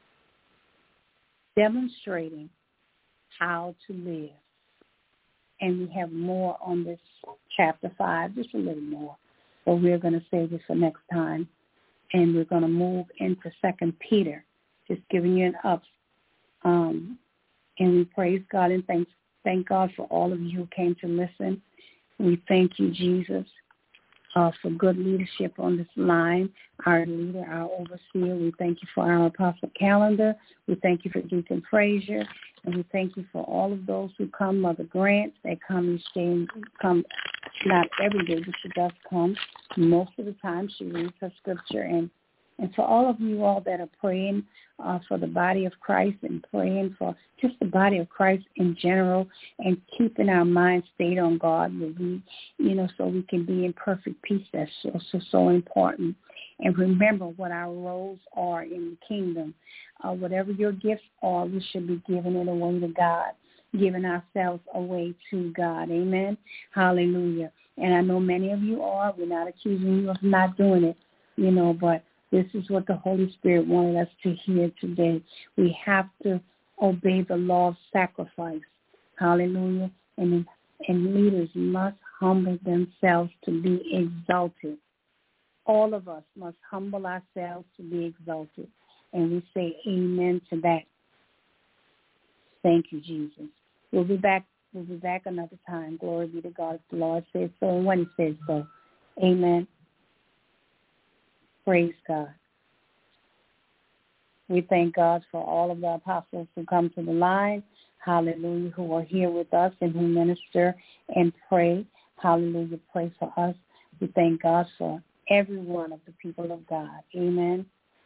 demonstrating how to live. And we have more on this chapter 5, just a little more. But we're going to save it for next time. And we're going to move into 2 Peter, just giving you an up. And we praise God and thank God for all of you who came to listen. We thank you, Jesus, for good leadership on this line, our leader, our overseer. We thank you for our Apostle Calendar. We thank you for Deacon Frazier. And we thank you for all of those who come, Mother Grant. They come and stay and come, not every day, but she does come. Most of the time she reads her scripture. And for all of you all that are praying for the body of Christ and praying for just the body of Christ in general and keeping our minds stayed on God, so we can be in perfect peace. That's so important. And remember what our roles are in the kingdom. Whatever your gifts are, we should be giving it away to God, giving ourselves away to God. Amen. Hallelujah. And I know many of you are. We're not accusing you of not doing it, but this is what the Holy Spirit wanted us to hear today. We have to obey the law of sacrifice. Hallelujah. And leaders must humble themselves to be exalted. All of us must humble ourselves to be exalted. And we say amen to that. Thank you, Jesus. We'll be back another time. Glory be to God. If the Lord says so and when he says so. Amen. Praise God. We thank God for all of the apostles who come to the line, hallelujah, who are here with us and who minister and pray, hallelujah, pray for us. We thank God for every one of the people of God. Amen.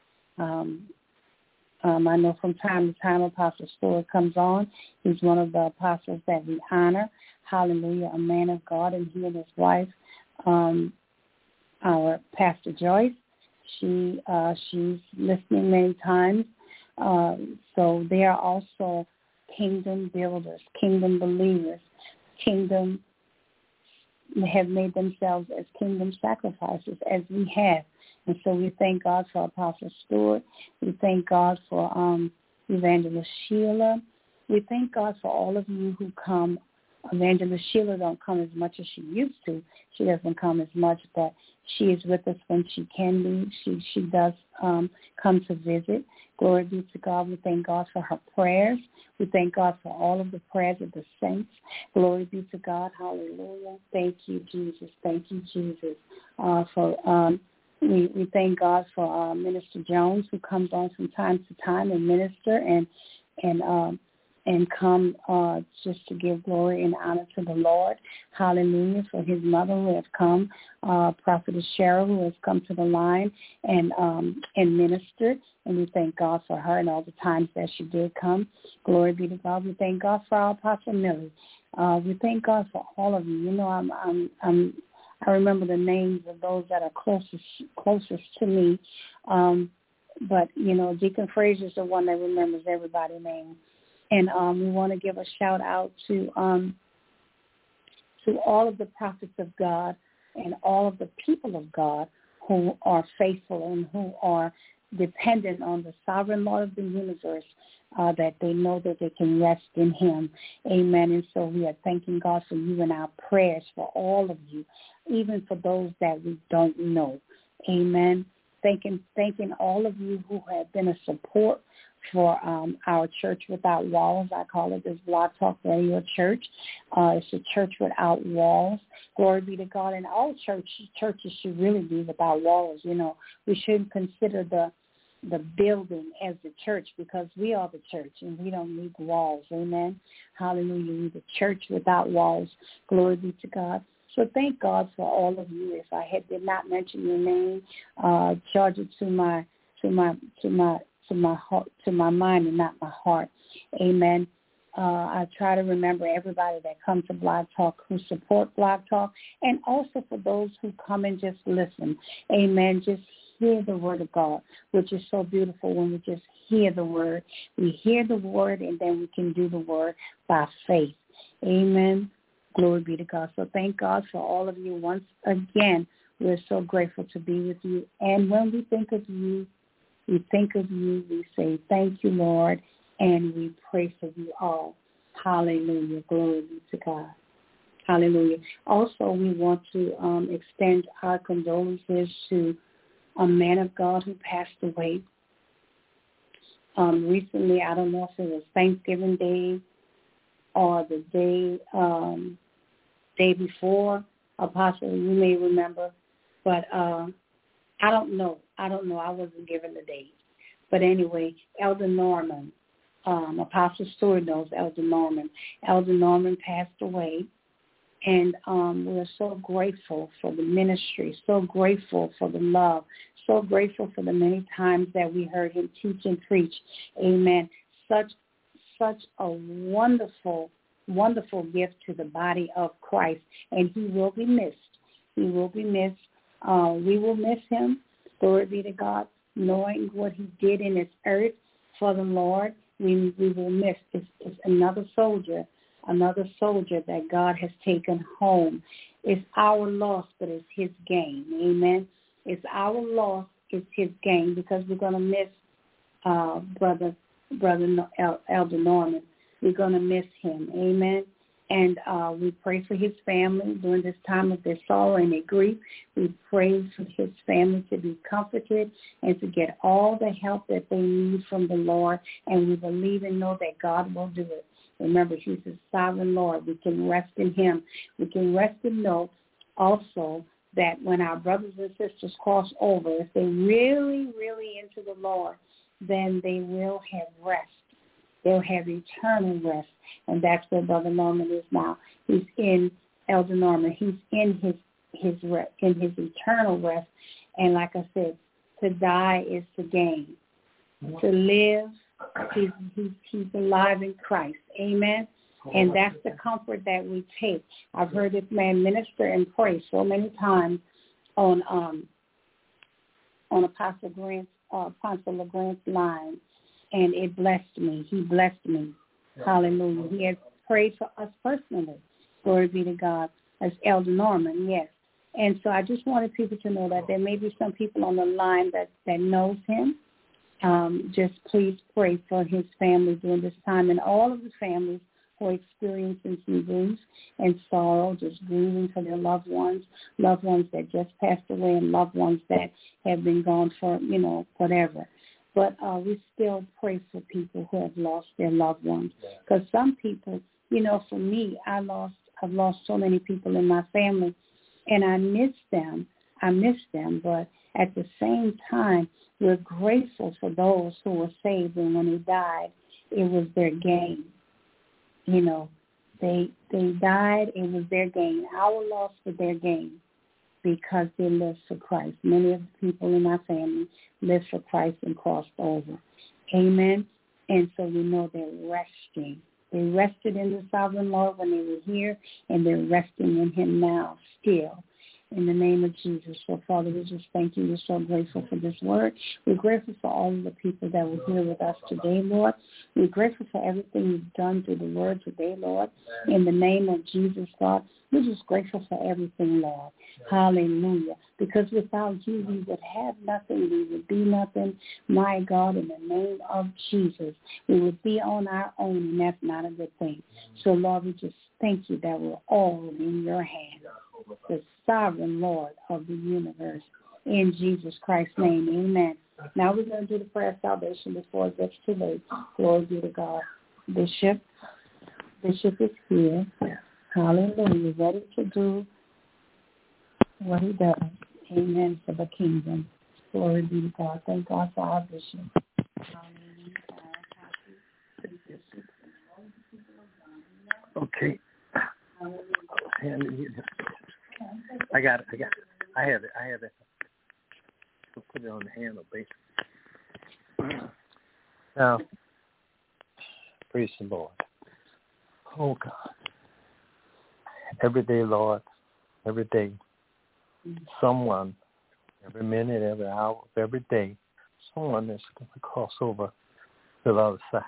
I know from time to time Apostle Stewart comes on. He's one of the apostles that we honor. Hallelujah, a man of God, and he and his wife, our Pastor Joyce, she's listening many times. So they are also kingdom builders, kingdom believers, have made themselves as kingdom sacrifices as we have. And so we thank God for Apostle Stewart. We thank God for Evangelist Sheila. We thank God for all of you who come. Evangelist Sheila don't come as much as she used to. She doesn't come as much, but she is with us when she can be. She does come to visit. Glory be to God. We thank God for her prayers. We thank God for all of the prayers of the saints. Glory be to God. Hallelujah. Thank you, Jesus. Thank you, Jesus. We thank God for Minister Jones, who comes on from time to time and minister and come just to give glory and honor to the Lord. Hallelujah. For his mother who has come, Prophetess Cheryl, who has come to the line and ministered. And we thank God for her and all the times that she did come. Glory be to God. We thank God for our Apostle Millie. We thank God for all of you. You know, I remember the names of those that are closest to me. But, you know, Deacon Frazier is the one that remembers everybody's name. And we want to give a shout out to all of the prophets of God and all of the people of God who are faithful and who are dependent on the sovereign Lord of the universe, that they know that they can rest in him. Amen. And so we are thanking God for you and our prayers for all of you, even for those that we don't know. Amen. Thanking all of you who have been a support for our Church Without Walls. I call it this Blog Talk Radio Church. It's a church without walls. Glory be to God. And all churches should really be without walls. You know, we shouldn't consider the building as the church, because we are the church and we don't need walls. Amen. Hallelujah. We're the church without walls. Glory be to God. So thank God for all of you. If I did not mention your name, charge it to my heart, to my mind and not my heart. Amen. I try to remember everybody that comes to Blog Talk, who support Blog Talk, and also for those who come and just listen. Amen. Just hear the word of God, which is so beautiful when we just hear the word. We hear the word and then we can do the word by faith. Amen. Glory be to God. So thank God for all of you once again. We're so grateful to be with you. And when we think of you, we say, thank you, Lord, and we pray for you all. Hallelujah. Glory be to God. Hallelujah. Also, we want to extend our condolences to a man of God who passed away recently. I don't know if it was Thanksgiving Day or the day before. Apostle, you may remember, but I don't know. I wasn't given the date. But anyway, Elder Norman, Apostle Stewart knows Elder Norman. Elder Norman passed away, and we're so grateful for the ministry, so grateful for the love, so grateful for the many times that we heard him teach and preach. Amen. Such a wonderful, wonderful gift to the body of Christ, and he will be missed. He will be missed. We will miss him. Glory be to God. Knowing what he did in this earth for the Lord, we will miss. It's another soldier that God has taken home. It's our loss, but it's his gain. Amen. It's our loss, it's his gain, because we're going to miss Brother Elder Norman. We're going to miss him. Amen. And we pray for his family during this time of their sorrow and their grief. We pray for his family to be comforted and to get all the help that they need from the Lord. And we believe and know that God will do it. Remember, he's the sovereign Lord. We can rest in him. We can rest and know also that when our brothers and sisters cross over, if they're really, really into the Lord, then they will have rest. They'll have eternal rest. And that's where Brother Norman is now. He's in Elder Norman. He's in his eternal rest. And like I said, to die is to gain. To live, he's alive in Christ. Amen. And that's the comfort that we take. I've heard this man minister and pray so many times on Apostle LeGrand's line, and it blessed me. He blessed me. Hallelujah. He has prayed for us personally. Glory be to God. As Elder Norman, yes. And so I just wanted people to know that there may be some people on the line that knows him. Just please pray for his family during this time, and all of the families who are experiencing some grief and sorrow, just grieving for their loved ones that just passed away, and loved ones that have been gone for, whatever. But we still pray for people who have lost their loved ones. Because some people, for me, I've lost so many people in my family, and I miss them, but at the same time, we're grateful for those who were saved, and when they died, it was their gain. They died, it was their gain. Our loss was their gain because they lived for Christ. Many of the people in my family lived for Christ and crossed over. Amen. And so we know they're resting. They rested in the sovereign Lord when they were here, and they're resting in him now still. In the name of Jesus. So, Father, we just thank you. We're so grateful for this word. We're grateful for all of the people that were here with us today, Lord. We're grateful for everything you've done through the word today, Lord. In the name of Jesus, God, we're just grateful for everything, Lord. Hallelujah. Because without you, we would have nothing. We would be nothing. My God, in the name of Jesus, we would be on our own, and that's not a good thing. So, Lord, we just thank you that we're all in your hands. The sovereign Lord of the universe. In Jesus Christ's name, amen. Now we're going to do the prayer of salvation before it gets too late. Glory be to God. Bishop is here. Hallelujah. Ready to do what he does. Amen. For the kingdom. Glory be to God. Thank God for our bishop. Okay. I got it. I have it. So put it on the handle, basically. Now, praise the Lord. Oh, God. Every day, Lord, every day, someone, every minute, every hour, every day, someone is going to cross over to the other side.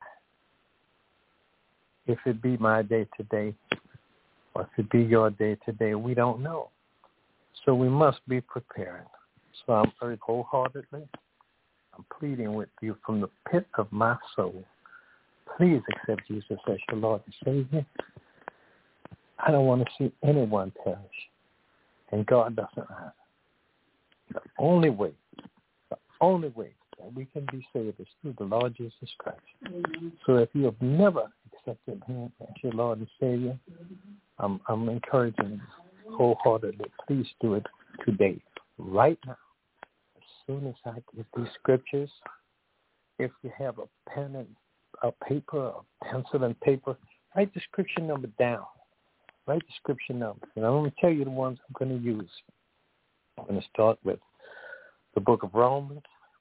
If it be my day today, or if it be your day today, we don't know. So we must be prepared. So I'm very wholeheartedly, I'm pleading with you from the pit of my soul. Please accept Jesus as your Lord and Savior. I don't want to see anyone perish. And God doesn't either. The only way that we can be saved is through the Lord Jesus Christ. Mm-hmm. So if you have never accepted him as your Lord and Savior, I'm encouraging you wholeheartedly. Please do it today, right now. As soon as I get these scriptures, if you have a pen and a paper, a pencil and paper, write the scripture number down. Write the scripture number. And I'm going to tell you the ones I'm going to use. I'm going to start with the book of Romans,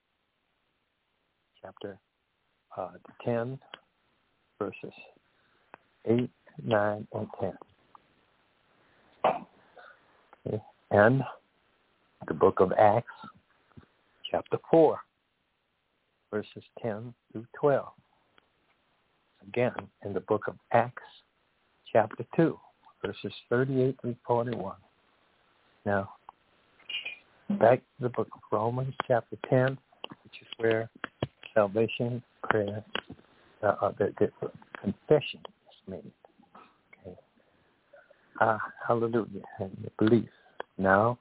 chapter 10, verses 8, 9, and 10. Okay. And the book of Acts, chapter 4, verses 10 through 12. Again, in the book of Acts, chapter 2, verses 38 through 41. Now, back to the book of Romans, chapter 10, which is where salvation, prayer, the confession is made. Okay. Hallelujah, and your belief. Now,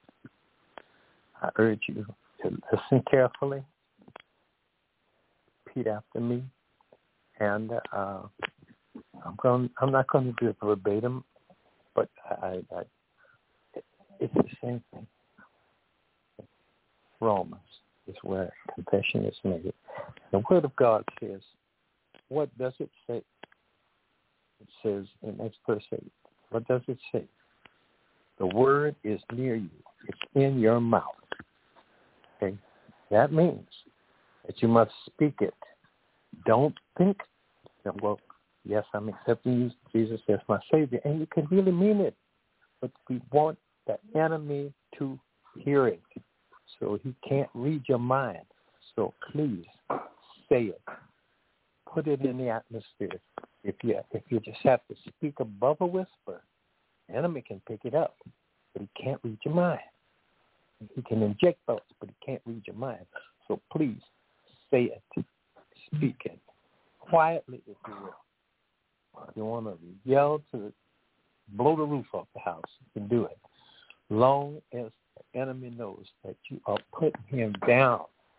I urge you to listen carefully, repeat after me, and I'm not going to do it verbatim, but it's the same thing. Romans is where confession is made. The Word of God says, what does it say? It says in verse 8, what does it say? The Word is near you. It's in your mouth. Okay? That means that you must speak it. Don't think, well, yes, I'm accepting you, Jesus as my Savior, and you can really mean it. But we want the enemy to hear it, so he can't read your mind. So please say it. Put it in the atmosphere. If you just have to speak above a whisper, the enemy can pick it up, but he can't read your mind. He can inject thoughts, but he can't read your mind. So please say it. Speak it. Quietly, if you will. If you want to yell to blow the roof off the house, you can do it. Long as the enemy knows that you are putting him down.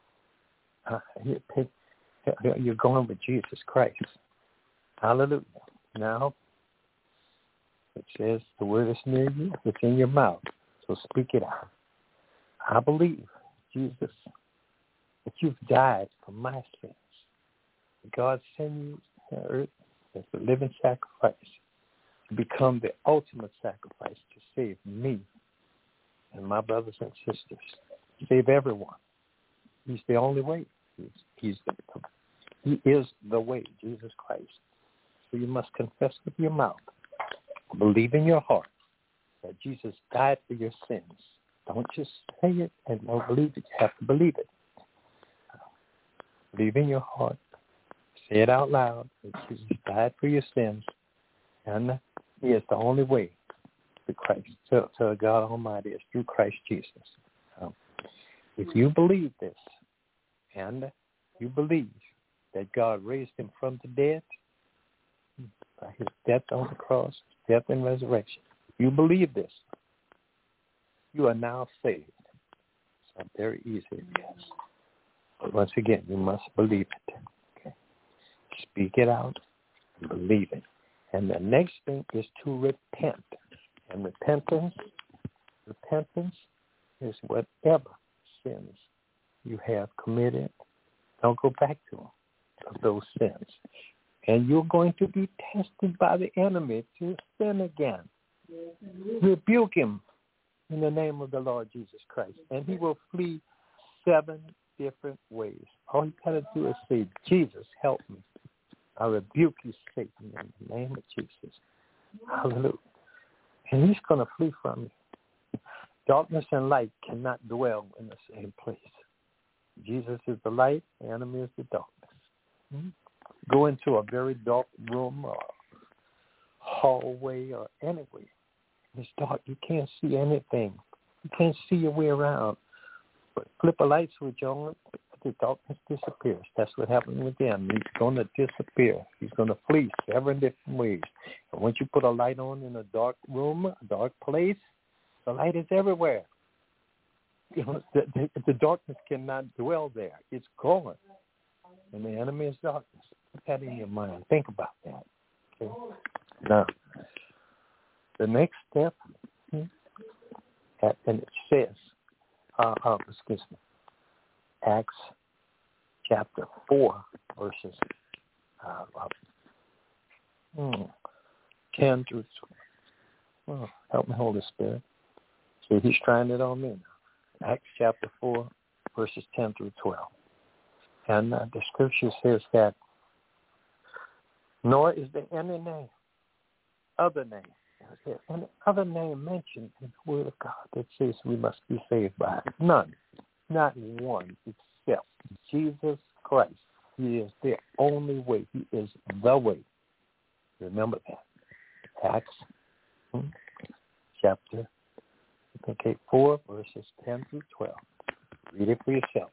You're going with Jesus Christ. Hallelujah. Now, it says the word is near you. It's in your mouth. So speak it out. I believe, Jesus, that you've died for my sins. God sent you to earth as a living sacrifice to become the ultimate sacrifice to save me and my brothers and sisters, save everyone. He's the only way. He is the way, Jesus Christ. So you must confess with your mouth, believe in your heart that Jesus died for your sins. Don't just say it and don't believe it. You have to believe it. Believe in your heart. Say it out loud that Jesus died for your sins, and he is the only way to Christ, to God Almighty, is through Christ Jesus. If you believe this, and you believe that God raised him from the dead by his death on the cross, death and resurrection, if you believe this, you are now saved. It's not very easy, yes. But once again, you must believe it. Okay. Speak it out and believe it. And the next thing is to repent. And repentance is whatever sins you have committed. Don't go back to them, of those sins. And you're going to be tested by the enemy to sin again. Rebuke him in the name of the Lord Jesus Christ, and he will flee 7 different ways. All you got to do is say, Jesus, help me. I rebuke you, Satan, in the name of Jesus. Hallelujah. And he's going to flee from you. Darkness and light cannot dwell in the same place. Jesus is the light, the enemy is the darkness. Go into a very dark room or hallway or anywhere. It's dark. You can't see anything. You can't see your way around. But flip a light switch on, the darkness disappears. That's what happened with them. He's going to disappear. He's going to flee 7 different ways. And once you put a light on in a dark room, a dark place, the light is everywhere. You know, the darkness cannot dwell there. It's gone. And the enemy is darkness. Put that in your mind. Think about that. Okay? Now, the next step, and it says, Acts chapter 4, verses 10 through 12. Oh, help me, Holy Spirit. See, he's trying it on me now. Acts chapter 4, verses 10 through 12. And the scripture says that, nor is there any name, other name. Any other name mentioned in the Word of God that says we must be saved by it. None. Not one except Jesus Christ. He is the only way. He is the way. Remember that. Acts chapter 4, verses 10 through 12. Read it for yourself.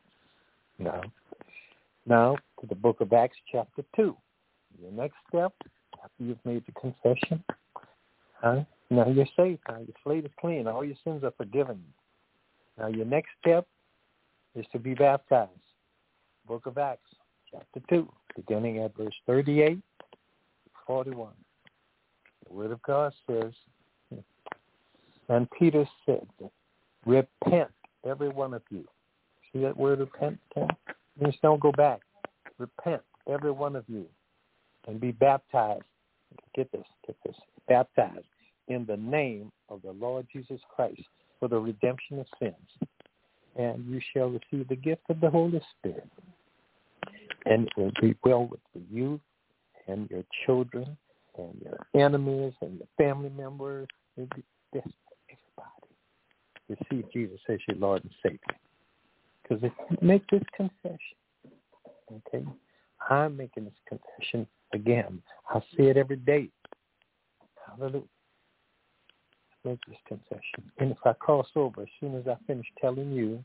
Now to the book of Acts chapter 2. Your next step, after you've made the confession, now you're saved. Now your slate is clean. All your sins are forgiven. Now your next step is to be baptized. Book of Acts, chapter 2, beginning at verse 38 to 41. The Word of God says, and Peter said, repent, every one of you. See that word repent? Just don't go back. Repent, every one of you, and be baptized. Get this. Baptized in the name of the Lord Jesus Christ for the redemption of sins. And you shall receive the gift of the Holy Spirit. And it will be well with the youth and your children and your enemies and your family members. It will be best for everybody. Receive Jesus as your Lord and Savior. Because if you make this confession, okay, I'm making this confession again. I say it every day. Hallelujah. Make this confession. And if I cross over, as soon as I finish telling you,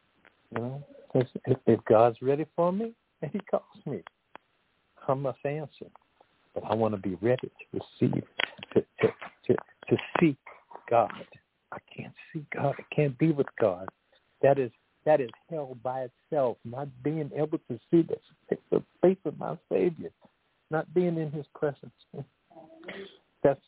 if God's ready for me, and he calls me, I must answer. But I want to be ready to receive, to seek God. I can't see God. I can't be with God. That is hell by itself, not being able to see the face of my Savior, not being in his presence. That's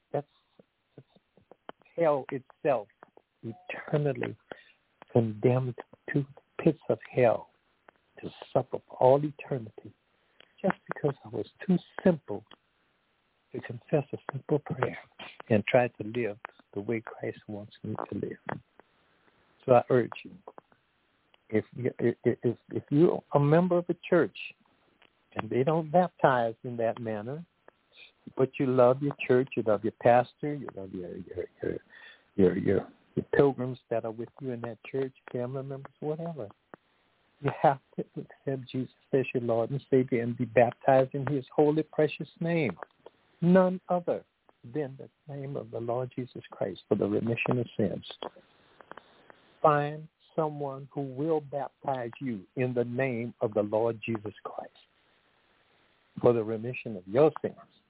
hell itself, eternally condemned to pits of hell to suffer for all eternity, just because I was too simple to confess a simple prayer and try to live the way Christ wants me to live. So I urge you, if you're a member of a church and they don't baptize in that manner, but you love your church, you love your pastor, you love your pilgrims that are with you in that church, family members, whatever, you have to accept Jesus as your Lord and Savior and be baptized in his holy, precious name. None other than the name of the Lord Jesus Christ for the remission of sins. Find someone who will baptize you in the name of the Lord Jesus Christ for the remission of your sins.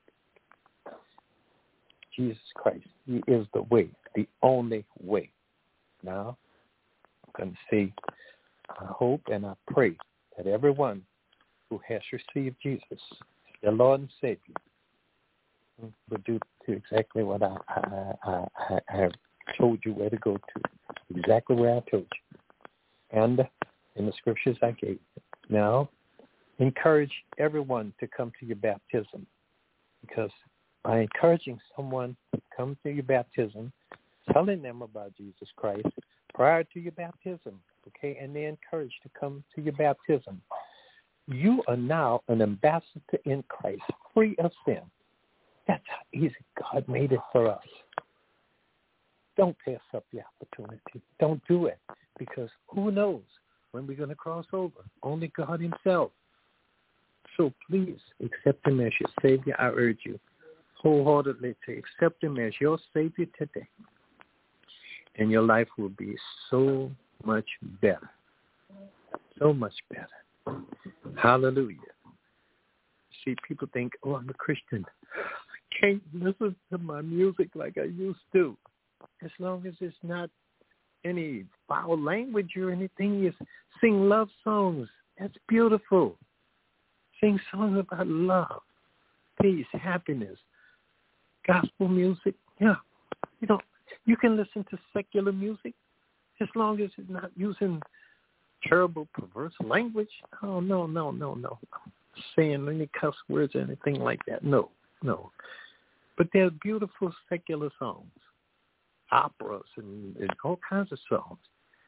Jesus Christ, he is the way, the only way. Now, I'm going to say, I hope and I pray that everyone who has received Jesus, their Lord and Savior, will do exactly what I have told you where to go to, exactly where I told you, and in the scriptures I gave you. Now, encourage everyone to come to your baptism, because by encouraging someone to come to your baptism, telling them about Jesus Christ prior to your baptism, okay, and they're encouraged to come to your baptism, you are now an ambassador in Christ, free of sin. That's how easy God made it for us. Don't pass up the opportunity. Don't do it, because who knows when we're going to cross over? Only God himself. So please accept him as your Savior. I urge you wholeheartedly to accept him as your Savior today. And your life will be so much better. So much better. Hallelujah. See, people think, oh, I'm a Christian. I can't listen to my music like I used to. As long as it's not any foul language or anything, you sing love songs. That's beautiful. Sing songs about love, peace, happiness, gospel music. Yeah, you can listen to secular music as long as it's not using terrible, perverse language. Oh, no. Saying any cuss words or anything like that. No. But there's beautiful secular songs, operas, and all kinds of songs,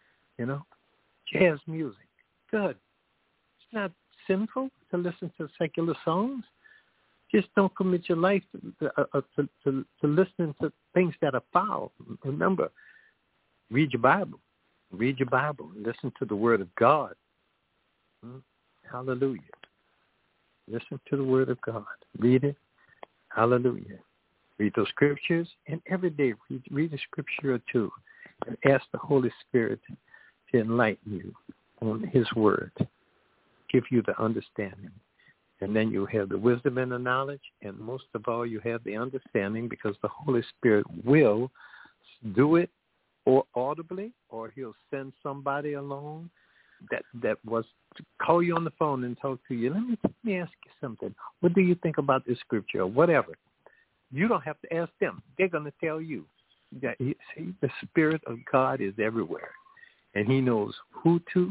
jazz music. Good. It's not sinful to listen to secular songs. Just don't commit your life to listening to things that are foul. Remember, read your Bible. Read your Bible. Listen to the Word of God. Hallelujah. Listen to the Word of God. Read it. Hallelujah. Read those scriptures, and every day read a scripture or two, and ask the Holy Spirit to enlighten you on his Word, give you the understanding. And then you have the wisdom and the knowledge, and most of all, you have the understanding, because the Holy Spirit will do it or audibly, or he'll send somebody along that was to call you on the phone and talk to you. Let me ask you something. What do you think about this scripture or whatever? You don't have to ask them. They're going to tell you. See, the Spirit of God is everywhere, and he knows who to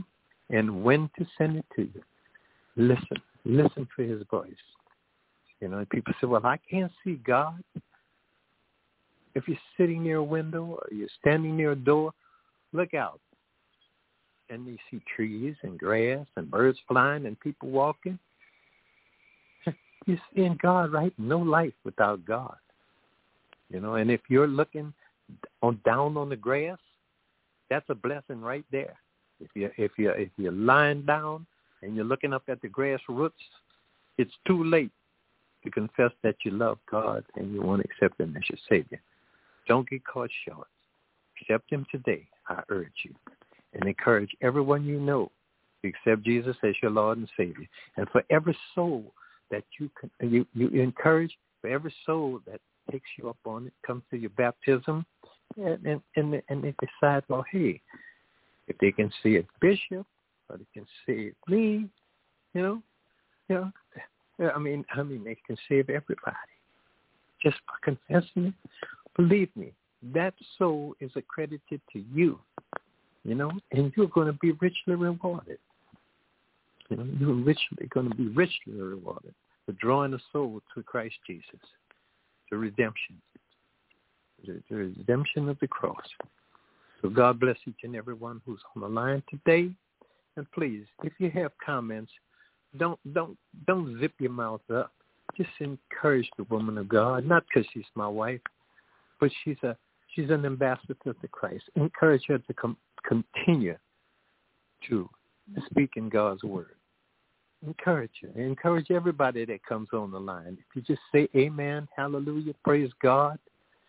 and when to send it to you. Listen for his voice. You know, people say, well, I can't see God. If you're sitting near a window or you're standing near a door, look out. And you see trees and grass and birds flying and people walking. You're seeing God, right? No life without God. You know, and if you're looking down on the grass, that's a blessing right there. If you're lying down and you're looking up at the grass roots, it's too late to confess that you love God and you want to accept him as your Savior. Don't get caught short. Accept him today, I urge you. And encourage everyone you know to accept Jesus as your Lord and Savior. And for every soul that you encourage, for every soul that takes you up on it, comes to your baptism, and they decide, well, hey, if they can see a bishop or they can save me, I mean, they can save everybody just by confessing it. Believe me, that soul is accredited to you, and you're going to be richly rewarded. You're going to be richly rewarded for drawing a soul to Christ Jesus, the redemption, the redemption of the cross. So God bless each and every one who's on the line today. And please, if you have comments, don't zip your mouth up. Just encourage the woman of God, not because she's my wife, but she's an ambassador to Christ. Encourage her to continue to speak in God's word. Encourage her. Encourage everybody that comes on the line. If you just say amen, hallelujah, praise God,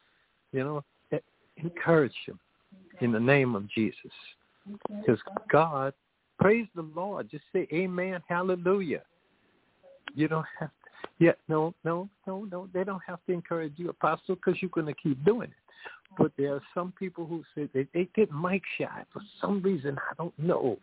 encourage them in the name of Jesus. Because God, praise the Lord. Just say amen, hallelujah. You don't have to. No. They don't have to encourage you, Apostle, because you're going to keep doing it. But there are some people who say they get mic shy for some reason. I don't know.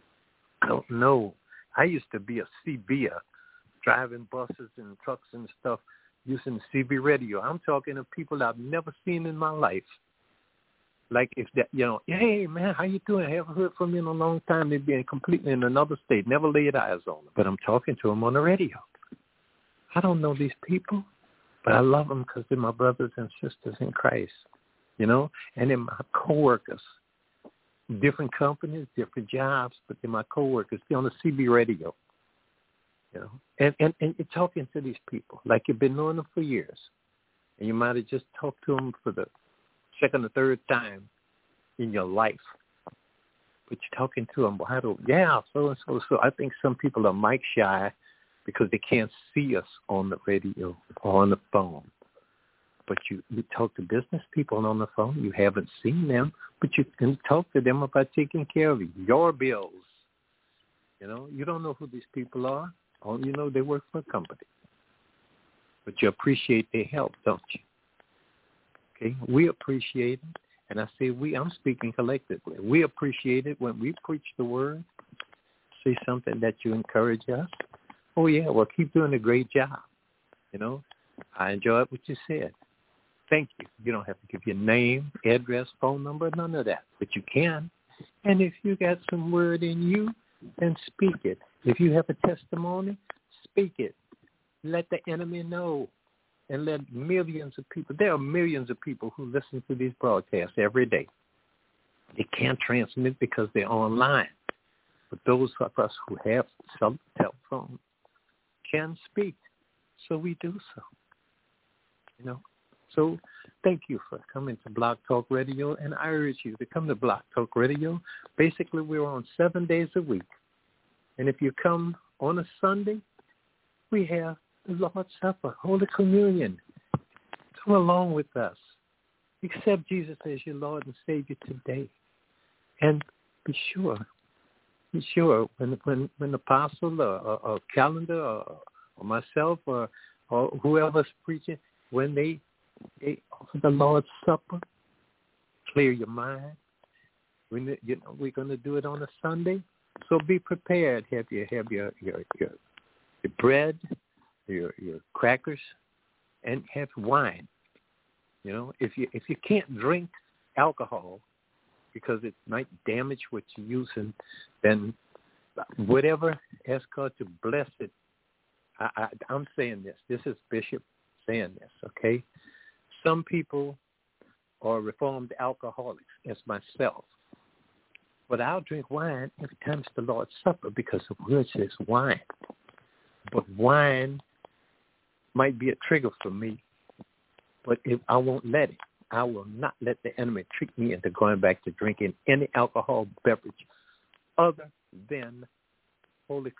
I used to be a CBer, driving buses and trucks and stuff, using the CB radio. I'm talking to people I've never seen in my life. Like if that, hey, man, how you doing? I haven't heard from you in a long time. They've been completely in another state, never laid eyes on them. But I'm talking to them on the radio. I don't know these people, but I love them because they're my brothers and sisters in Christ, and they're my coworkers. Different companies, different jobs, but they're my coworkers. They're on the CB radio, and you're talking to these people like you've been knowing them for years, and you might have just talked to them for the second or third time in your life, but you're talking to them. So I think some people are mic shy because they can't see us on the radio or on the phone. But you talk to business people on the phone. You haven't seen them, but you can talk to them about taking care of your bills. You don't know who these people are. All you know, they work for a company. But you appreciate their help, don't you? Okay, we appreciate it. And I say I'm speaking collectively. We appreciate it when we preach the word, say something that you encourage us. Oh, yeah, well, keep doing a great job. I enjoyed what you said. Thank you. You don't have to give your name, address, phone number, none of that. But you can. And if you got some word in you, then speak it. If you have a testimony, speak it. Let the enemy know. And let millions of people, there are millions of people who listen to these broadcasts every day. They can't transmit because they're online. But those of us who have some telephone can speak. So we do so. So thank you for coming to Blog Talk Radio, and I urge you to come to Blog Talk Radio. Basically, we're on 7 days a week. And if you come on a Sunday, we have the Lord's Supper, Holy Communion. Come along with us. Accept Jesus as your Lord and Savior today. And be sure when the apostle or calendar or myself or whoever's preaching, when they offer the Lord's Supper, clear your mind. We're going to do it on a Sunday, so be prepared. Have your bread, your crackers, and have wine. If you can't drink alcohol because it might damage what you're using, then whatever has God to bless it. I'm saying this. This is Bishop saying this, okay? Some people are reformed alcoholics, as myself. But I'll drink wine every time it's the Lord's Supper because the word says wine. But wine might be a trigger for me, but I won't let it. I will not let the enemy trick me into going back to drinking any alcohol beverage other than Holy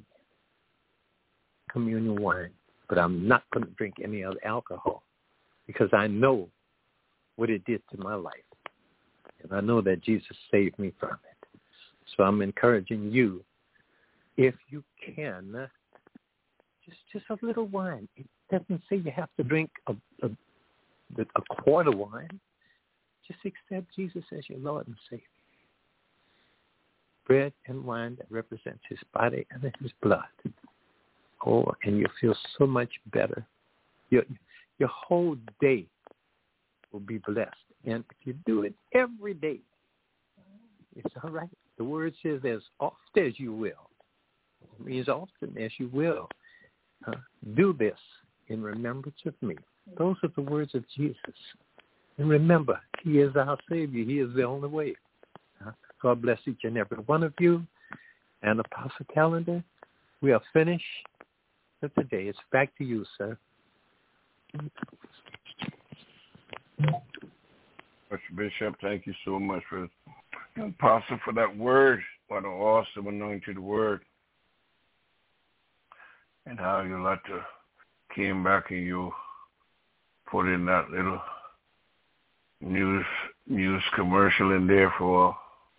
Communion wine. But I'm not going to drink any other alcohol because I know what it did to my life. And I know that Jesus saved me from it. So I'm encouraging you, if you can, just a little wine. It doesn't say you have to drink a quart of wine. Just accept Jesus as your Lord and Savior. Bread and wine that represents his body and his blood. Oh, and you'll feel so much better. Your whole day will be blessed. And if you do it every day, it's all right. The word says as oft as you will. It means often as you will. Do this in remembrance of me. Those are the words of Jesus. And remember, he is our Savior. He is the only way. God bless each and every one of you. And Apostle Calendar, we are finished for today. It's back to you, sir. Bishop, thank you so much for Apostle for that word. What an awesome anointed word. And how you like to came back and you put in that little news commercial in there for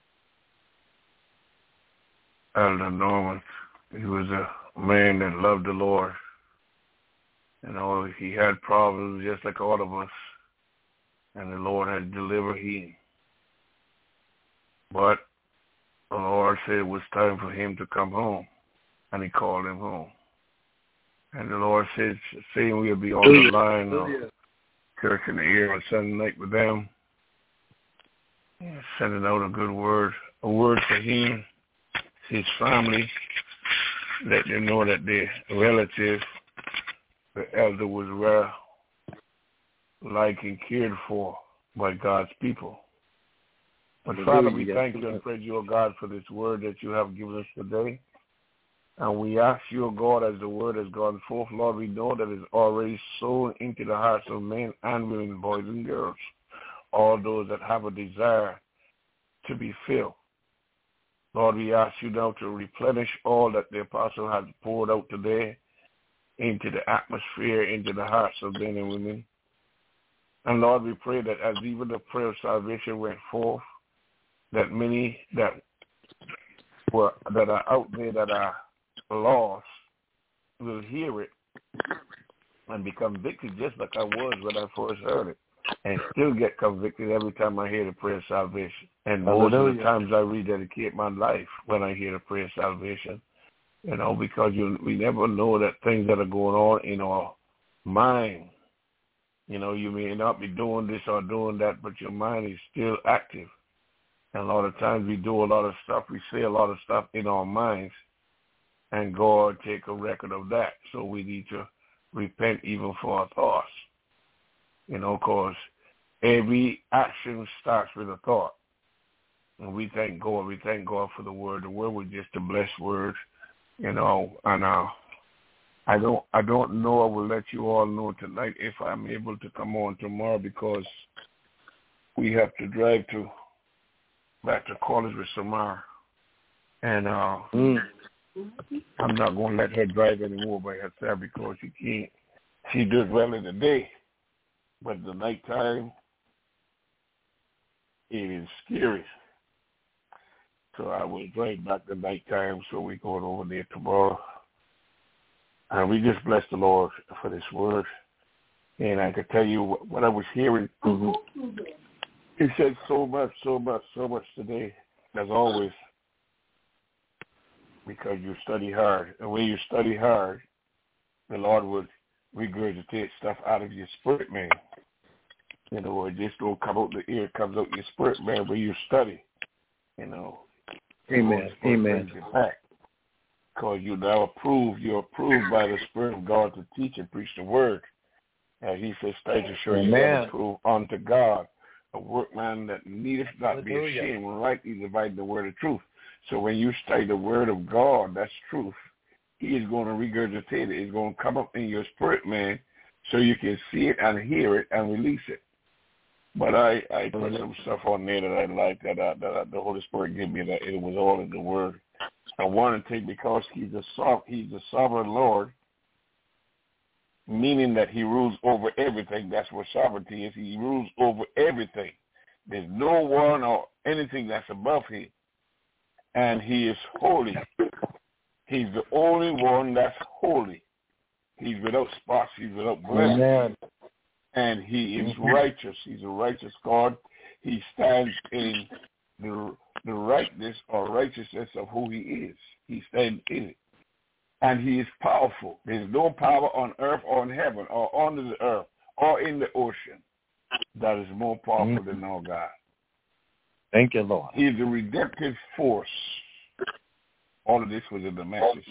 Elder Norman. He was a man that loved the Lord. He had problems just like all of us. And the Lord had delivered him. But the Lord said it was time for him to come home. And he called him home. And the Lord said, saying we'll be on the line of Church in the Air on Sunday night with them. Sending out a good word, a word for him, his family, let them know that their relative, the elder, was well liked and cared for by God's people. But Father, we thank you and praise you, O God, for this word that you have given us today. And we ask you, O God, as the word has gone forth, Lord, we know that it's already sown into the hearts of men and women, boys and girls, all those that have a desire to be filled. Lord, we ask you now to replenish all that the apostle has poured out today into the atmosphere, into the hearts of men and women. And Lord, we pray that as even the prayer of salvation went forth, that many that are out there that are lost will hear it and be convicted just like I was when I first heard it, and still get convicted every time I hear the prayer of salvation. And most of the times I rededicate my life when I hear the prayer of salvation, because we never know that things that are going on in our mind. You may not be doing this or doing that, but your mind is still active. And a lot of times we do a lot of stuff, we say a lot of stuff in our minds, and God take a record of that. So we need to repent even for our thoughts. Because every action starts with a thought. And we thank God. We thank God for the word. The word was just a blessed word, and I don't know. I will let you all know tonight if I'm able to come on tomorrow, because we have to drive back to college with Samara. And I'm not going to let her drive anymore by herself because she can't. She does well in the day, but the nighttime, it is scary. So I will drive back the nighttime, so we're going over there tomorrow. And we just bless the Lord for this word. And I could tell you what I was hearing. He said so much today, as always, because you study hard. And when you study hard, the Lord would regurgitate stuff out of your spirit, man. It just don't come out the ear, it comes out your spirit, man, when you study. Amen. Amen. because you're approved by the Spirit of God to teach and preach the word. And he says, study to show yourself approved unto God, a workman that needeth not be ashamed, rightly dividing the word of truth. So when you study the word of God, that's truth, he is going to regurgitate it. It's going to come up in your spirit, man, so you can see it and hear it and release it. But I put some stuff on there that I like, that the Holy Spirit gave me, that it was all in the word. I want to take, because he's the sovereign Lord, meaning that he rules over everything. That's what sovereignty is. He rules over everything. There's no one or anything that's above him. And he is holy. He's the only one that's holy. He's without spots. He's without blemish. And he is righteous. He's a righteous God. He stands in the rightness or righteousness of who he is. He stands in it. And he is powerful. There's no power on earth or in heaven or under the earth or in the ocean that is more powerful than our God. Thank you, Lord. He is a redemptive force. All of this was in the message.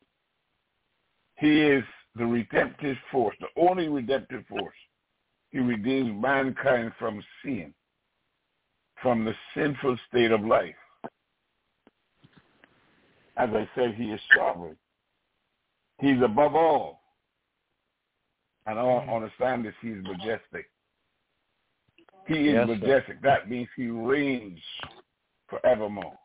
He is the redemptive force, the only redemptive force. He redeems mankind from sin, from the sinful state of life. As I said, he is sovereign. He's above all. And I understand this, he is majestic. He is majestic. That means he reigns forevermore.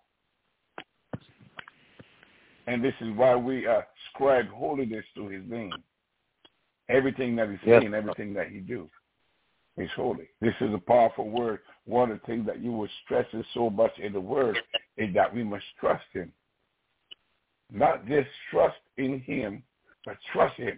And this is why we ascribe holiness to his name. Everything that he's saying, everything that he do is holy. This is a powerful word. One of the things that you will stress is so much in the word is that we must trust him. Not just trust in him, but trust him.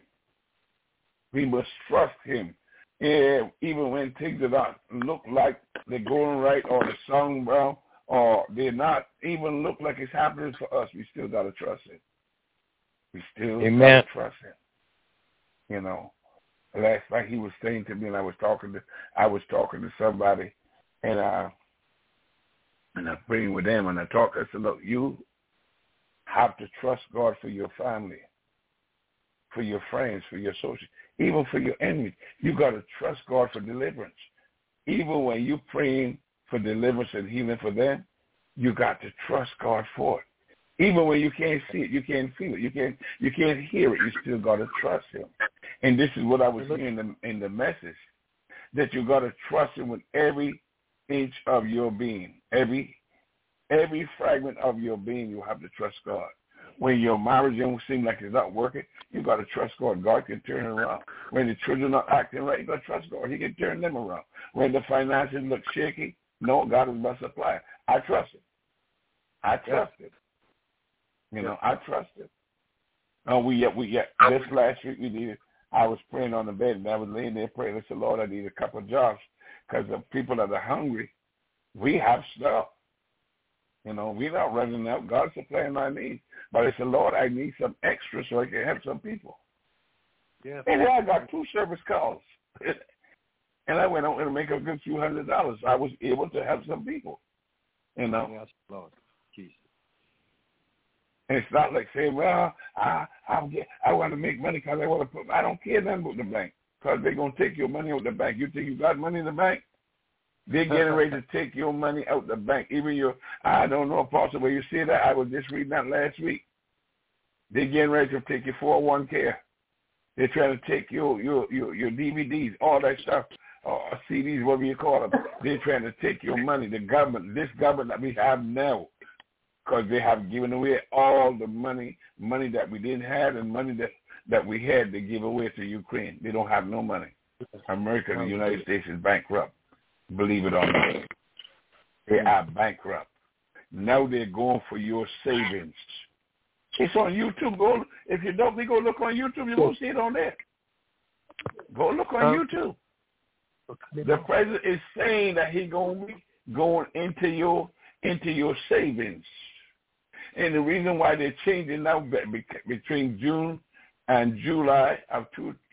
We must trust him. And even when things do not look like they're going right or the song well, or they're not even look like it's happening for us, we still got to trust him. We still got to trust him. You know, last night he was saying to me, and I was talking to somebody, and I'm praying with them, and I said, look, you have to trust God for your family, for your friends, for your associates, even for your enemies. You got to trust God for deliverance. Even when you're praying for deliverance and healing for them, you got to trust God for it. Even when you can't see it, you can't feel it, you can't hear it, you still got to trust him. And this is what I was hearing in the message, that you got to trust him with every inch of your being. Every fragment of your being, you have to trust God. When your marriage don't seem like it's not working, you got to trust God. God can turn it around. When the children are acting right, you got to trust God. He can turn them around. When the finances look shaky, no, God is my supplier. I trust him. I trust him. You know, I trust him. We just last week I was praying on the bed, and I was laying there praying. I said, Lord, I need a couple of jobs, because the people that are hungry, we have stuff. You know, we're not running out. God's supplying my needs. But I said, Lord, I need some extra so I can help some people. Yeah. And then I got 2 service calls. And I went out and make a good few $100. I was able to help some people. You know? Yes, Lord. Jesus. And it's not like saying, well, I want to make money because I want to put, I don't care nothing about the bank, because they're going to take your money out the bank. You think you got money in the bank? They're getting ready to take your money out the bank. Even I don't know, Apostle, where you see that. I was just reading that last week. They're getting ready to take your 401k. They're trying to take your DVDs, all that stuff, CDs, whatever you call them. They're trying to take your money. The government, this government that we have now, because they have given away all the money that we didn't have, and money that we had to give away to Ukraine. They don't have no money. America, the United States is bankrupt. Believe it or not. They are bankrupt. Now they're going for your savings. It's on YouTube. Go, if you don't, go look on YouTube. You won't see it on there. Go look on YouTube. The president is saying that he's going to be going into your savings. And the reason why they're changing now between June and July of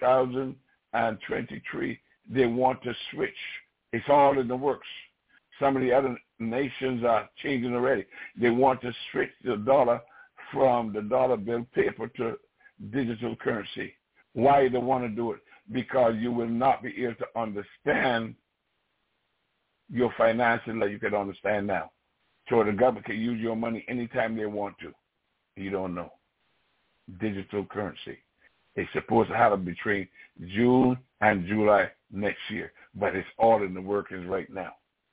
2023, they want to switch. It's all in the works. Some of the other nations are changing already. They want to switch the dollar from the dollar bill paper to digital currency. Why you don't want to do it? Because you will not be able to understand your finances like you can understand now. So the government can use your money anytime they want to. You don't know. Digital currency. It's supposed to happen between June and July next year, but it's all in the workings right now.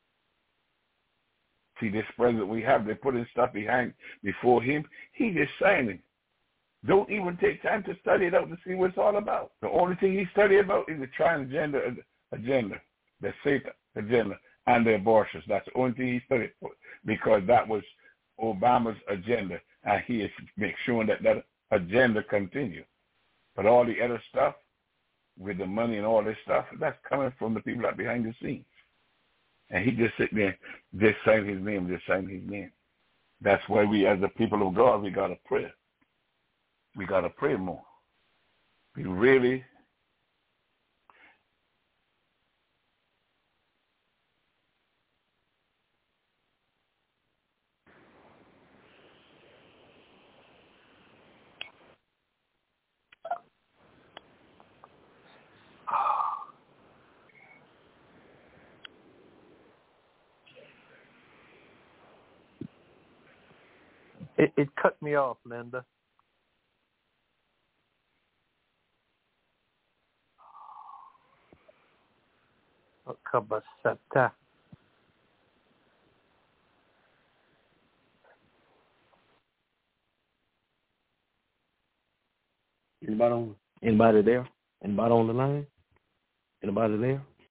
See, this president we have, they're putting stuff before him. He just signing. Don't even take time to study it out to see what it's all about. The only thing he studied about is the transgender agenda, the Satan agenda, and the abortions. That's the only thing he studied for, because that was Obama's agenda, and he is making sure that that agenda continues. But all the other stuff, with the money and all this stuff, that's coming from the people that behind the scenes. And he just sit there, just saying his name, just saying his name. That's why we, as the people of God, we got to pray. We got to pray more. We really It cut me off, Linda. Kabasata. Anybody there? Anybody on the line? Anybody there?